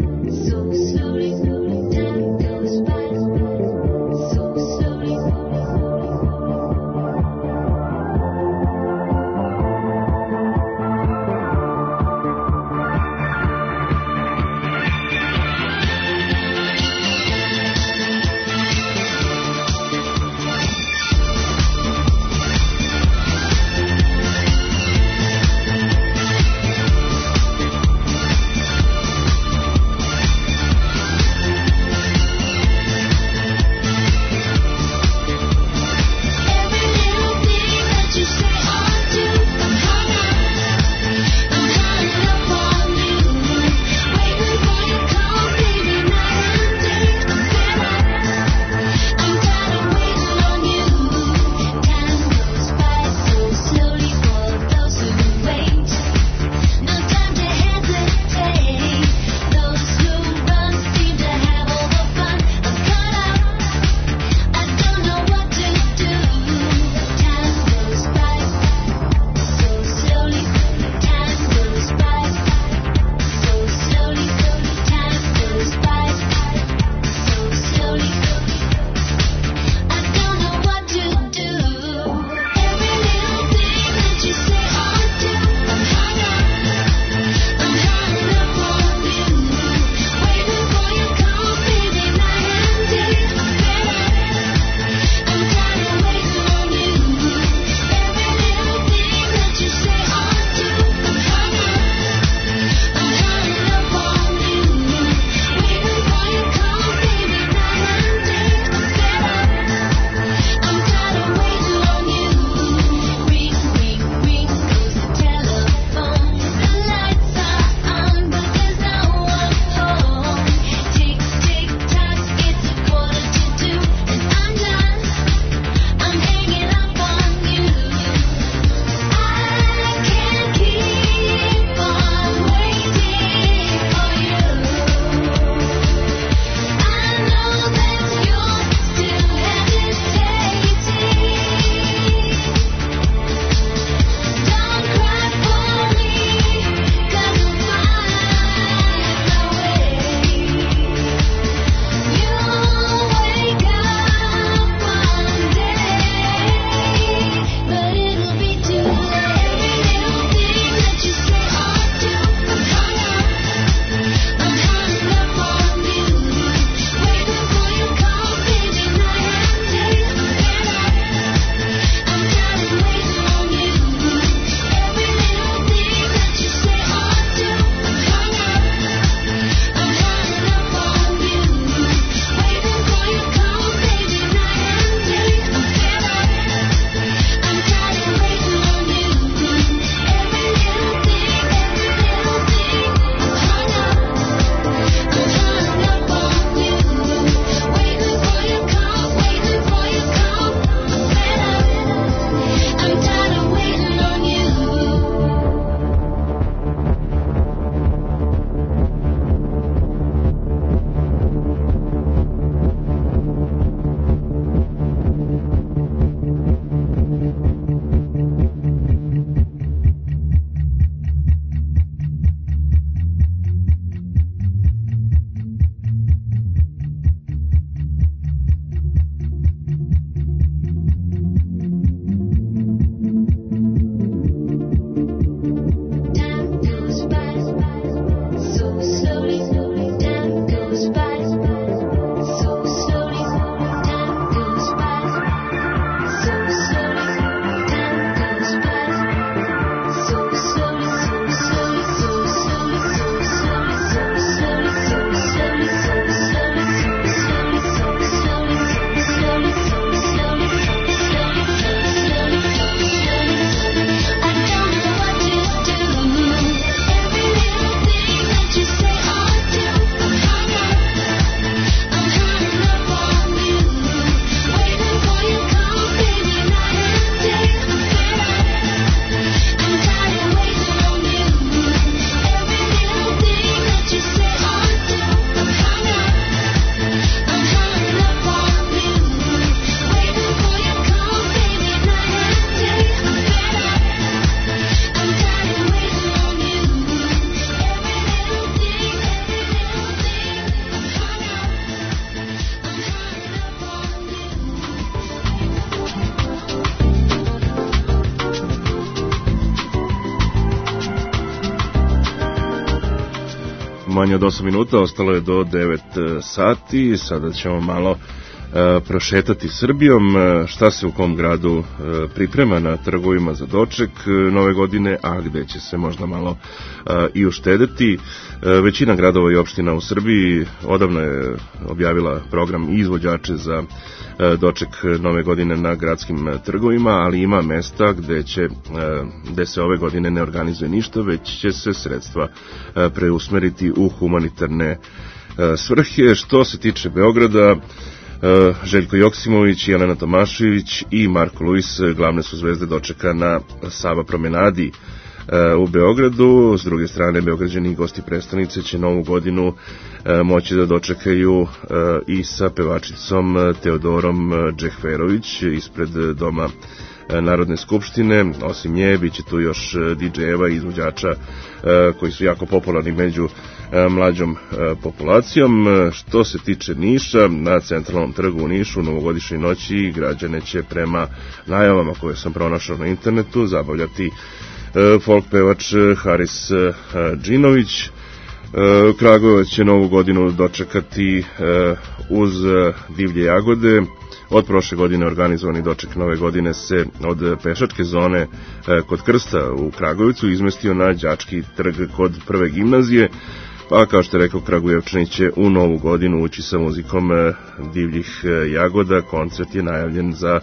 manje od 8 minuta, ostalo je do 9 sati, sada ćemo malo prošetati Srbijom, šta se u kom gradu priprema na trgovima za doček nove godine, a gde će se možda malo i uštedeti. Većina gradova i opština u Srbiji odavno je objavila program i izvođače za doček nove godine na gradskim trgovima, ali ima mesta gde se ove godine ne organizuje ništa, već će se sredstva preusmeriti u humanitarne svrhe. Što se tiče Beograda, Željko Joksimović, Jelena Tomašević i Marko Luis glavne su zvezde dočeka na Sava promenadi u Beogradu. S druge strane, Beograđani i gosti prestonice će novu godinu moći da dočekaju i sa pevačicom Teodorom Džehverović ispred Doma Narodne skupštine. Osim nje, bit će tu još DJ-eva i izvođača koji su jako popularni među mlađom populacijom. Što se tiče Niša, na centralnom trgu u Nišu u novogodišnjoj noći građane će prema najavama koje sam pronašao na internetu zabavljati folk pevač Haris Džinović. Kragujevac će novu godinu dočekati uz divlje jagode. Od prošle godine organizovani doček nove godine se od pešačke zone kod Krsta u Kragujevcu izmestio na Đački trg kod prve gimnazije, pa kao što je rekao, Kragujevčani će u novu godinu ući sa muzikom divljih jagoda. Koncert je najavljen za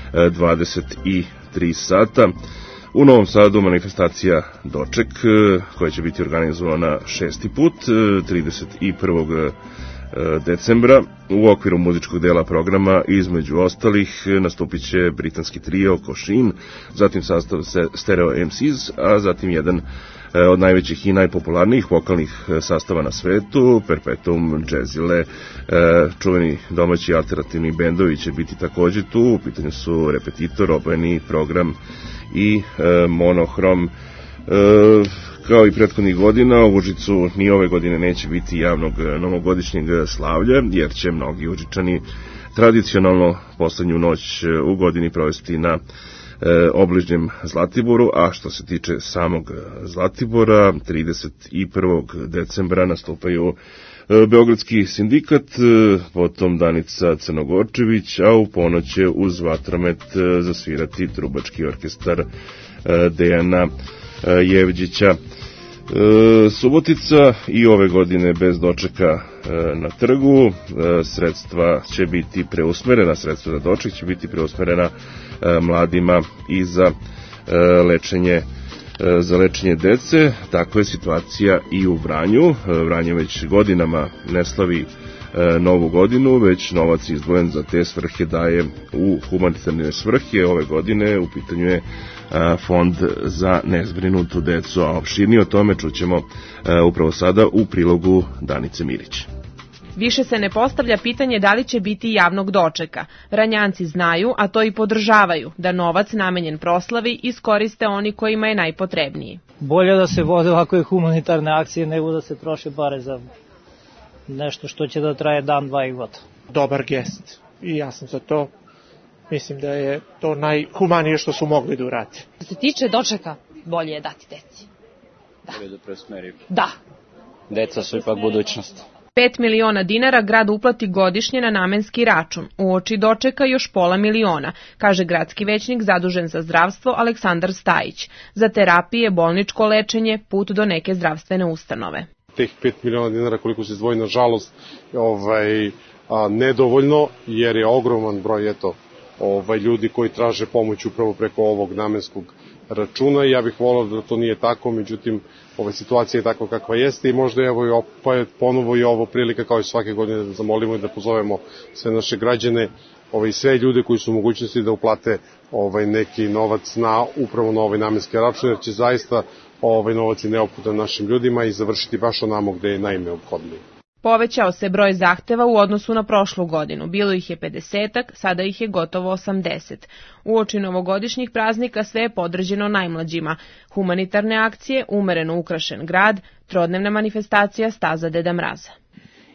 23 sata. U Novom Sadu manifestacija Doček, koja će biti organizovana 6. put, 31. decembra. U okviru muzičkog dela programa, između ostalih, nastupit će britanski trio Košin, zatim sastav Stereo MCs, a zatim jedan od najvećih i najpopularnijih vokalnih sastava na svetu, Perpetuum Jazzile. Čuveni domaći alternativni bendovi će biti takođe tu. U pitanju su Repetitor, Obojeni program i Monohrom. Kao i prethodnih godina, u Užicu ni ove godine neće biti javnog novogodišnjeg slavlja, jer će mnogi Užičani tradicionalno poslednju noć u godini provesti na obližnjem Zlatiboru, a što se tiče samog Zlatibora, 31. decembra nastupaju Beogradski sindikat, potom Danica Crnogorčević, a u ponoć će uz vatromet zasvirati trubački orkestar Dejana Jevđića. Subotica i ove godine bez dočeka na trgu. Sredstva će biti preusmerena, sredstva za doček će biti preusmerena mladima i za lečenje dece. Takva je situacija i u Vranju. Vranje već godinama ne slavi novu godinu, već novac izdvojen za te svrhe daje u humanitarne svrhe. Ove godine u pitanju je fond za nezbrinutu decu, a opširnije o tome čućemo upravo sada u prilogu Danice Mirić. Više se ne postavlja pitanje da li će biti javnog dočeka. Vranjanci znaju, a to i podržavaju, da novac namenjen proslavi iskoriste oni kojima je najpotrebniji. Bolje da se vode ovakve humanitarne akcije nego da se troše pare za nešto što će da traje dan, dva i gotovo. Dobar gest i ja sam za to. Mislim da je to najhumanije što su mogli da urade. Što se tiče dočeka, bolje je dati deci. Da. Bolje da preusmeri. Da. Deca su ipak budućnost. 5 miliona dinara grad uplati godišnje na namenski račun. Uoči dočeka još pola miliona, kaže gradski većnik zadužen za zdravstvo Aleksandar Stajić. Za terapije, bolničko lečenje, put do neke zdravstvene ustanove. Teh 5 miliona dinara koliko se izdvoji, nažalost, nedovoljno, jer je ogroman broj ljudi koji traže pomoć upravo preko ovog namenskog računa. Ja bih volao da to nije tako, međutim, situacija je takva kakva jeste i možda je ponovo i ovo prilika kao i svake godine da zamolimo i da pozovemo sve naše građane i sve ljude koji su u mogućnosti da uplate neki novac upravo na ovaj namenski račun, jer će zaista novac je neophodan našim ljudima i završiti baš onamo gde je najneophodniji. Povećao se broj zahteva u odnosu na prošlu godinu. Bilo ih je 50-ak, sada ih je gotovo 80. Uoči novogodišnjih praznika sve je podređeno najmlađima. Humanitarne akcije, umereno ukrašen grad, trodnevna manifestacija Staza Deda Mraza.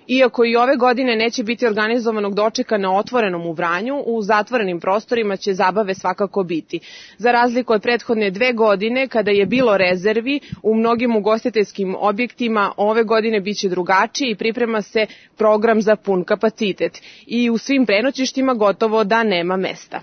Iako i ove godine neće biti organizovanog dočeka na otvorenom u Vranju, u zatvorenim prostorima će zabave svakako biti. Za razliku od prethodne 2 godine, kada je bilo rezervi u mnogim ugostiteljskim objektima, ove godine biće drugačije i priprema se program za pun kapacitet. I u svim prenoćištima gotovo da nema mesta.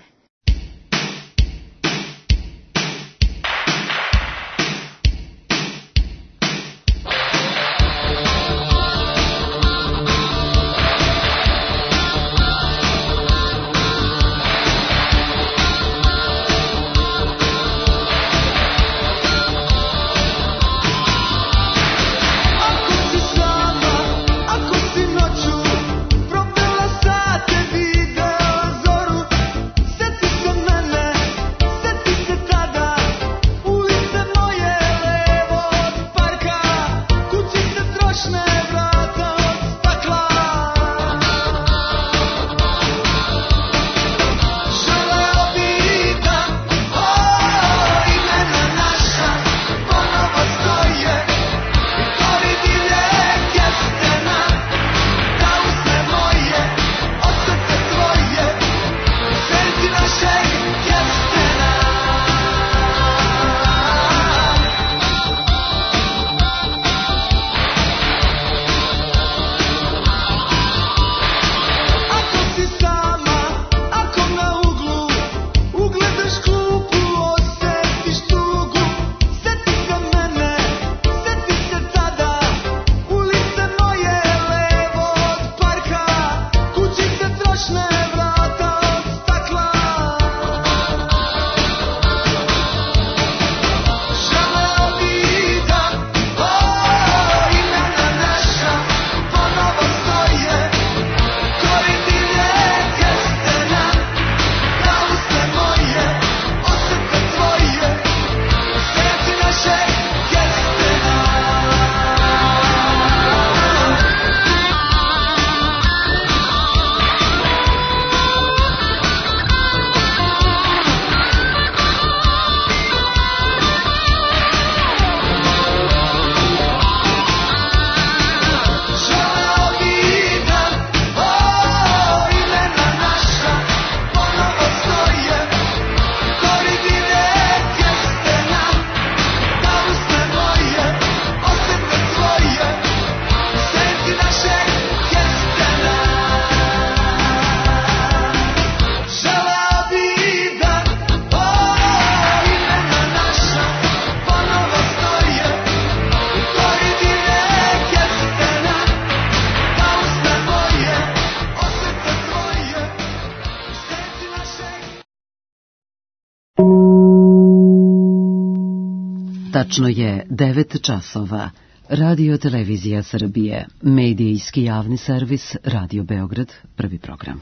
Tačno je 9 časova. Radio Televizija Srbije, medijski javni servis, Radio Beograd, prvi program.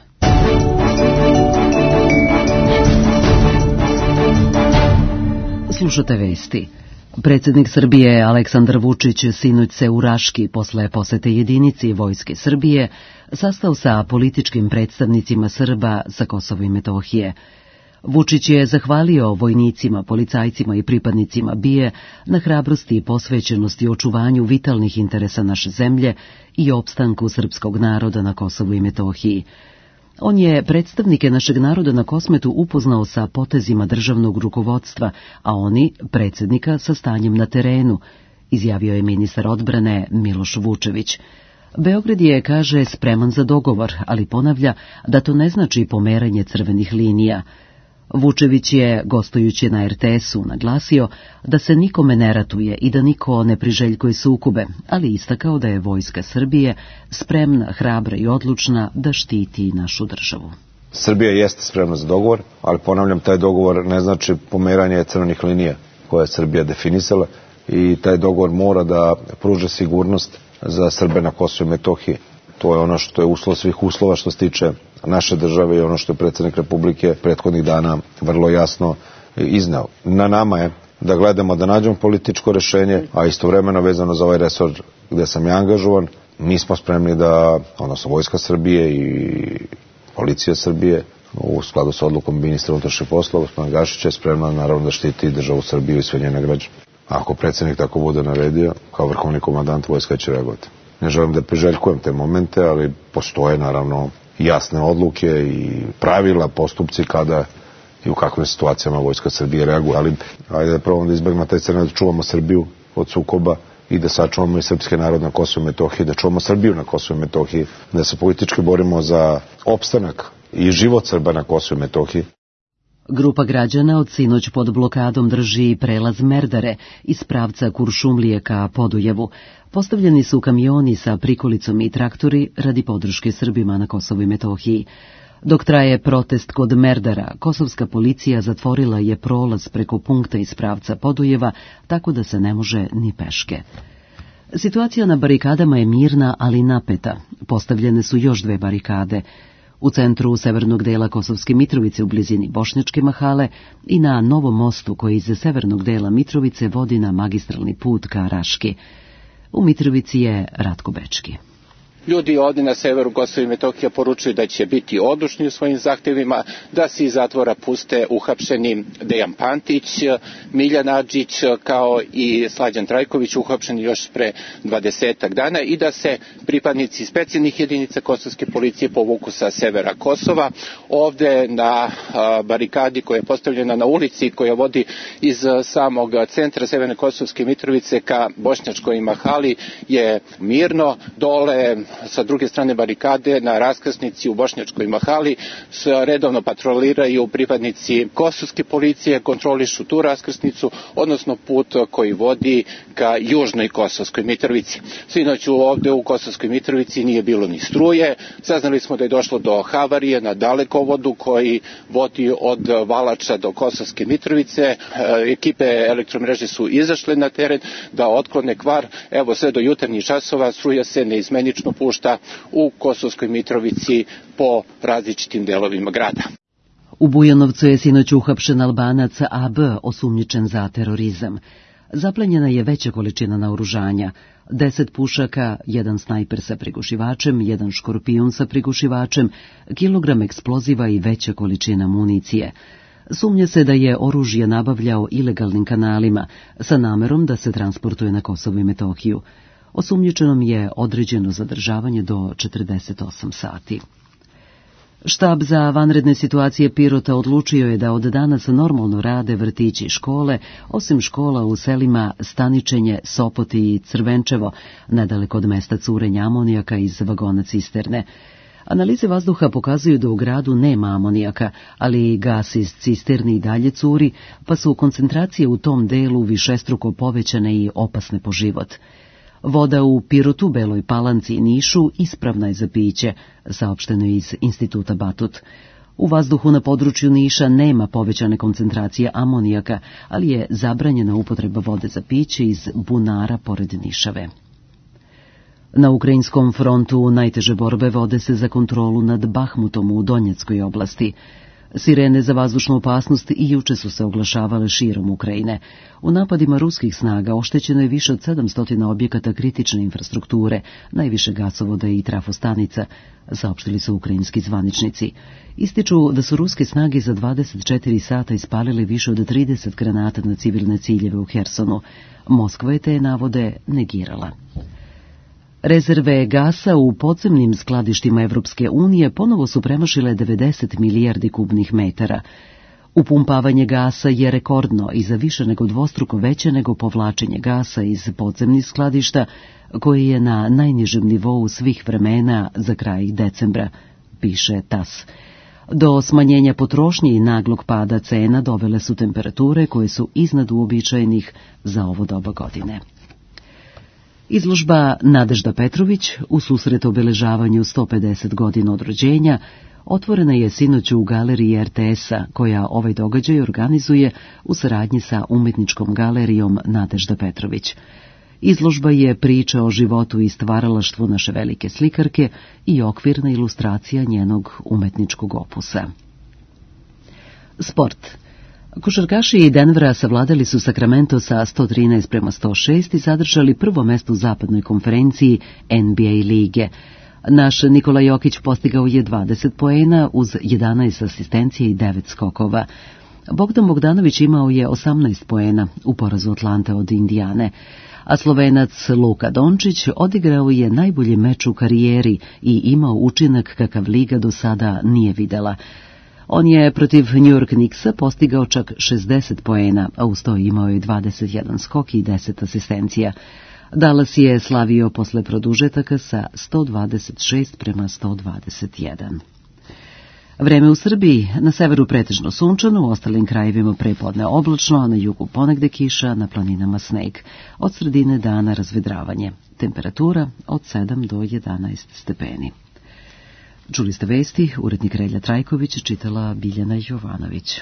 Slušate vesti. Predsjednik Srbije Aleksandar Vučić sinoć se u Raški posle posete jedinici Vojske Srbije sastao sa političkim predstavnicima Srba sa Kosova i Metohije. Vučić je zahvalio vojnicima, policajcima i pripadnicima BIA na hrabrosti i posvećenosti očuvanju vitalnih interesa naše zemlje i opstanku srpskog naroda na Kosovu i Metohiji. On je predstavnike našeg naroda na Kosmetu upoznao sa potezima državnog rukovodstva, a oni predsjednika sa stanjem na terenu, izjavio je ministar odbrane Miloš Vučević. Beograd je, kaže, spreman za dogovor, ali ponavlja da to ne znači pomeranje crvenih linija. Vučević je, gostujući na RTS-u, naglasio da se nikome ne ratuje i da niko ne priželjkuje sukobe, ali istakao da je Vojska Srbije spremna, hrabra i odlučna da štiti našu državu. Srbija jeste spremna za dogovor, ali ponavljam, taj dogovor ne znači pomeranje crvenih linija koje je Srbija definisala i taj dogovor mora da pruže sigurnost za Srbe na Kosovu i Metohiji. To je ono što je uslov svih uslova što se tiče naše države i ono što je predsjednik Republike prethodnih dana vrlo jasno izneo. Na nama je da gledamo da nađemo političko rešenje, a istovremeno vezano za ovaj resor gde sam ja angažovan, mi smo spremni da, odnosno Vojska Srbije i Policija Srbije, u skladu sa odlukom ministra unutrašnjih poslova, gospodina Gašića, je spremna naravno da štiti državu Srbiju i sve njene građane. Ako predsjednik tako bude naredio, kao vrhovni komandant, vojska će reagovati. ne želim da priželjkujem te momente, ali postoje naravno jasne odluke i pravila, postupci kada i u kakvim situacijama Vojska Srbije reaguje. Ali ajde da probamo da izbjegnemo taj scenarij, da čuvamo Srbiju od sukoba i da sačuvamo i srpski narod na Kosovu i Metohiji, da čuvamo Srbiju na Kosovu i Metohiji, da se politički borimo za opstanak i život Srba na Kosovu i Metohiji. Grupa građana od sinoć pod blokadom drži prelaz Merdare iz pravca Kuršumlije ka Podujevu. Postavljeni su kamioni sa prikolicom i traktori radi podrške Srbima na Kosovu i Metohiji. Dok traje protest kod Merdara, kosovska policija zatvorila je prolaz preko punkta iz pravca Podujeva, tako da se ne može ni peške. Situacija na barikadama je mirna, ali napeta. Postavljene su još 2 barikade. U centru severnog dela Kosovske Mitrovice u blizini Bošnjačke Mahale i na Novom mostu koji iz severnog dela Mitrovice vodi na magistralni put ka Raški. U Mitrovici je Ratko Bečki. Ljudi ovdje na severu Kosova i Metohije poručuju da će biti odlučni u svojim zahtjevima, da se iz zatvora puste uhapšeni Dejan Pantić, Miljan Adžić kao i Slađan Trajković, uhapšeni još pre 20 dana, i da se pripadnici specijalnih jedinica kosovske policije povuku sa severa Kosova. Ovdje na barikadi koja je postavljena na ulici koja vodi iz samog centra severne Kosovske Mitrovice ka Bošnjačkoj Mahali je mirno. Dole sa druge strane barikade na raskrsnici u Bošnjačkoj Mahali redovno patroliraju pripadnici kosovske policije, kontrolišu tu raskrsnicu, odnosno put koji vodi ka južnoj Kosovskoj Mitrovici. Sinoć ovdje u Kosovskoj Mitrovici nije bilo ni struje. Saznali smo da je došlo do havarije na dalekovodu koji vodi od Valača do Kosovske Mitrovice. Ekipe elektromreže su izašle na teren da otklone kvar. Evo, sve do jutarnjih časova struja se neizmenično pušta u Kosovskoj Mitrovici po različitim delovima grada. U Bujanovcu je sinoć uhapšen Albanac AB, osumnjičen za terorizam. Zaplenjena je veća količina naoružanja, 10 pušaka, 1 snajper sa prigušivačem, 1 škorpion sa prigušivačem, kilogram eksploziva i veća količina municije. Sumnja se da je oružje nabavljao ilegalnim kanalima sa namerom da se transportuje na Kosovo i Metohiju. Osumnjičenom je određeno zadržavanje do 48 sati. Štab za vanredne situacije Pirota odlučio je da od danas normalno rade vrtići i škole, osim škola u selima Staničenje, Sopoti i Crvenčevo, nedaleko od mesta curenja amonijaka iz vagona cisterne. Analize vazduha pokazuju da u gradu nema amonijaka, ali gas iz cisterni i dalje curi, pa su koncentracije u tom delu višestruko povećane i opasne po život. Voda u Pirotu, Beloj Palanci i Nišu ispravna je za piće, saopšteno iz Instituta Batut. U vazduhu na području Niša nema povećane koncentracije amonijaka, ali je zabranjena upotreba vode za piće iz bunara pored Nišave. Na ukrajinskom frontu najteže borbe vode se za kontrolu nad Bahmutom u Donjeckoj oblasti. Sirene za vazdušnu opasnost i juče su se oglašavale širom Ukrajine. U napadima ruskih snaga oštećeno je više od 700 objekata kritične infrastrukture, najviše gasovoda i trafostanica, saopštili su ukrajinski zvaničnici. Ističu da su ruske snage za 24 sata ispalile više od 30 granata na civilne ciljeve u Hersonu. Moskva je te navode negirala. Rezerve gasa u podzemnim skladištima Evropske unije ponovo su premašile 90 milijardi kubnih metara. Upumpavanje gasa je rekordno i za više nego dvostruko veće nego povlačenje gasa iz podzemnih skladišta, koje je na najnižem nivou svih vremena za kraj decembra, piše TAS. Do smanjenja potrošnje i naglog pada cena dovele su temperature koje su iznad uobičajenih za ovo doba godine. Izložba Nadežda Petrović u susret obeležavanju 150 godina od rođenja otvorena je sinoć u galeriji RTS-a, koja ovaj događaj organizuje u saradnji sa umetničkom galerijom Nadežda Petrović. Izložba je priča o životu i stvaralaštvu naše velike slikarke i okvirna ilustracija njenog umetničkog opusa. Sport. Košarkaši Denvera savladali su Sacramento sa 113-106 i zadržali prvo mesto u zapadnoj konferenciji NBA lige. Naš Nikola Jokić postigao je 20 poena uz 11 asistencija i 9 skokova. Bogdan Bogdanović imao je 18 poena u porazu Atlante od Indijane. a Slovenac Luka Dončić odigrao je najbolji meč u karijeri i imao učinak kakav liga do sada nije videla. On je protiv New York Knicksa postigao čak 60 poena, a uz to imao je 21 skok i 10 asistencija. Dallas je slavio posle produžetaka sa 126:121. Vreme u Srbiji, na severu pretežno sunčano, u ostalim krajevima prepodne oblačno, a na jugu ponegde kiša, na planinama sneg. Od sredine dana razvedravanje. Temperatura od 7 do 11 stepeni. Čuli ste vesti, urednik Relja Trajković, čitala Biljana Jovanović.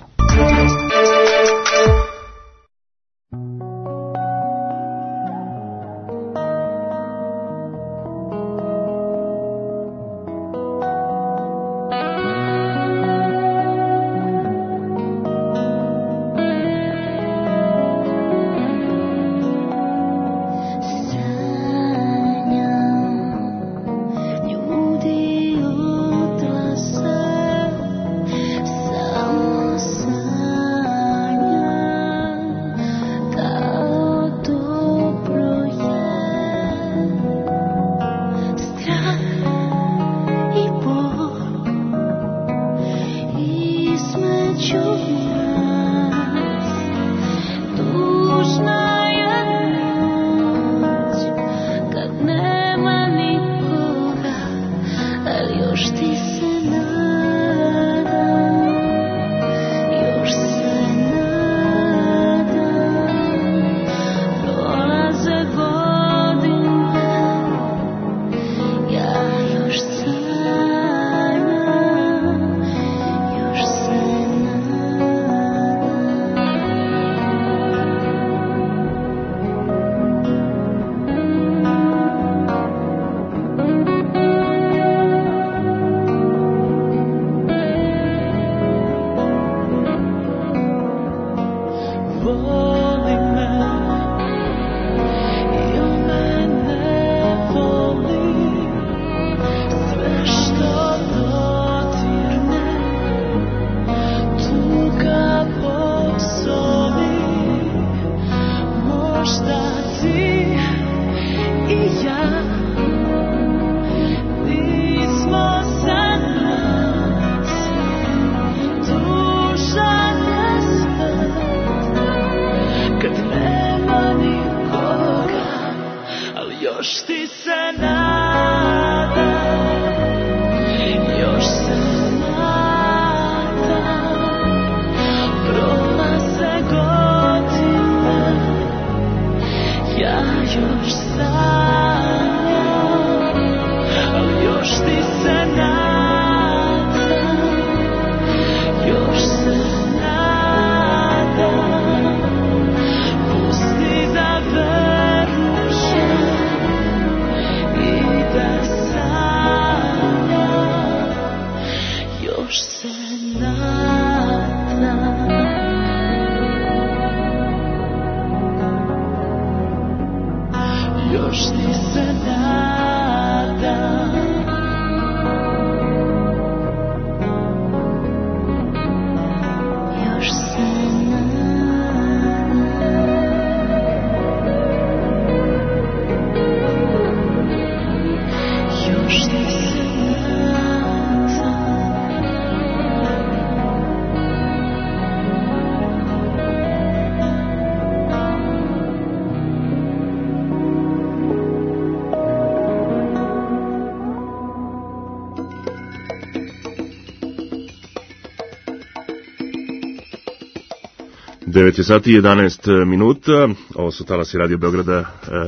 Devet je sati 11 minuta, ovo su talasi Radio Beograda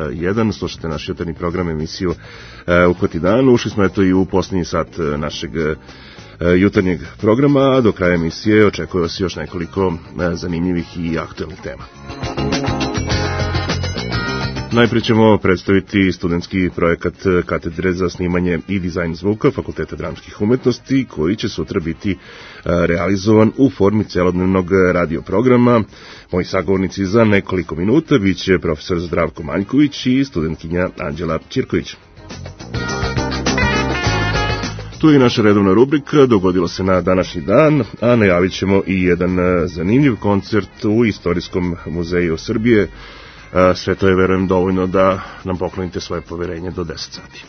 1, slušate naš jutarnji program, emisiju Uhvati dan. Ušli smo eto i u posljednji sat našeg jutarnjeg programa, a do kraja emisije očekuje vas još nekoliko zanimljivih i aktualnih tema. Najprije ćemo predstaviti studentski projekat katedre za snimanje i dizajn zvuka Fakulteta dramskih umetnosti, koji će sutra biti realizovan u formi celodnevnog radio programa. Moji sagovornici za nekoliko minuta biće profesor Zdravko Maljković i studentkinja Anđela Ćirković. Tu je naša redovna rubrika, dogodilo se na današnji dan, a najavit ćemo i jedan zanimljiv koncert u Istorijskom muzeju Srbije. Sve to je, verujem, dovoljno da nam poklonite svoje poverenje do 10 sati.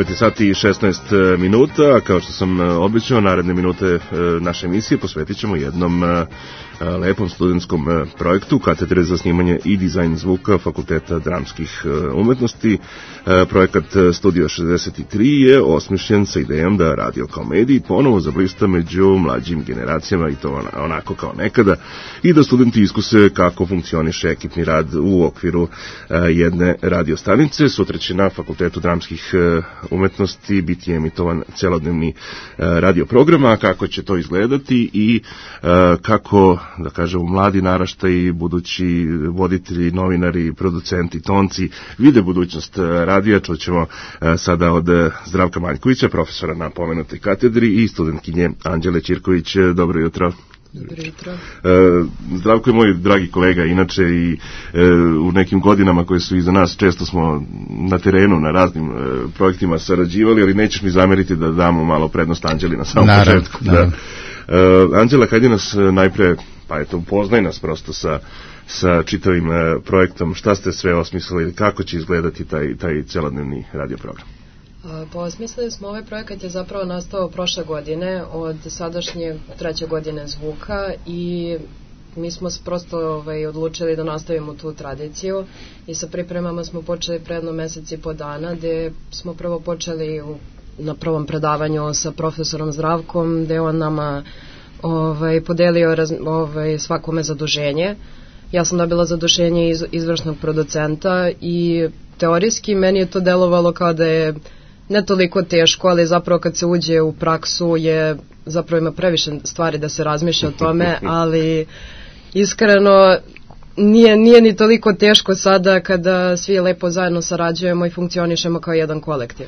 9 sati i 16 minuta, kao što sam obećao, naredne minute naše emisije posvetit ćemo jednom lepom studentskom projektu Katedre za snimanje i dizajn zvuka Fakulteta dramskih umetnosti. Projekat Studio 63 je osmišljen sa idejom da radio kao medij ponovo zablista među mlađim generacijama, i to onako kao nekada, i da studenti iskuse kako funkcioniše ekipni rad u okviru jedne radiostanice. Sutra će na Fakultetu dramskih umetnosti biti emitovan celodnevni radio program, a kako će to izgledati i kako, da kažemo, mladi naraštaji, budući voditelji, novinari, producenti, tonci vide budućnost radija, čućemo sada od Zdravka Maljkovića, profesora na pomenutoj katedri, i studentkinje Anđele Ćirković. Dobro jutro. Dobro jutro. Zdravko je moj dragi kolega, inače, i u nekim godinama koje su iza nas često smo na terenu na raznim projektima sarađivali, ali nećeš mi zameriti da damo malo prednost Anđeli na samom početku. Da. Anđela, hajde nas najpre, pa eto, upoznaj nas prosto sa čitavim projektom, šta ste sve osmislili, kako će izgledati taj celodnevni radio program. Pa osmislili smo, ovaj projekat je zapravo nastao prošle godine od sadašnje 3. godine zvuka, i mi smo prosto odlučili da nastavimo tu tradiciju, i sa pripremama smo počeli pre jedno mesec i po dana, gde smo prvo počeli na prvom predavanju sa profesorom Zdravkom, gde on nama podelio svakome zaduženje. Ja sam dobila zaduženje izvršnog producenta, i teorijski meni je to delovalo kao da je ne toliko teško, ali zapravo kad se uđe u praksu zapravo ima previše stvari da se razmišlja o tome, ali iskreno nije ni toliko teško sada kada svi lepo zajedno sarađujemo i funkcionišemo kao jedan kolektiv.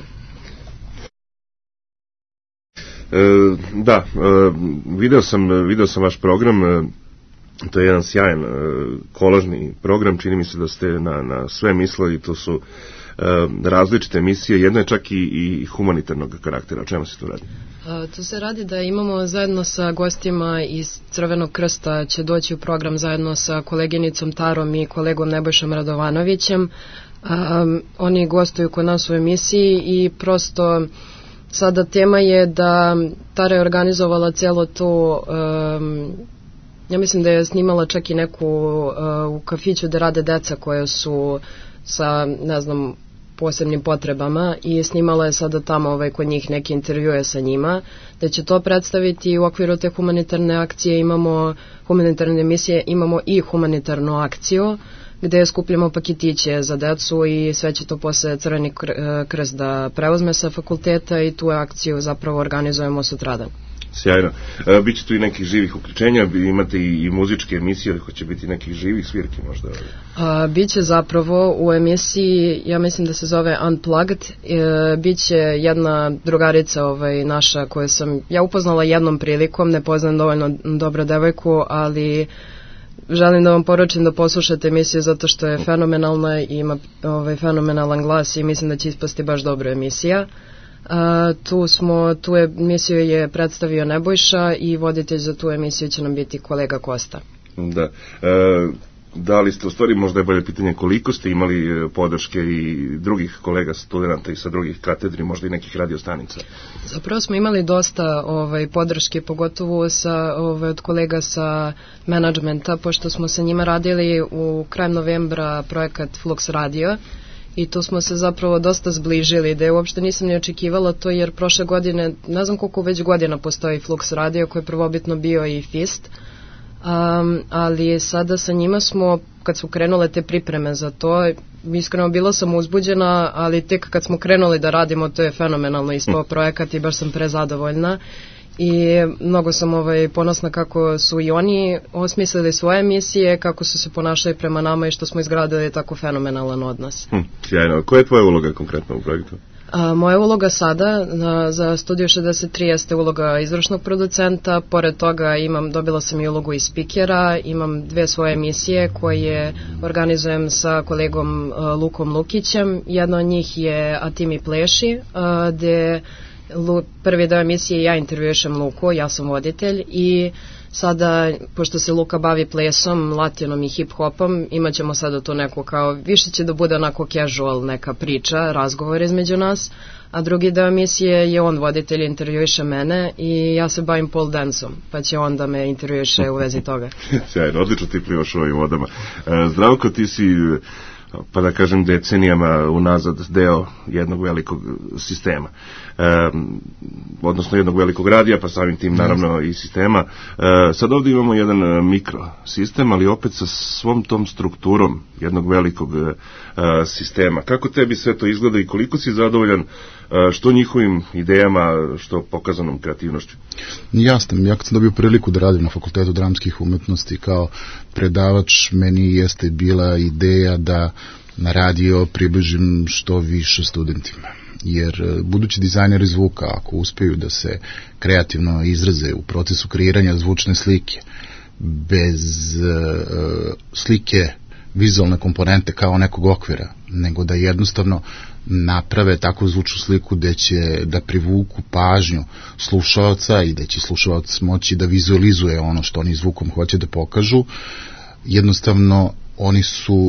Da, video sam vaš program. To je jedan sjajan kolažni program, čini mi se da ste na sve mislili, to su različite emisije, jedna je čak i humanitarnog karaktera. O čemu se tu radi? Tu se radi da imamo zajedno sa gostima iz Crvenog krsta, će doći u program zajedno sa koleginicom Tarom i kolegom Nebojšom Radovanovićem. Oni gostuju kod nas u emisiji, i prosto sada tema je da Tara je organizovala cijelo to, ja mislim da je snimala čak i neku u kafiću da rade deca koje su sa, ne znam, posebnim potrebama, i snimala je sada tamo kod njih neke intervjue sa njima, da će to predstaviti u okviru te humanitarne akcije. Imamo humanitarne emisije, imamo i humanitarnu akciju gde skupljamo paketiće za decu, i sve će to posle Crveni krst da preuzme sa fakulteta, i tu akciju zapravo organizujemo sutradan. Sjajno. Biće tu i nekih živih uključenja, imate i muzičke emisije, ali će biti nekih živih svirki možda? Biće zapravo u emisiji, ja mislim da se zove Unplugged, biće jedna drugarica naša koju sam ja upoznala jednom prilikom, ne poznam dovoljno dobro devojku, ali želim da vam poručim da poslušate emisiju zato što je fenomenalna i ima fenomenalan glas, i mislim da će ispasti baš dobra emisija. Tu emisiju je predstavio Nebojša, i voditelj za tu emisiju će nam biti kolega Kosta. Da. Da li ste, u stvari možda je bolje pitanje, koliko ste imali podrške i drugih kolega studenta i sa drugih katedri, možda i nekih radiostanica? Zapravo smo imali dosta podrške, pogotovo od kolega sa menadžmenta, pošto smo sa njima radili u krajem novembra projekat Flux Radio, i tu smo se zapravo dosta zbližili, da je uopšte nisam ni očekivala to, jer prošle godine, ne znam koliko već godina postoji Flux Radio, koji je prvobitno bio i FIST, ali sada sa njima smo, kad su krenule te pripreme za to, iskreno bila sam uzbuđena, ali tek kad smo krenuli da radimo, to je fenomenalno ispao projekat i baš sam prezadovoljna. I mnogo sam ponosna kako su i oni osmislili svoje emisije, kako su se ponašali prema nama i što smo izgradili tako fenomenalan odnos. Sjajno. Koja je tvoja uloga konkretno u projektu? Moja uloga sada za Studio 63 jeste uloga izvršnog producenta, pored toga dobila sam i ulogu i spikera, imam 2 svoje emisije koje organizujem sa kolegom Lukom Lukićem. Jedna od njih je A ti mi pleši, gde prvi deo emisije ja intervjušem Luku, ja sam voditelj, i sada, pošto se Luka bavi plesom, latinom i hip-hopom, imat ćemo sada to neko kao, više će da bude onako casual neka priča, razgovor između nas, a drugi deo emisije je on voditelj, intervjuiše mene i ja se bavim pole danceom, pa će on da me intervjuiše u vezi toga. Sjajno, odlično ti plivaš ovim vodama. Zdravko, ti si, pa da kažem, decenijama unazad deo jednog velikog sistema, odnosno jednog velikog radija, pa samim tim naravno i sistema. Sad ovdje imamo jedan mikrosistem, ali opet sa svom tom strukturom jednog velikog sistema. Kako tebi sve to izgleda i koliko si zadovoljan što njihovim idejama, što pokazanom kreativnošću? Jasno, ja kad sam dobio priliku da radim na Fakultetu dramskih umetnosti kao predavač, meni jeste bila ideja da na radio približim što više studentima. Jer budući dizajneri zvuka, ako uspeju da se kreativno izraze u procesu kreiranja zvučne slike, bez slike vizualne komponente kao nekog okvira, nego da jednostavno naprave takvu zvučnu sliku da će da privuku pažnju slušaoca i da će slušalac moći da vizualizuje ono što oni zvukom hoće da pokažu. Jednostavno oni su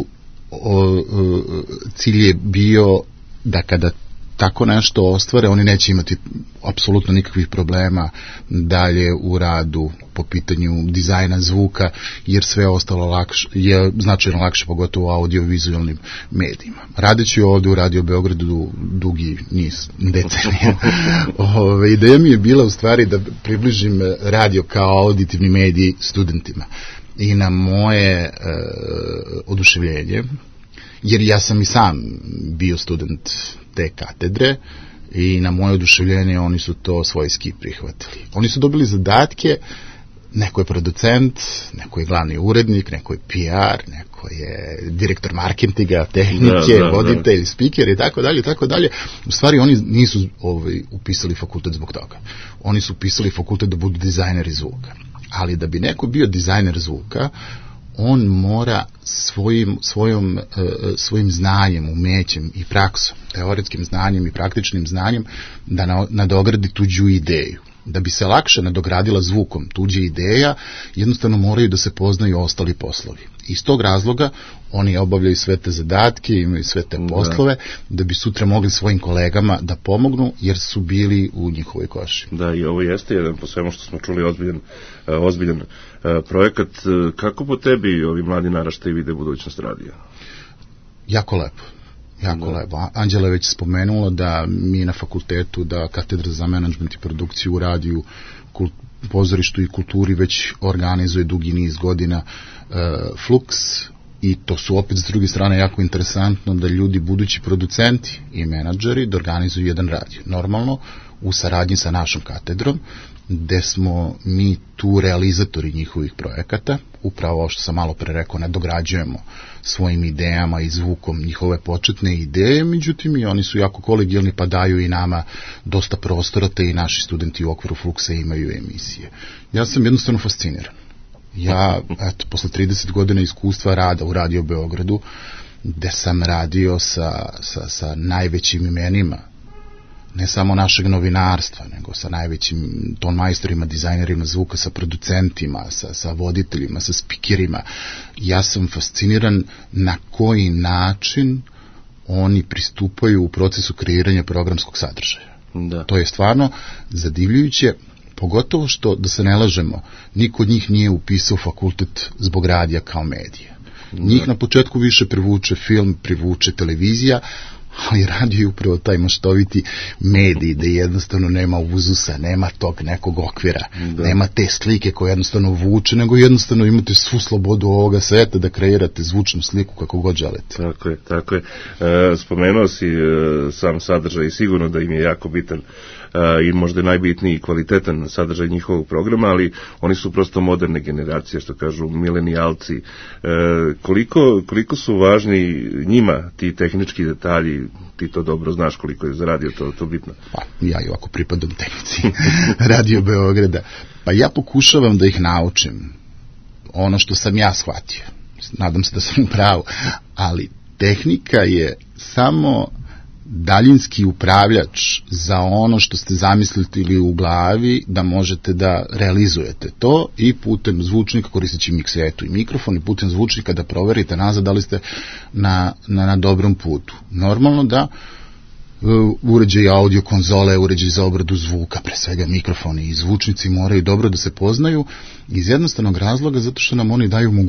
cilj je bio da kada tako nešto ostvare, oni neće imati apsolutno nikakvih problema dalje u radu po pitanju dizajna zvuka, jer sve ostalo je značajno lakše, pogotovo u audio-vizualnim medijima. Radeći ovdje u Radio Beogradu dugi niz decenija, ideja mi je bila u stvari da približim radio kao auditivni medij studentima. I na moje oduševljenje, jer ja sam i sam bio student te katedre, i na moje oduševljenje oni su to svojski prihvatili. Oni su dobili zadatke, neko je producent, neko je glavni urednik, neko je PR, neko je direktor marketinga, tehnike, voditelj, speaker i tako dalje, tako dalje. U stvari oni nisu upisali fakultet zbog toga. Oni su upisali fakultet da budu dizajneri zvuka. Ali da bi neko bio dizajner zvuka, on mora svojim znanjem, umećem i praksom, teoretskim znanjem i praktičnim znanjem da nadogradi tuđu ideju. Da bi se lakše nadogradila zvukom tuđe ideja, jednostavno moraju da se poznaju ostali poslovi. Iz tog razloga oni obavljaju sve te zadatke, imaju sve te poslove, da bi sutra mogli svojim kolegama da pomognu, jer su bili u njihovoj koši. Da, i ovo jeste jedan, po svemu što smo čuli, ozbiljan projekat. Kako po tebi ovi mladi naraštaji vide budućnost radija? Jako lepo. Jako lepo. Anđela je već spomenula da mi na fakultetu, da katedra za menadžment i produkciju u radiju, pozorištu i kulturi već organizuje dugi niz godina Flux, i to su opet s druge strane jako interesantno da ljudi, budući producenti i menadžeri, da organizuju jedan radio. Normalno, u saradnji sa našom katedrom, gde smo mi tu realizatori njihovih projekata, upravo ovo što sam malo pre rekao, nadograđujemo svojim idejama i zvukom njihove početne ideje, međutim i oni su jako kolegijalni, pa daju i nama dosta prostora, te i naši studenti u okviru Fluxa imaju emisije. Ja sam jednostavno fasciniran. Ja, posle 30 godina iskustva rada u Radio Beogradu, gde sam radio sa najvećim imenima, ne samo našeg novinarstva, nego sa najvećim tonmajstorima, dizajnerima zvuka, sa producentima, sa voditeljima, sa spikerima. Ja sam fasciniran na koji način oni pristupaju u procesu kreiranja programskog sadržaja. Da. To je stvarno zadivljujuće, pogotovo što, da se ne lažemo, niko od njih nije upisao fakultet zbog radija kao medija. Njih na početku više privuče film, privuče televizija, ali radio je upravo taj maštoviti medij, da jednostavno nema uzusa, nema tog nekog okvira, nema te slike koje jednostavno vuče, nego jednostavno imate svu slobodu ovoga sveta da kreirate zvučnu sliku kako god želite. Tako je. Spomenuo si sam sadržaj i sigurno da im je jako bitan i možda najbitniji i kvalitetan sadržaj njihovog programa, ali oni su prosto moderne generacije, što kažu milenijalci. Koliko su važni njima ti tehnički detalji, ti to dobro znaš koliko je za radio to bitno? Pa, ja i ovako pripadam tehnici Radio Beograda. Pa ja pokušavam da ih naučim ono što sam ja shvatio. Nadam se da sam u pravu, ali tehnika je samo daljinski upravljač za ono što ste zamislili u glavi da možete da realizujete to, i putem zvučnika, koristeći miksetu i mikrofon, i putem zvučnika da proverite nazad da li ste na dobrom putu. Normalno da uređaj audio konzole, uređaj za obradu zvuka, pre svega mikrofoni i zvučnici moraju dobro da se poznaju iz jednostavnog razloga zato što nam oni daju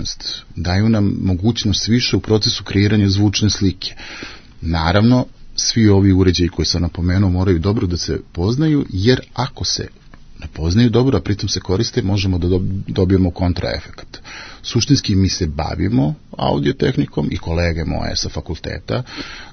nam mogućnost više u procesu kreiranja zvučne slike. Naravno, svi ovi uređaji koji sam napomenuo moraju dobro da se poznaju, jer ako se ne poznaju dobro, a pritom se koriste, možemo da dobijemo kontraefekat. Suštinski mi se bavimo audiotehnikom i kolege moje sa fakulteta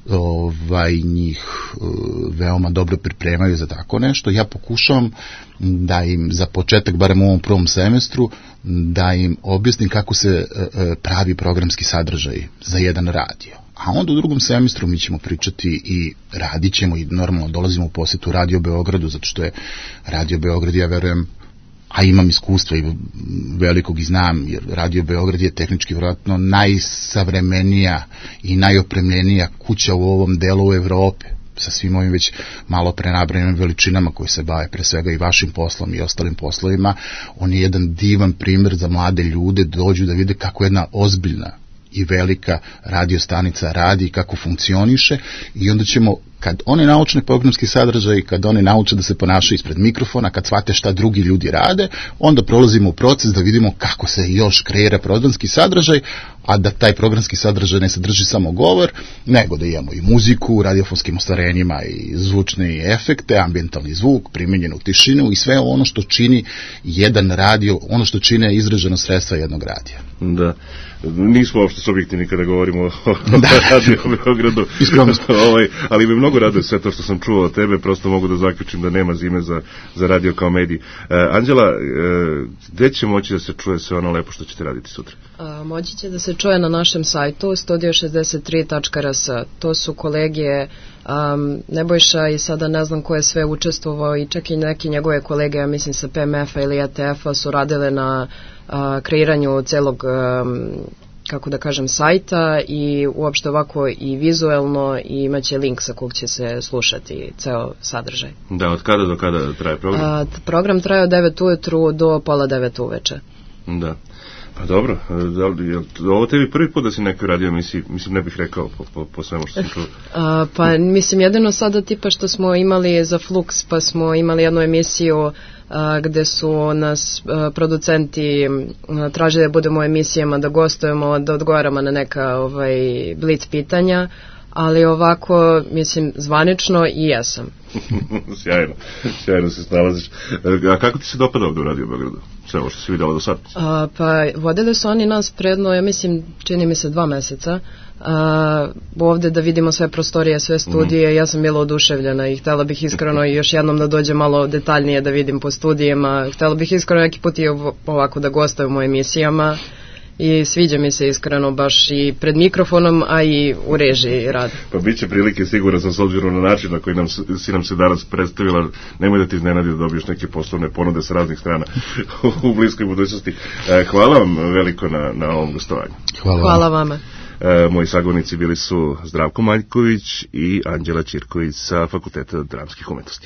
njih veoma dobro pripremaju za tako nešto. Ja pokušavam da im za početak, barem u ovom prvom semestru, da im objasnim kako se pravi programski sadržaj za jedan radio. A onda u drugom semestru mi ćemo pričati i radit ćemo i normalno dolazimo u posetu Radio Beogradu, zato što je Radio Beograd, ja verujem, a imam iskustva i velikog i znam, jer Radio Beograd je tehnički vjerojatno najsavremenija i najopremljenija kuća u ovom delu u Evrope, sa svim ovim već malo prenabranim veličinama koji se bave pre svega i vašim poslom i ostalim poslovima. On je jedan divan primjer za mlade ljude, dođu da vide kako jedna ozbiljna i velika radiostanica radi i kako funkcioniše, i onda ćemo, kad oni nauče programski sadržaj, kad oni nauče da se ponašaju ispred mikrofona, kad shvate šta drugi ljudi rade, onda prolazimo u proces da vidimo kako se još kreira programski sadržaj, a da taj programski sadržaj ne sadrži samo govor, nego da imamo i muziku u radiofonskim ostvarenjima i zvučne efekte, ambijentalni zvuk, primenjenu tišinu i sve ono što čini jedan radio, ono što čine izraženo sredstva jednog radija. Da. Nismo uopšte subjektivni kada govorimo o Radio Beogradu, ali me mnogo raduje sve to što sam čuo od tebe, prosto mogu da zaključim da nema zime za radio kao medij. Anđela, gde će moći da se čuje sve ono lepo što ćete raditi sutra? Moći će da se čuje na našem sajtu studio63.rs. To su kolege Nebojša i sada ne znam ko je sve učestvovao i čak i neki njegove kolege, ja mislim sa PMF-a ili ETF-a su radile na kreiranju celog, kako da kažem, sajta i uopšte ovako i vizuelno, i imaće link sa kog će se slušati ceo sadržaj. Da, od kada do kada traje program? Program traje od 9 ujutru do pola 9 uveče. Da. Pa dobro, ovo tebi prvi put da si nekoj radio emisiji, mislim ne bih rekao po svemu što sam čuo. Pa mislim jedino sada tipa što smo imali za Flux, pa smo imali jednu emisiju gde su nas producenti tražili da budemo u emisijama, da gostujemo, da odgovaramo na neka blic pitanja, ali ovako, mislim, zvanično i jesam. Sjajno se snalaziš. A kako ti se dopada ovdje u Radio Beogradu? Sve ovo što si vidjela do sad? Pa vodili su oni nas predno, ja mislim, čini mi se 2 meseca, ovde da vidimo sve prostorije, sve studije. Ja sam bila oduševljena i htjela bih iskreno još jednom da dođem malo detaljnije da vidim po studijima. Htjela bih iskreno neki put i ovako da gostujem u emisijama. I sviđa mi se iskreno baš i pred mikrofonom, a i u režiji rad. Pa bit će prilike, sigurno sam, s obzirom na način na koji si nam se danas predstavila. Nemoj da ti iznenadi da dobiješ neke poslovne ponude sa raznih strana u bliskoj budućnosti. Hvala vam veliko na ovom gostovanju. Hvala vama. Moji sagovornici bili su Zdravko Maljković i Anđela Ćirković sa Fakulteta dramskih umetnosti.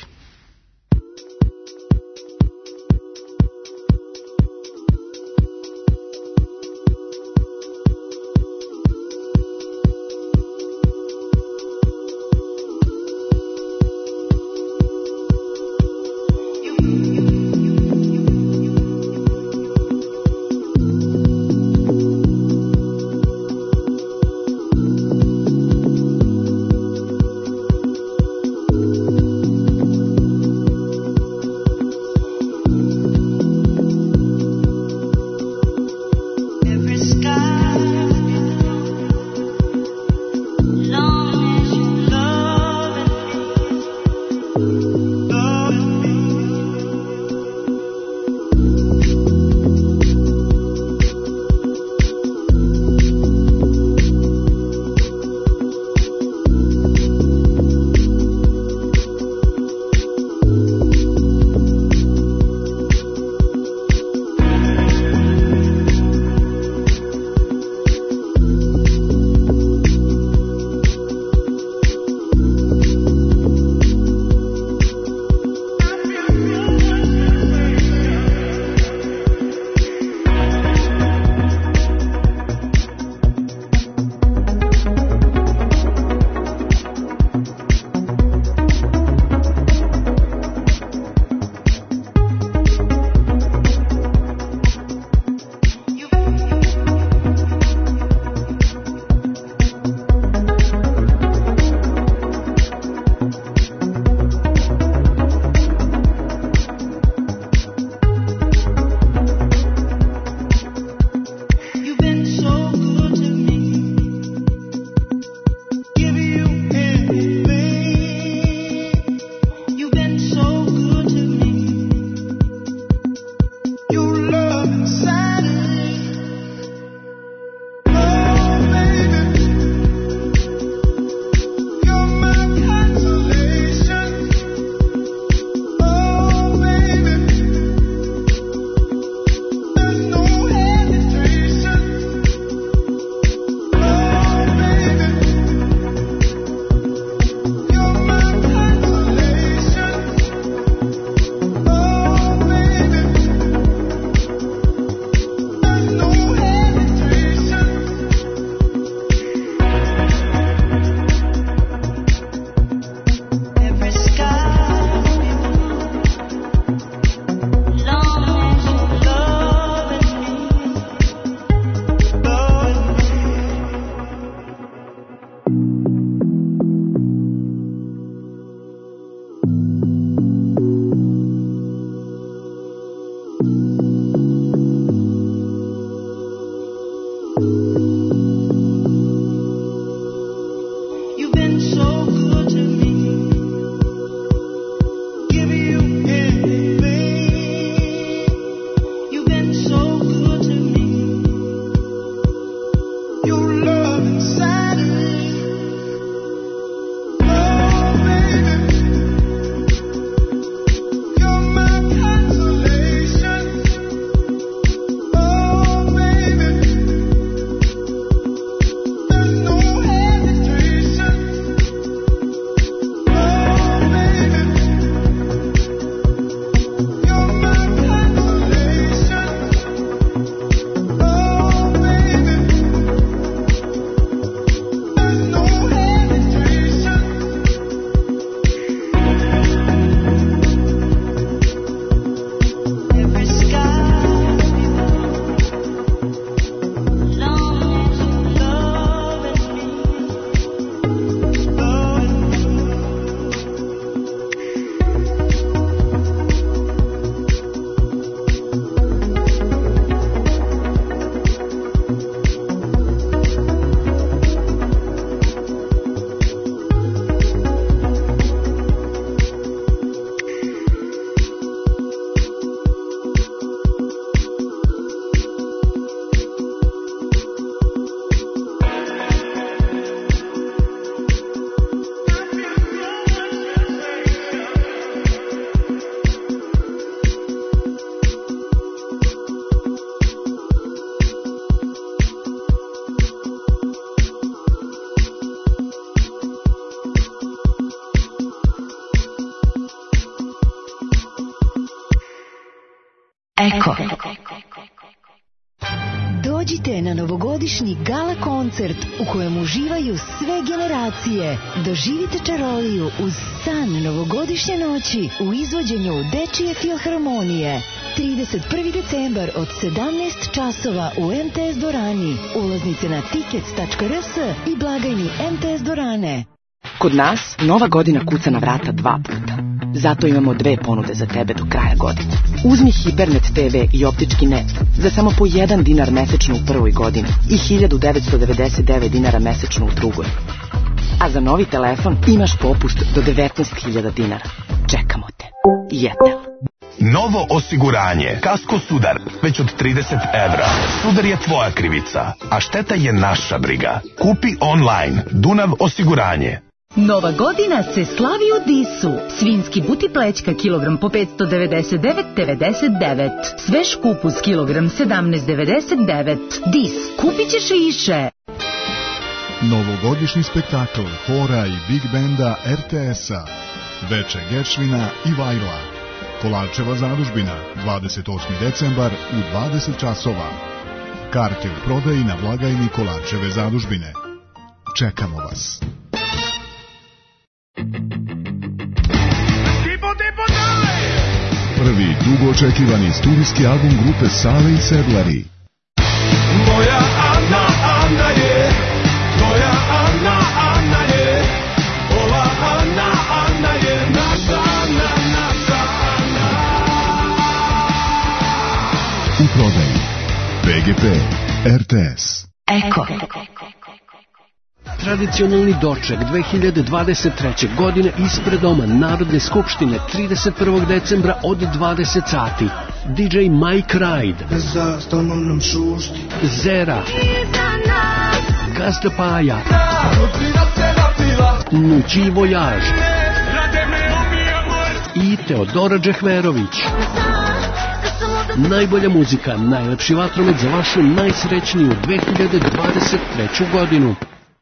Eko. Dođite na novogodišnji gala koncert u kojem uživaju sve generacije. Doživite čaroliju uz san novogodišnje noći u izvođenju Dečije filharmonije. 31. decembar od 17 časova u MTS Dvorani. Ulaznice na tickets.rs i blagajni MTS Dvorane. Kod nas nova godina kuca na vrata 2 puta. Zato imamo 2 ponude za tebe do kraja godine. Uzmi Hipernet TV i optički net za samo po 1 dinar mesečno u prvoj godini i 1999 dinara mesečno u drugoj. A za novi telefon imaš popust do 19.000 dinara. Čekamo te. Jetel. Novo osiguranje. Kasko Sudar. Već od 30 evra. Sudar je tvoja krivica, a šteta je naša briga. Kupi online. Dunav osiguranje. Nova godina se slavi u Disu. Svinjski buti plećka kilogram po 599,99. Svež kupus kilogram 17,99. Dis, kupit ćeš i iše. Novogodišnji spektakl hora i big benda RTS-a. Veče Geršvina i Vajla. Kolarčeva zadužbina, 28. decembar u 20 časova. Karte u prodaji na blagajni Kolarčeve zadužbine. Čekamo vas. Prvi dugo očekivani studijski album grupe Sale i Sedlari. Moja Ana, Ana je, tvoja Ana, Ana je, ova Ana, Ana je, naša Ana, naša Ana. U prodaji PGP RTS. Eko. Tradicionalni doček 2023. godine ispred Doma Narodne skupštine 31. decembra od 20 sati. DJ Mike Ride, Zera, Gazda Paja, Nući Vojaž i Teodora Džehverović. Najbolja muzika, najlepši vatromet za vašu najsrećniju 2023. godinu.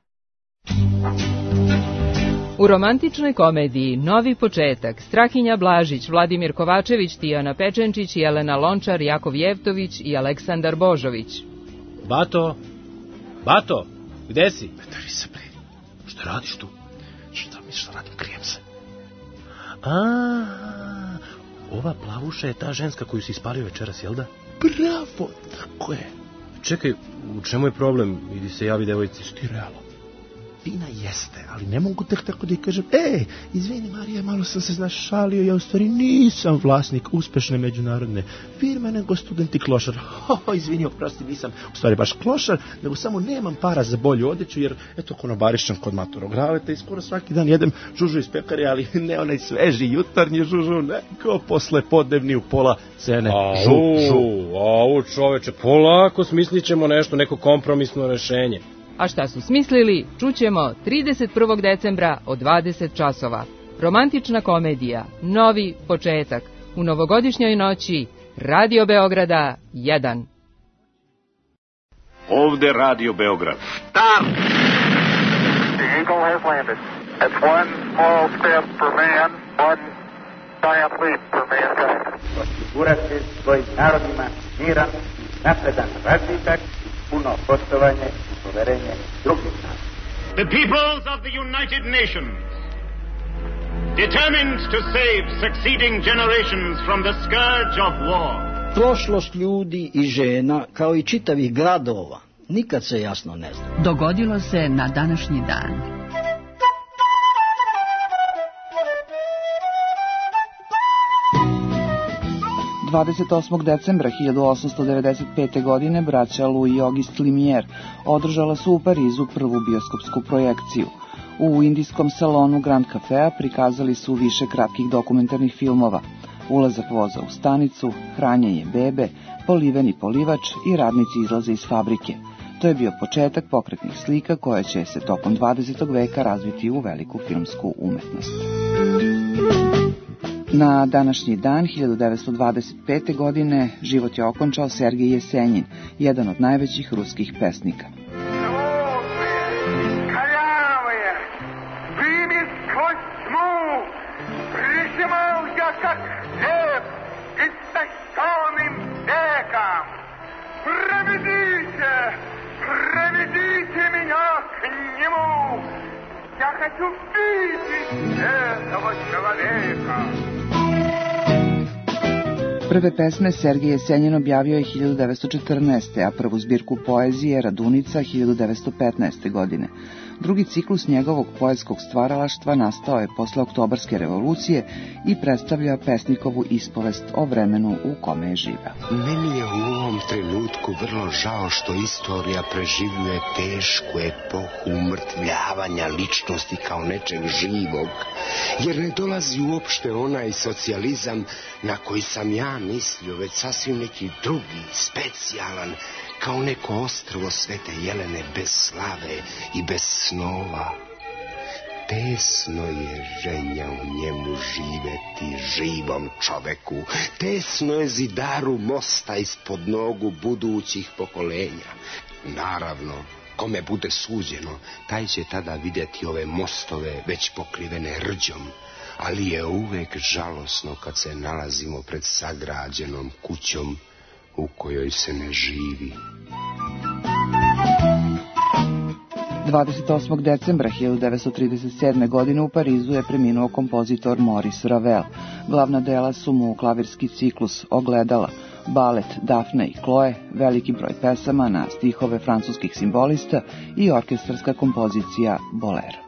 U romantičnoj komediji Novi početak Strahinja Blažić, Vladimir Kovačević, Tijana Pečenčić, Jelena Lončar, Jakov Jevtović i Aleksandar Božović. Bato, Bato, gde si? Petari se, bre, šta radiš tu? Šta misliš da radim, krijem se. Ova plavuša je ta ženska koju si ispalio večeras, jel da? Bravo, tako je. Čekaj, u čemu je problem? Idi se javi devojci. Sti realno. Fina jeste, ali ne mogu tek tako da ih kažem, izvini Marija, malo sam se šalio, ja u stvari nisam vlasnik uspešne međunarodne firme, nego student i klošar. Izvini, oprosti, nisam u stvari baš klošar, nego samo nemam para za bolju odeću, jer eto konobarišćam kod Maturograveta i skoro svaki dan jedem žužu iz pekare, ali ne onaj sveži jutarnji žužu, nego posle podnevni u pola cene. Au, čoveče, polako smislit ćemo nešto, neko kompromisno rešenje. A šta su smislili, čućemo 31. decembra od 20 časova. Romantična komedija, Novi početak, u novogodišnjoj noći, Radio Beograda 1. Ovde Radio Beograd. Start! The Eagle has landed. It's one small step for man, one giant leap for mankind. Osigurati svojim narodima miran, napredan razvitak, puno poštovanje i poverenje drugih naroda. The peoples of the United Nations, determined to save succeeding generations from the scourge of war. Prošlost ljudi i žena, kao i čitavih gradova, nikad se jasno ne zna. Dogodilo se na današnji dan. – 28. decembra 1895. godine braća Louis i Auguste Lumière održala su u Parizu prvu bioskopsku projekciju. U indijskom salonu Grand Cafea prikazali su više kratkih dokumentarnih filmova: Ulazak voza u stanicu, Hranjenje bebe, Poliveni polivač i Radnici izlaze iz fabrike. To je bio početak pokretnih slika koja će se tokom 20. veka razviti u veliku filmsku umetnost. Na današnji dan, 1925. godine, život je okončao Sergej Jesenjin, jedan od najvećih ruskih pesnika. Прижимал я как лев, истощенным к нему. Я хочу видеть этого человека. Prve pesme Sergej Jesenjin objavio je 1914. a prvu zbirku poezije Radunica 1915. godine. Drugi ciklus njegovog poetskog stvaralaštva nastao je posle Oktobarske revolucije i predstavlja pesnikovu ispovest o vremenu u kome je živeo. Meni je u ovom trenutku vrlo žao što istorija preživljuje tešku epohu umrtvljavanja ličnosti kao nečeg živog, jer ne dolazi uopšte onaj socijalizam na koji sam ja mislio, već sasvim neki drugi, specijalan, kao neko ostrvo Svete Jelene bez slave i bez snova. Tesno je ženja u njemu živeti živom čoveku, tesno je zidaru mosta ispod nogu budućih pokolenja. Naravno, kome bude suđeno, taj će tada vidjeti ove mostove već pokrivene rđom, ali je uvek žalosno kad se nalazimo pred sagrađenom kućom u kojoj se ne živi. 28. decembra 1937. godine u Parizu je preminuo kompozitor Maurice Ravel. Glavna dela su mu klavirski ciklus Ogledala, balet Dafne i Chloe, veliki broj pesama na stihove francuskih simbolista i orkestarska kompozicija Bolero.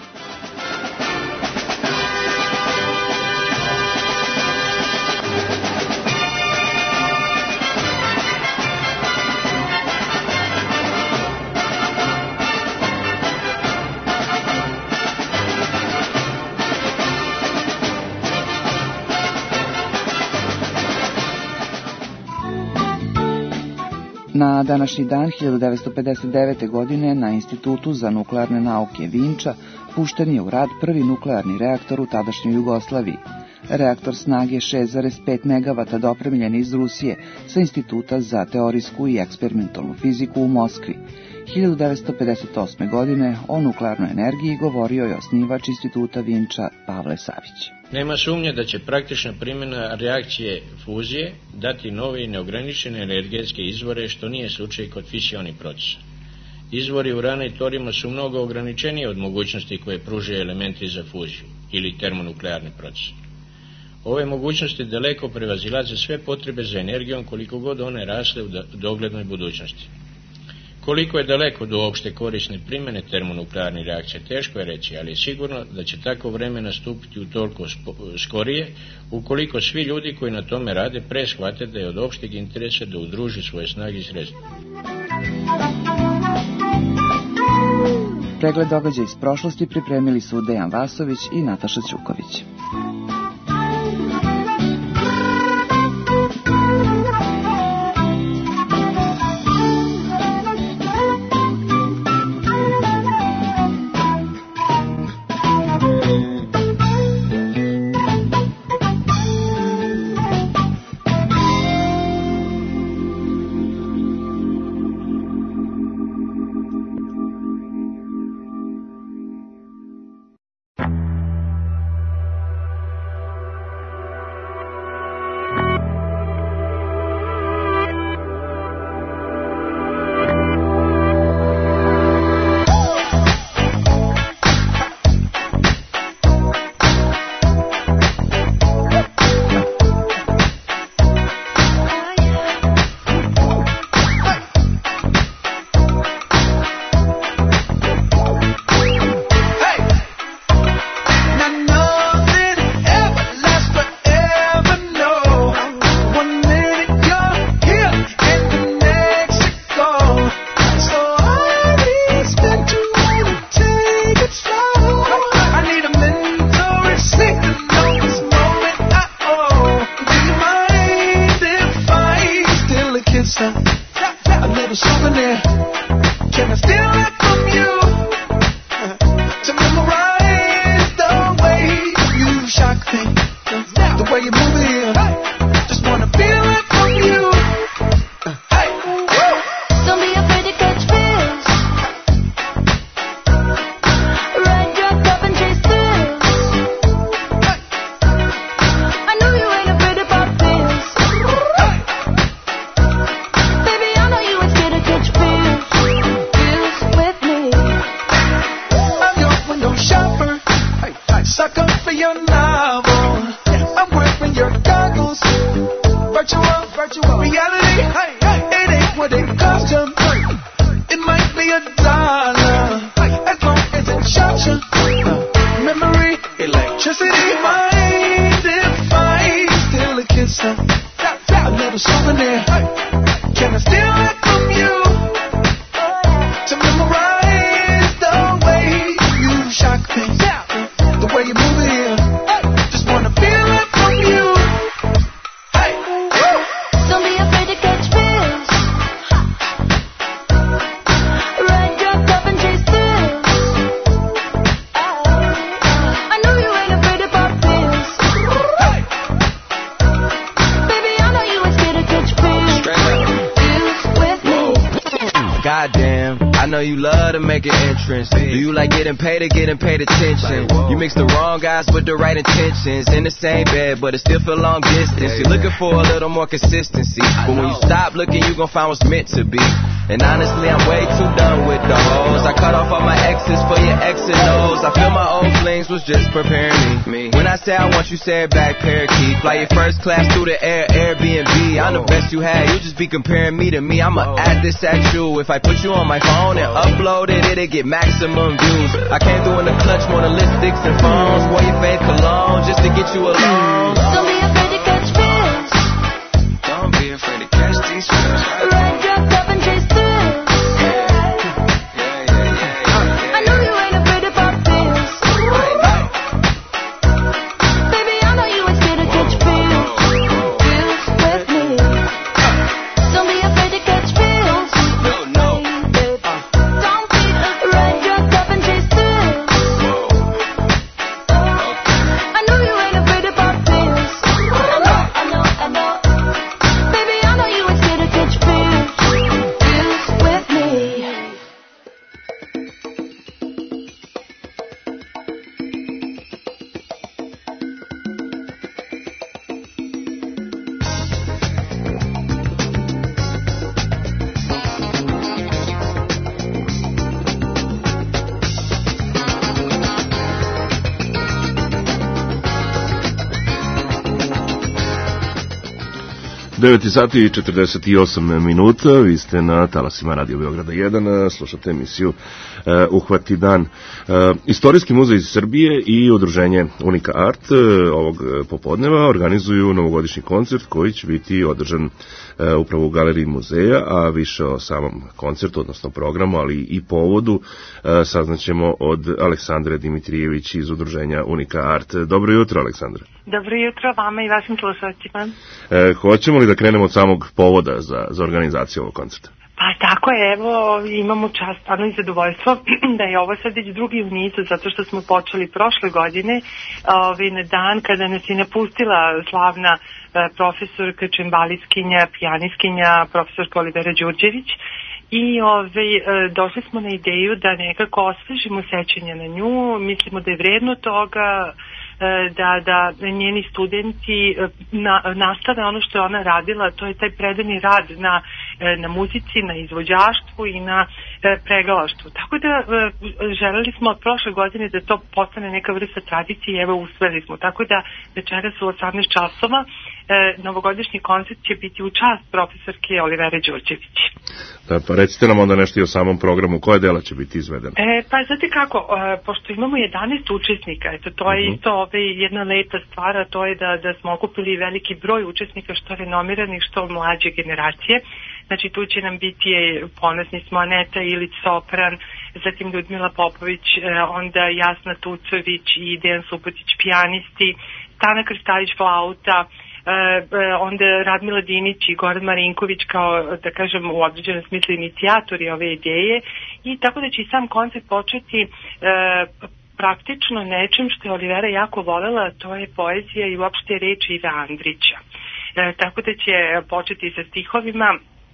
Na današnji dan 1959. godine na Institutu za nuklearne nauke Vinča pušten je u rad prvi nuklearni reaktor u tadašnjoj Jugoslaviji. Reaktor snage 6,5 MW dopremljen iz Rusije sa Instituta za teorijsku i eksperimentalnu fiziku u Moskvi. 1958. godine o nuklearnoj energiji govorio je osnivač Instituta Vinča Pavle Savić. Nema sumnje da će praktična primjena reakcije fuzije dati nove i neograničene energetske izvore, što nije slučaj kod fisionih procesa. Izvori urana i torima su mnogo ograničeniji od mogućnosti koje pružaju elementi za fuziju ili termonuklearni proces. Ove mogućnosti daleko prevazilaze sve potrebe za energijom koliko god one rasle u doglednoj budućnosti. Koliko je daleko do opšte korisne primjene termonuklearnih reakcija teško je reći, ali je sigurno da će tako vreme nastupiti u toliko skorije, ukoliko svi ljudi koji na tome rade shvate da je od opšteg interesa da udruži svoje snage i sredstva. Pregled događaja iz prošlosti pripremili su Dejan Vasović i Nataša Ćuković. virtual reality. It ain't what it costs you. It might be $1 as long as it shocks you. Memory, electricity, mind if I steal a kiss? A little souvenir. Can I steal it from you to memorize the way you shock me, the way you move it here? Just wanna feel it from you. Hey, don't be afraid to catch fish. Ride your cup and chase thrills. I know you ain't afraid of pop pills. Baby, I know you ain't scared to catch fish. With me. Goddamn, I know you love to make an entrance. Do you like getting paid or getting paid attention? You mix the wrong guys with the right intentions. In the same bed, but it still feel long distance. You're looking for a little more consistency, but when you stop looking, you gon' find what's meant to be. And honestly, I'm way too done with the hoes. I cut off all my exes for your X and O's. I feel my old flings was just preparing me. When I say I want you, say it back, parakeet. Fly your first class through the air, Airbnb. I'm the best you had, you just be comparing me to me. I'ma add this at you. If I put you on my phone and upload it, it'll get maximum views. I came through in the clutch, more than lipsticks and phones. Wore your fake cologne just to get you alone. Don't be afraid to catch fish. Don't be afraid to catch these fish. Ride your cup and chase thrills. I know you ain't afraid of pop pills. Baby, I know you ain't scared to catch fish. With me. Don't be afraid to catch fish. Don't be ride your cup and chase thrills. I know you ain't afraid of pop pills. I know. Baby, I know you ain't scared to catch fish. With me. 9 sati i 48 minuta, vi ste na talasima Radio Beograda 1, slušate emisiju Uhvati dan. Istorijski muzej iz Srbije i udruženje Unika Art ovog popodneva organizuju novogodišnji koncert koji će biti održan upravo u galeriji muzeja, a više o samom koncertu, odnosno programu, ali i povodu saznaćemo od Aleksandre Dimitrijević iz udruženja Unika Art. Dobro jutro, Aleksandra. Dobro jutro vama i vašim slušalcima. Hoćemo li da krenemo od samog povoda za organizaciju ovog koncerta? Pa tako je, evo imamo čast, stvarno i zadovoljstvo da je ovo sad već drugi u nizu, zato što smo počeli prošle godine na dan kada nas je napustila slavna profesorka, čembaliskinja, pijaniskinja, profesorka Olivera Đurđević. I došli smo na ideju da nekako osvežimo sećanje na nju, mislimo da je vredno toga, da njeni studenti nastave ono što je ona radila, to je taj predani rad na muzici, na izvođaštvu i na pregalaštvu. Tako da želeli smo od prošle godine da to postane neka vrsta tradicije i evo uspeli smo. Tako da večeras u 18 časova novogodišnji koncert će biti u čast profesorke Olivere Đurđević. Da, pa recite nam onda nešto i o samom programu, koje dela će biti izvedeno? Pa znate kako, pošto imamo 11 učesnika, eto, to je isto jedna lepa stvar, a to je da smo okupili veliki broj učesnika, što renomiranih, što mlađe generacije. Znači tu će nam biti, ponosni smo, Aneta Ilić, sopran, zatim Ljudmila Popović, onda Jasna Tucović i Dejan Subotić, pijanisti, Stana Krstajić, flauta, onda Radmila Dinić i Goran Marinković kao, da kažem, u određenom smislu inicijatori ove ideje, i tako da će i sam koncert početi praktično nečem što je Olivera jako volela, to je poezija i uopšte reči Ive Andrića. Tako da će početi sa stihovima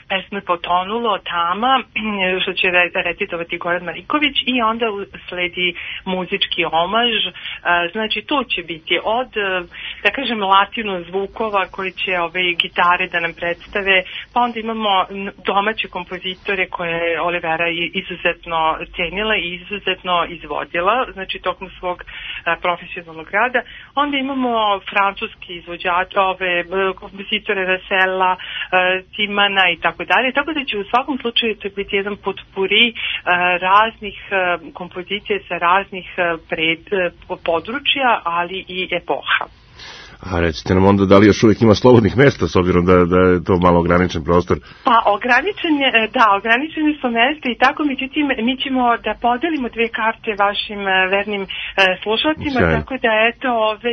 pesme Potonulo, Tama, što će recitovati Goran Mariković, i onda sledi muzički omaž. Znači to će biti od, da kažem, latino zvukova koji će ove gitare da nam predstave, pa onda imamo domaće kompozitore koje je Olivera izuzetno cenila i izuzetno izvodila, znači tokom svog profesionalnog rada. Onda imamo francuski izvođače, ove kompozitore Rasela, Timana i tako dalje, tako da će u svakom slučaju to biti jedan potpuri raznih kompozicija sa raznih područja, ali i epoha. A recite nam onda da li još uvijek ima slobodnih mesta, s obzirom da je to malo ograničen prostor? Pa ograničeni su mesta i tako, međutim mi ćemo da podelimo 2 karte vašim vernim slušalcima, tako da eto,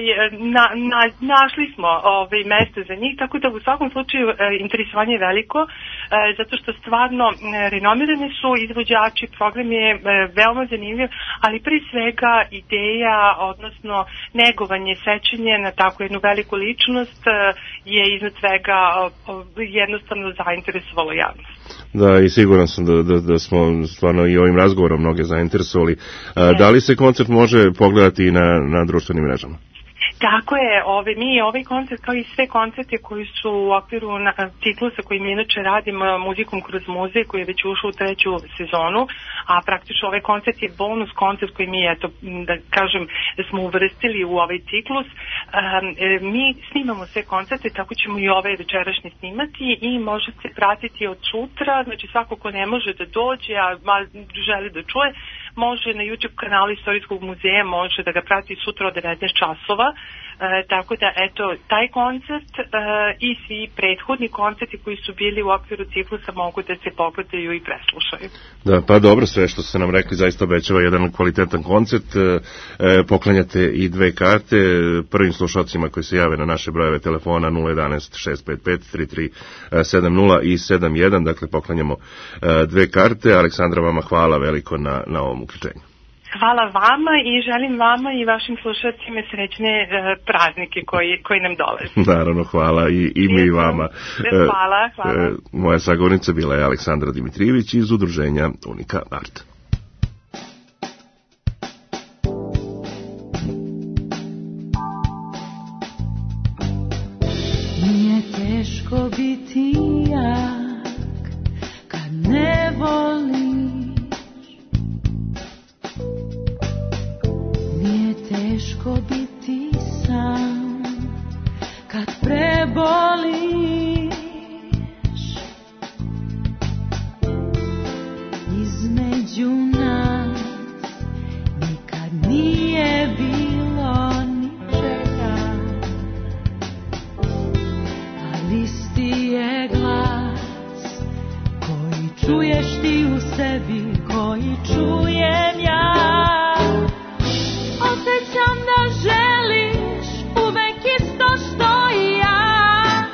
našli smo mesta za njih, tako da u svakom slučaju interesovanje je veliko, zato što stvarno renomirane su izvođači, program je veoma zanimljiv, ali pre svega ideja, odnosno negovanje, sećanje na tako jednu veliku ličnost je iznad svega jednostavno zainteresovalo javnost. Da, i siguran sam da smo stvarno i ovim razgovorom mnoge zainteresovali. Da li se koncert može pogledati na društvenim mrežama? Tako je, mi ovaj koncert kao i sve koncerte koji su u okviru ciklusa koji mi inače radimo Muzikom kroz muzej, koji je već ušao u 3. sezonu, a praktično ovaj koncert je bonus koncert koji mi, eto, da kažem, smo uvrstili u ovaj ciklus. Mi snimamo sve koncerte, tako ćemo i ovaj večerašnji snimati i može se pratiti od sutra, znači svako ko ne može da dođe, a želi da čuje, može na YouTube kanalu Istorijskog muzeja, može da ga prati sutra od 19 časova, tako da eto, taj koncert i svi prethodni koncerti koji su bili u okviru ciklusa mogu da se pogledaju i preslušaju. Da, pa dobro, sve što ste nam rekli zaista obećava jedan kvalitetan koncert. Poklanjate i 2 karte prvim slušalcima koji se jave na naše brojeve telefona 011 655 3370 i 71, dakle poklanjamo 2 karte. Aleksandra, vama hvala veliko na ovom uključenju. Hvala vama i želim vama i vašim slušateljima srećne praznike koji nam dolaze. Naravno, hvala i mi vama. Hvala. Moja sagovornica bila je Aleksandra Dimitrijević iz udruženja Unika Art. Nije teško biti jak kad ne voliš. Teško biti sam kad preboliš. Između nas nikad nije bilo ničega, ali isti je glas koji čuješ ti u sebi, koji čujem ja. Osjećam da želiš uvek isto što i ja.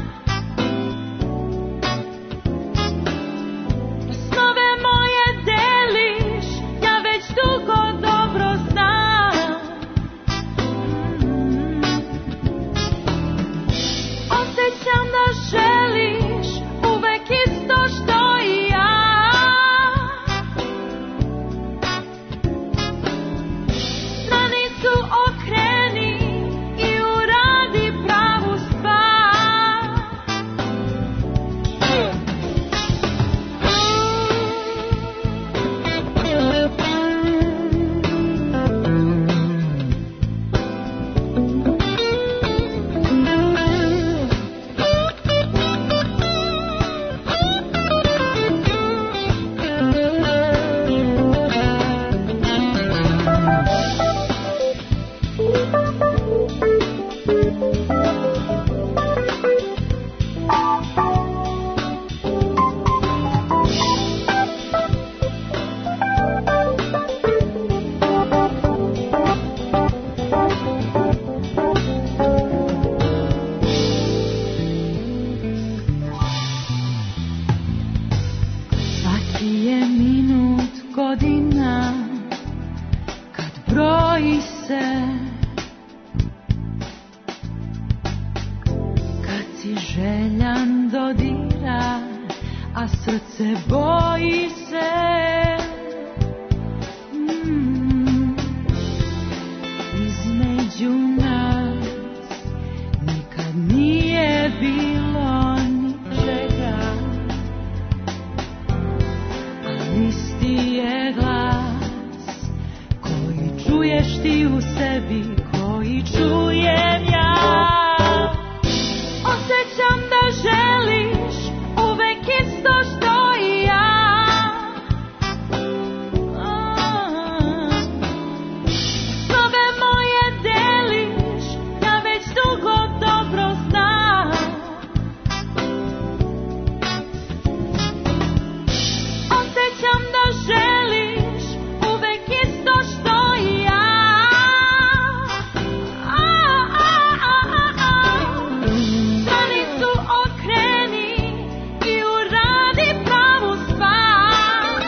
Snove moje deliš, ja već dugo dobro znam. Osjećam da želiš uvek isto što i ja. a srce boji se. Između nas nikad nije bilo ničega, ali isti je glas koji čuješ ti u sebi, koji čujem ja. Osjećam da želiš uvek isto što i ja. Snove moje deliš, ja već dugo dobro znam. Osjećam da želiš uvek isto što i ja. Stranicu okreni i uradi pravu stvar.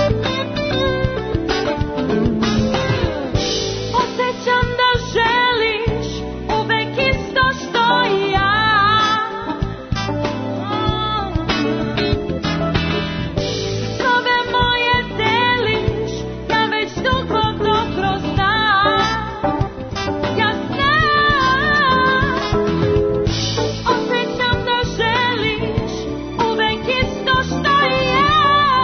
Osjećam da želiš uvek isto što i ja. Snove moje deliš, ja već dugo dobro znam. Ja znam. Osjećam da želiš uvek isto što i ja.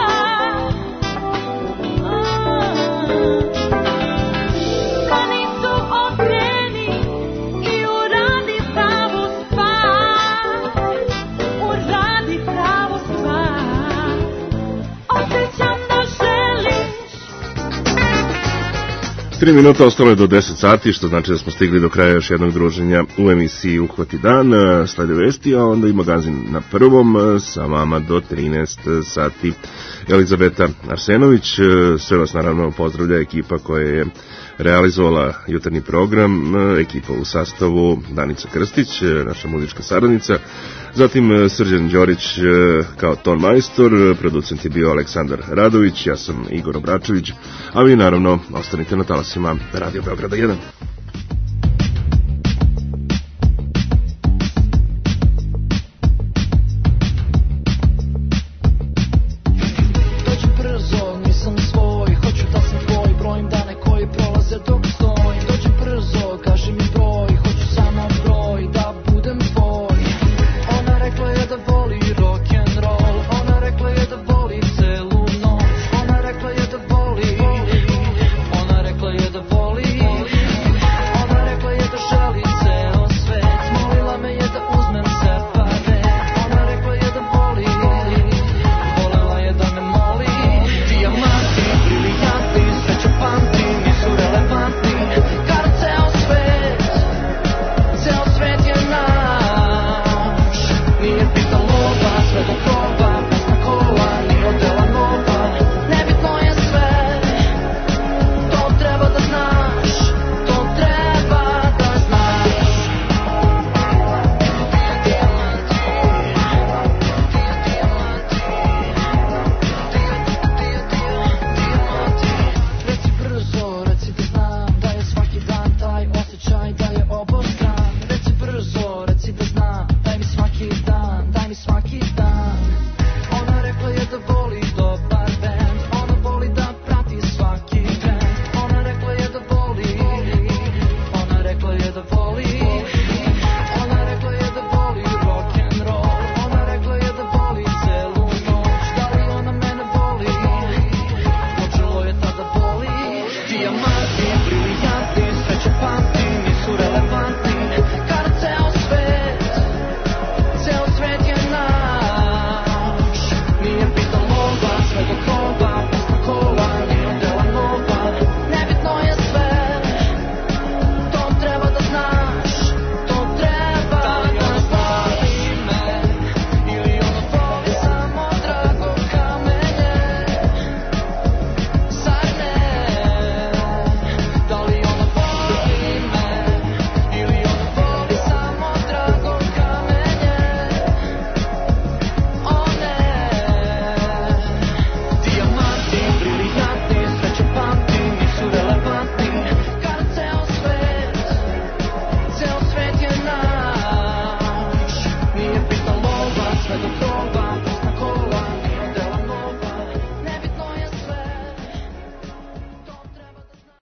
Stranicu okreni i uradi pravu stvar. Uradi pravu stvar. Osjećam da želiš. 3 minuta ostalo je do 10 sati, što znači da smo stigli do kraja još jednog druženja u emisiji Uhvati dan. Slede vesti, a onda i magazin na prvom sa vama do 13 sati. Elizabeta Arsenović, sve vas naravno pozdravlja ekipa koja je realizovala jutarnji program, ekipa u sastavu Danica Krstić, naša muzička saradnica, zatim Srđan Đorić kao ton majstor, producent je bio Aleksandar Radović, ja sam Igor Obračević, a vi naravno ostanite na talasima Radio Beograda 1. Dođi brzo, nisam svoj, hoću da sam tvoj, brojim dane koji prolaze dok stojim. Dođi brzo, kaži mi broj, hoću samo broj, da budem tvoj. Ona rekla je da voli rock